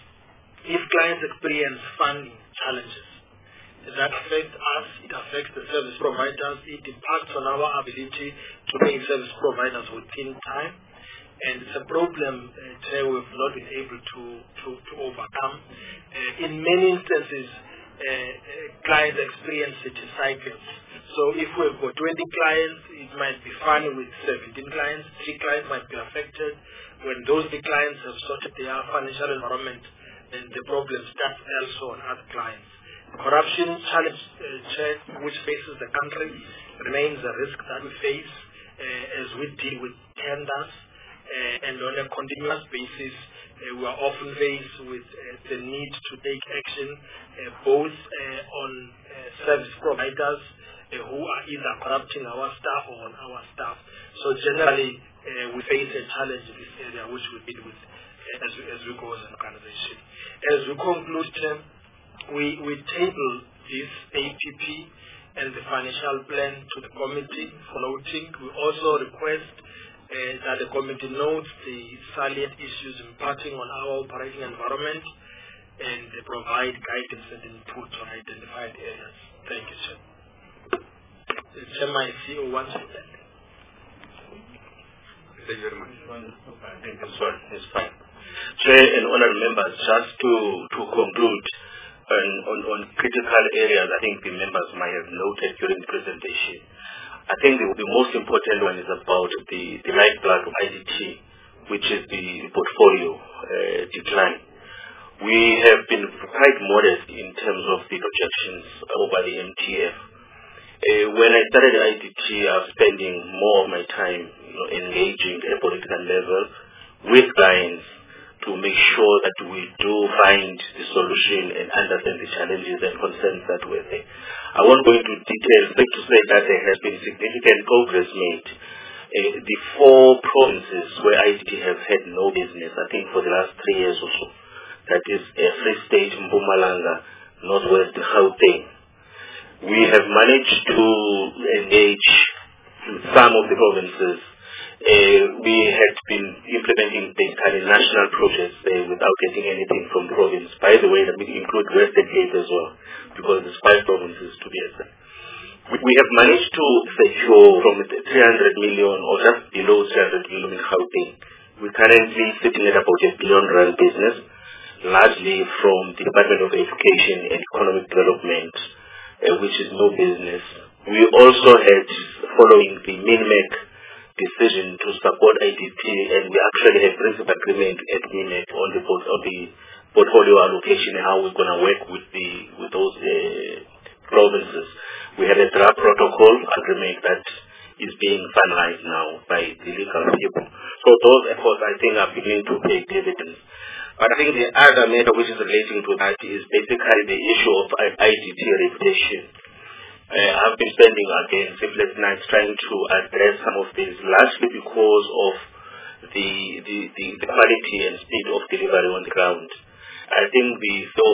If clients experience funding challenges, that affects us, it affects the service providers, it impacts on our ability to pay service providers within time, and it's a problem we've not been able to overcome. In many instances, clients experience city cycles. So if we've got 20 clients, it might be fine with 17 clients, 3 clients might be affected. When those clients have sorted their financial environment, then the problem starts also on other clients. Corruption challenge which faces the country remains a risk that we face, as we deal with tenders, and on a continuous basis, we are often faced with the need to take action both on service providers who are either corrupting our staff or on our staff. So generally, we face a challenge in this area which we deal with as we go as an organization. As we conclude, we table this APP and the financial plan to the committee for noting. We also request that the committee notes the salient issues impacting on our operating environment and provide guidance and input on identified areas. Thank you, Chair. The Chairman, CEO wants to end. Thank you very much. Thank you, sir. It's fine. Chair and honourable members, just to conclude on critical areas I think the members might have noted during the presentation. I think the most important one is about the lifeblood of IDT, which is the portfolio decline. We have been quite modest in terms of the projections over the MTF. When I started IDT, I was spending more of my time engaging at a political level with clients to make sure that we do find the solution and understand the challenges and concerns that were there. I won't go into detail, but to say that there has been significant progress made. The 4 provinces where IDT has had no business, I think for the last 3 years or so, that is Free State, Mpumalanga, Northwest, Gauteng. We have managed to engage some of the provinces. We had been implementing basically national projects without getting anything from the province. By the way, that will include Western Cape as well, because there's 5 provinces to be exact. We have managed to secure from 300 million or just below 300 million in Gauteng. We're currently sitting at about R1 billion business, largely from the Department of Education and Economic Development, which is no business. We also had, following the MINMEC decision to support IDT, and we actually have principal agreement at MINMEC on the portfolio allocation and how we're going to work with those provinces. We have a draft protocol agreement that is being finalized now by the legal people. So those efforts, I think, are beginning to pay dividends. But I think the other matter which is relating to that is basically the issue of IDT reputation. I've been spending, again, sleepless nights trying to address some of these, largely because of the quality and speed of delivery on the ground. I think we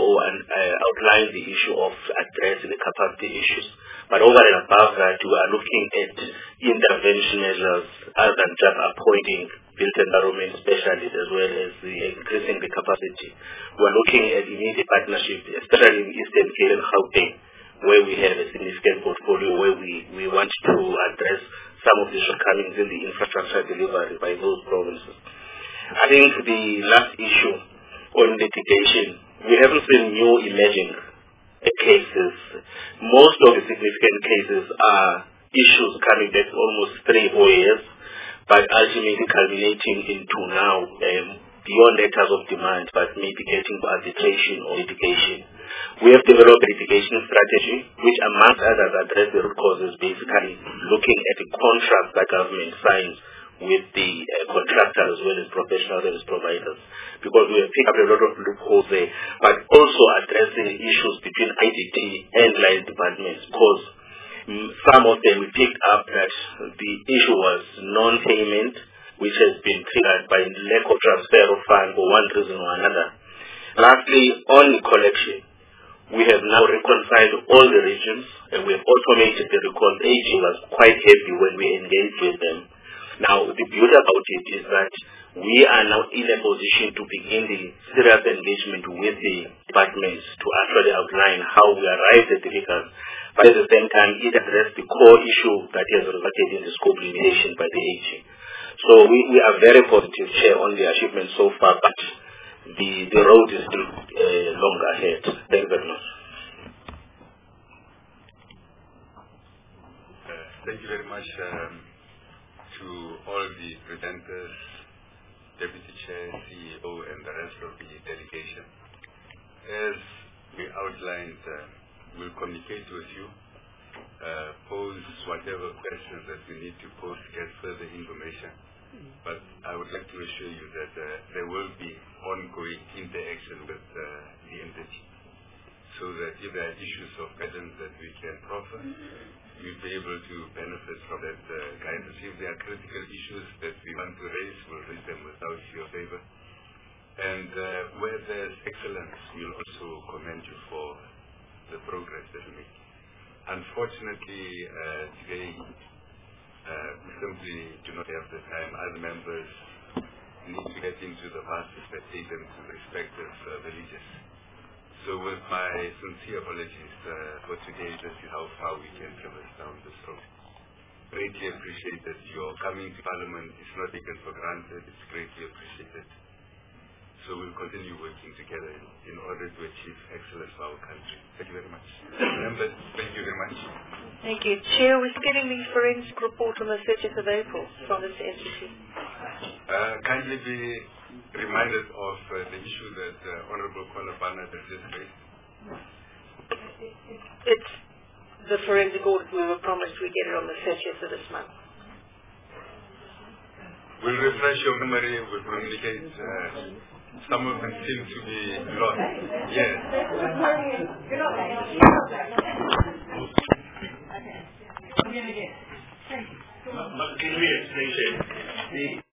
outlined the issue of addressing the capacity issues. But over and above that, we are looking at intervention measures other than just appointing built environment specialists as well as increasing the capacity. We are looking at immediate partnership, especially in Eastern Cape and Gauteng, where we have a significant portfolio where we want to address some of the shortcomings in the infrastructure delivery by those provinces. I think the last issue on litigation, we haven't seen new emerging cases. Most of the significant cases are issues coming back almost 3-4 years, but ultimately culminating into now beyond letters of demand, but maybe getting to arbitration or litigation. We have developed a litigation strategy, which amongst others address the root causes, basically looking at the contracts that government signs with the contractors as well as professional service providers, because we have picked up a lot of loopholes there, but also addressing issues between IDT and line departments, because some of them we picked up that the issue was non-payment, which has been triggered by lack of transfer of funds for one reason or another. Lastly, on collection, we have now reconciled all the regions and we have automated the records. AG was quite heavy when we engaged with them. Now, the beauty about it is that we are now in a position to begin the serious engagement with the departments to actually outline how we arrived at the figures. But at the same time, it addressed the core issue that has resulted in the scope limitation by the AG. So we are very positive, Chair, on the achievement so far, but the road is still long ahead. Thank you very much. Thank you very much to all the presenters, Deputy Chair, CEO, and the rest of the delegation. As we outlined, we'll communicate with you pose whatever questions that we need to pose to get further information. But I would like to assure you that there will be ongoing interaction with the entity, so that if there are issues of guidance that we can proffer, we'll be able to benefit from that guidance. If there are critical issues that we want to raise, we'll raise them without your favor. And where there's excellence, we'll also commend you for the progress that we make. Unfortunately, today, we simply do not have the time. Other members need to get into the buses that take them to respective villages. So with my sincere apologies for today, this is how far we can traverse down this road. Greatly appreciate that your coming to Parliament is not taken for granted. It's greatly appreciated. So we'll continue working together in order to achieve excellence for our country. Thank you very much. Members, thank you very much. Thank you. Chair, we're getting the forensic report on the 30th of April from this entity. Kindly be reminded of the issue that Honorable Kwalabana has just raised. It's the forensic audit. We were promised we get it on the 30th of this month. We'll refresh your memory. We'll communicate. Some of them seem to be lost. Yes. Can we explain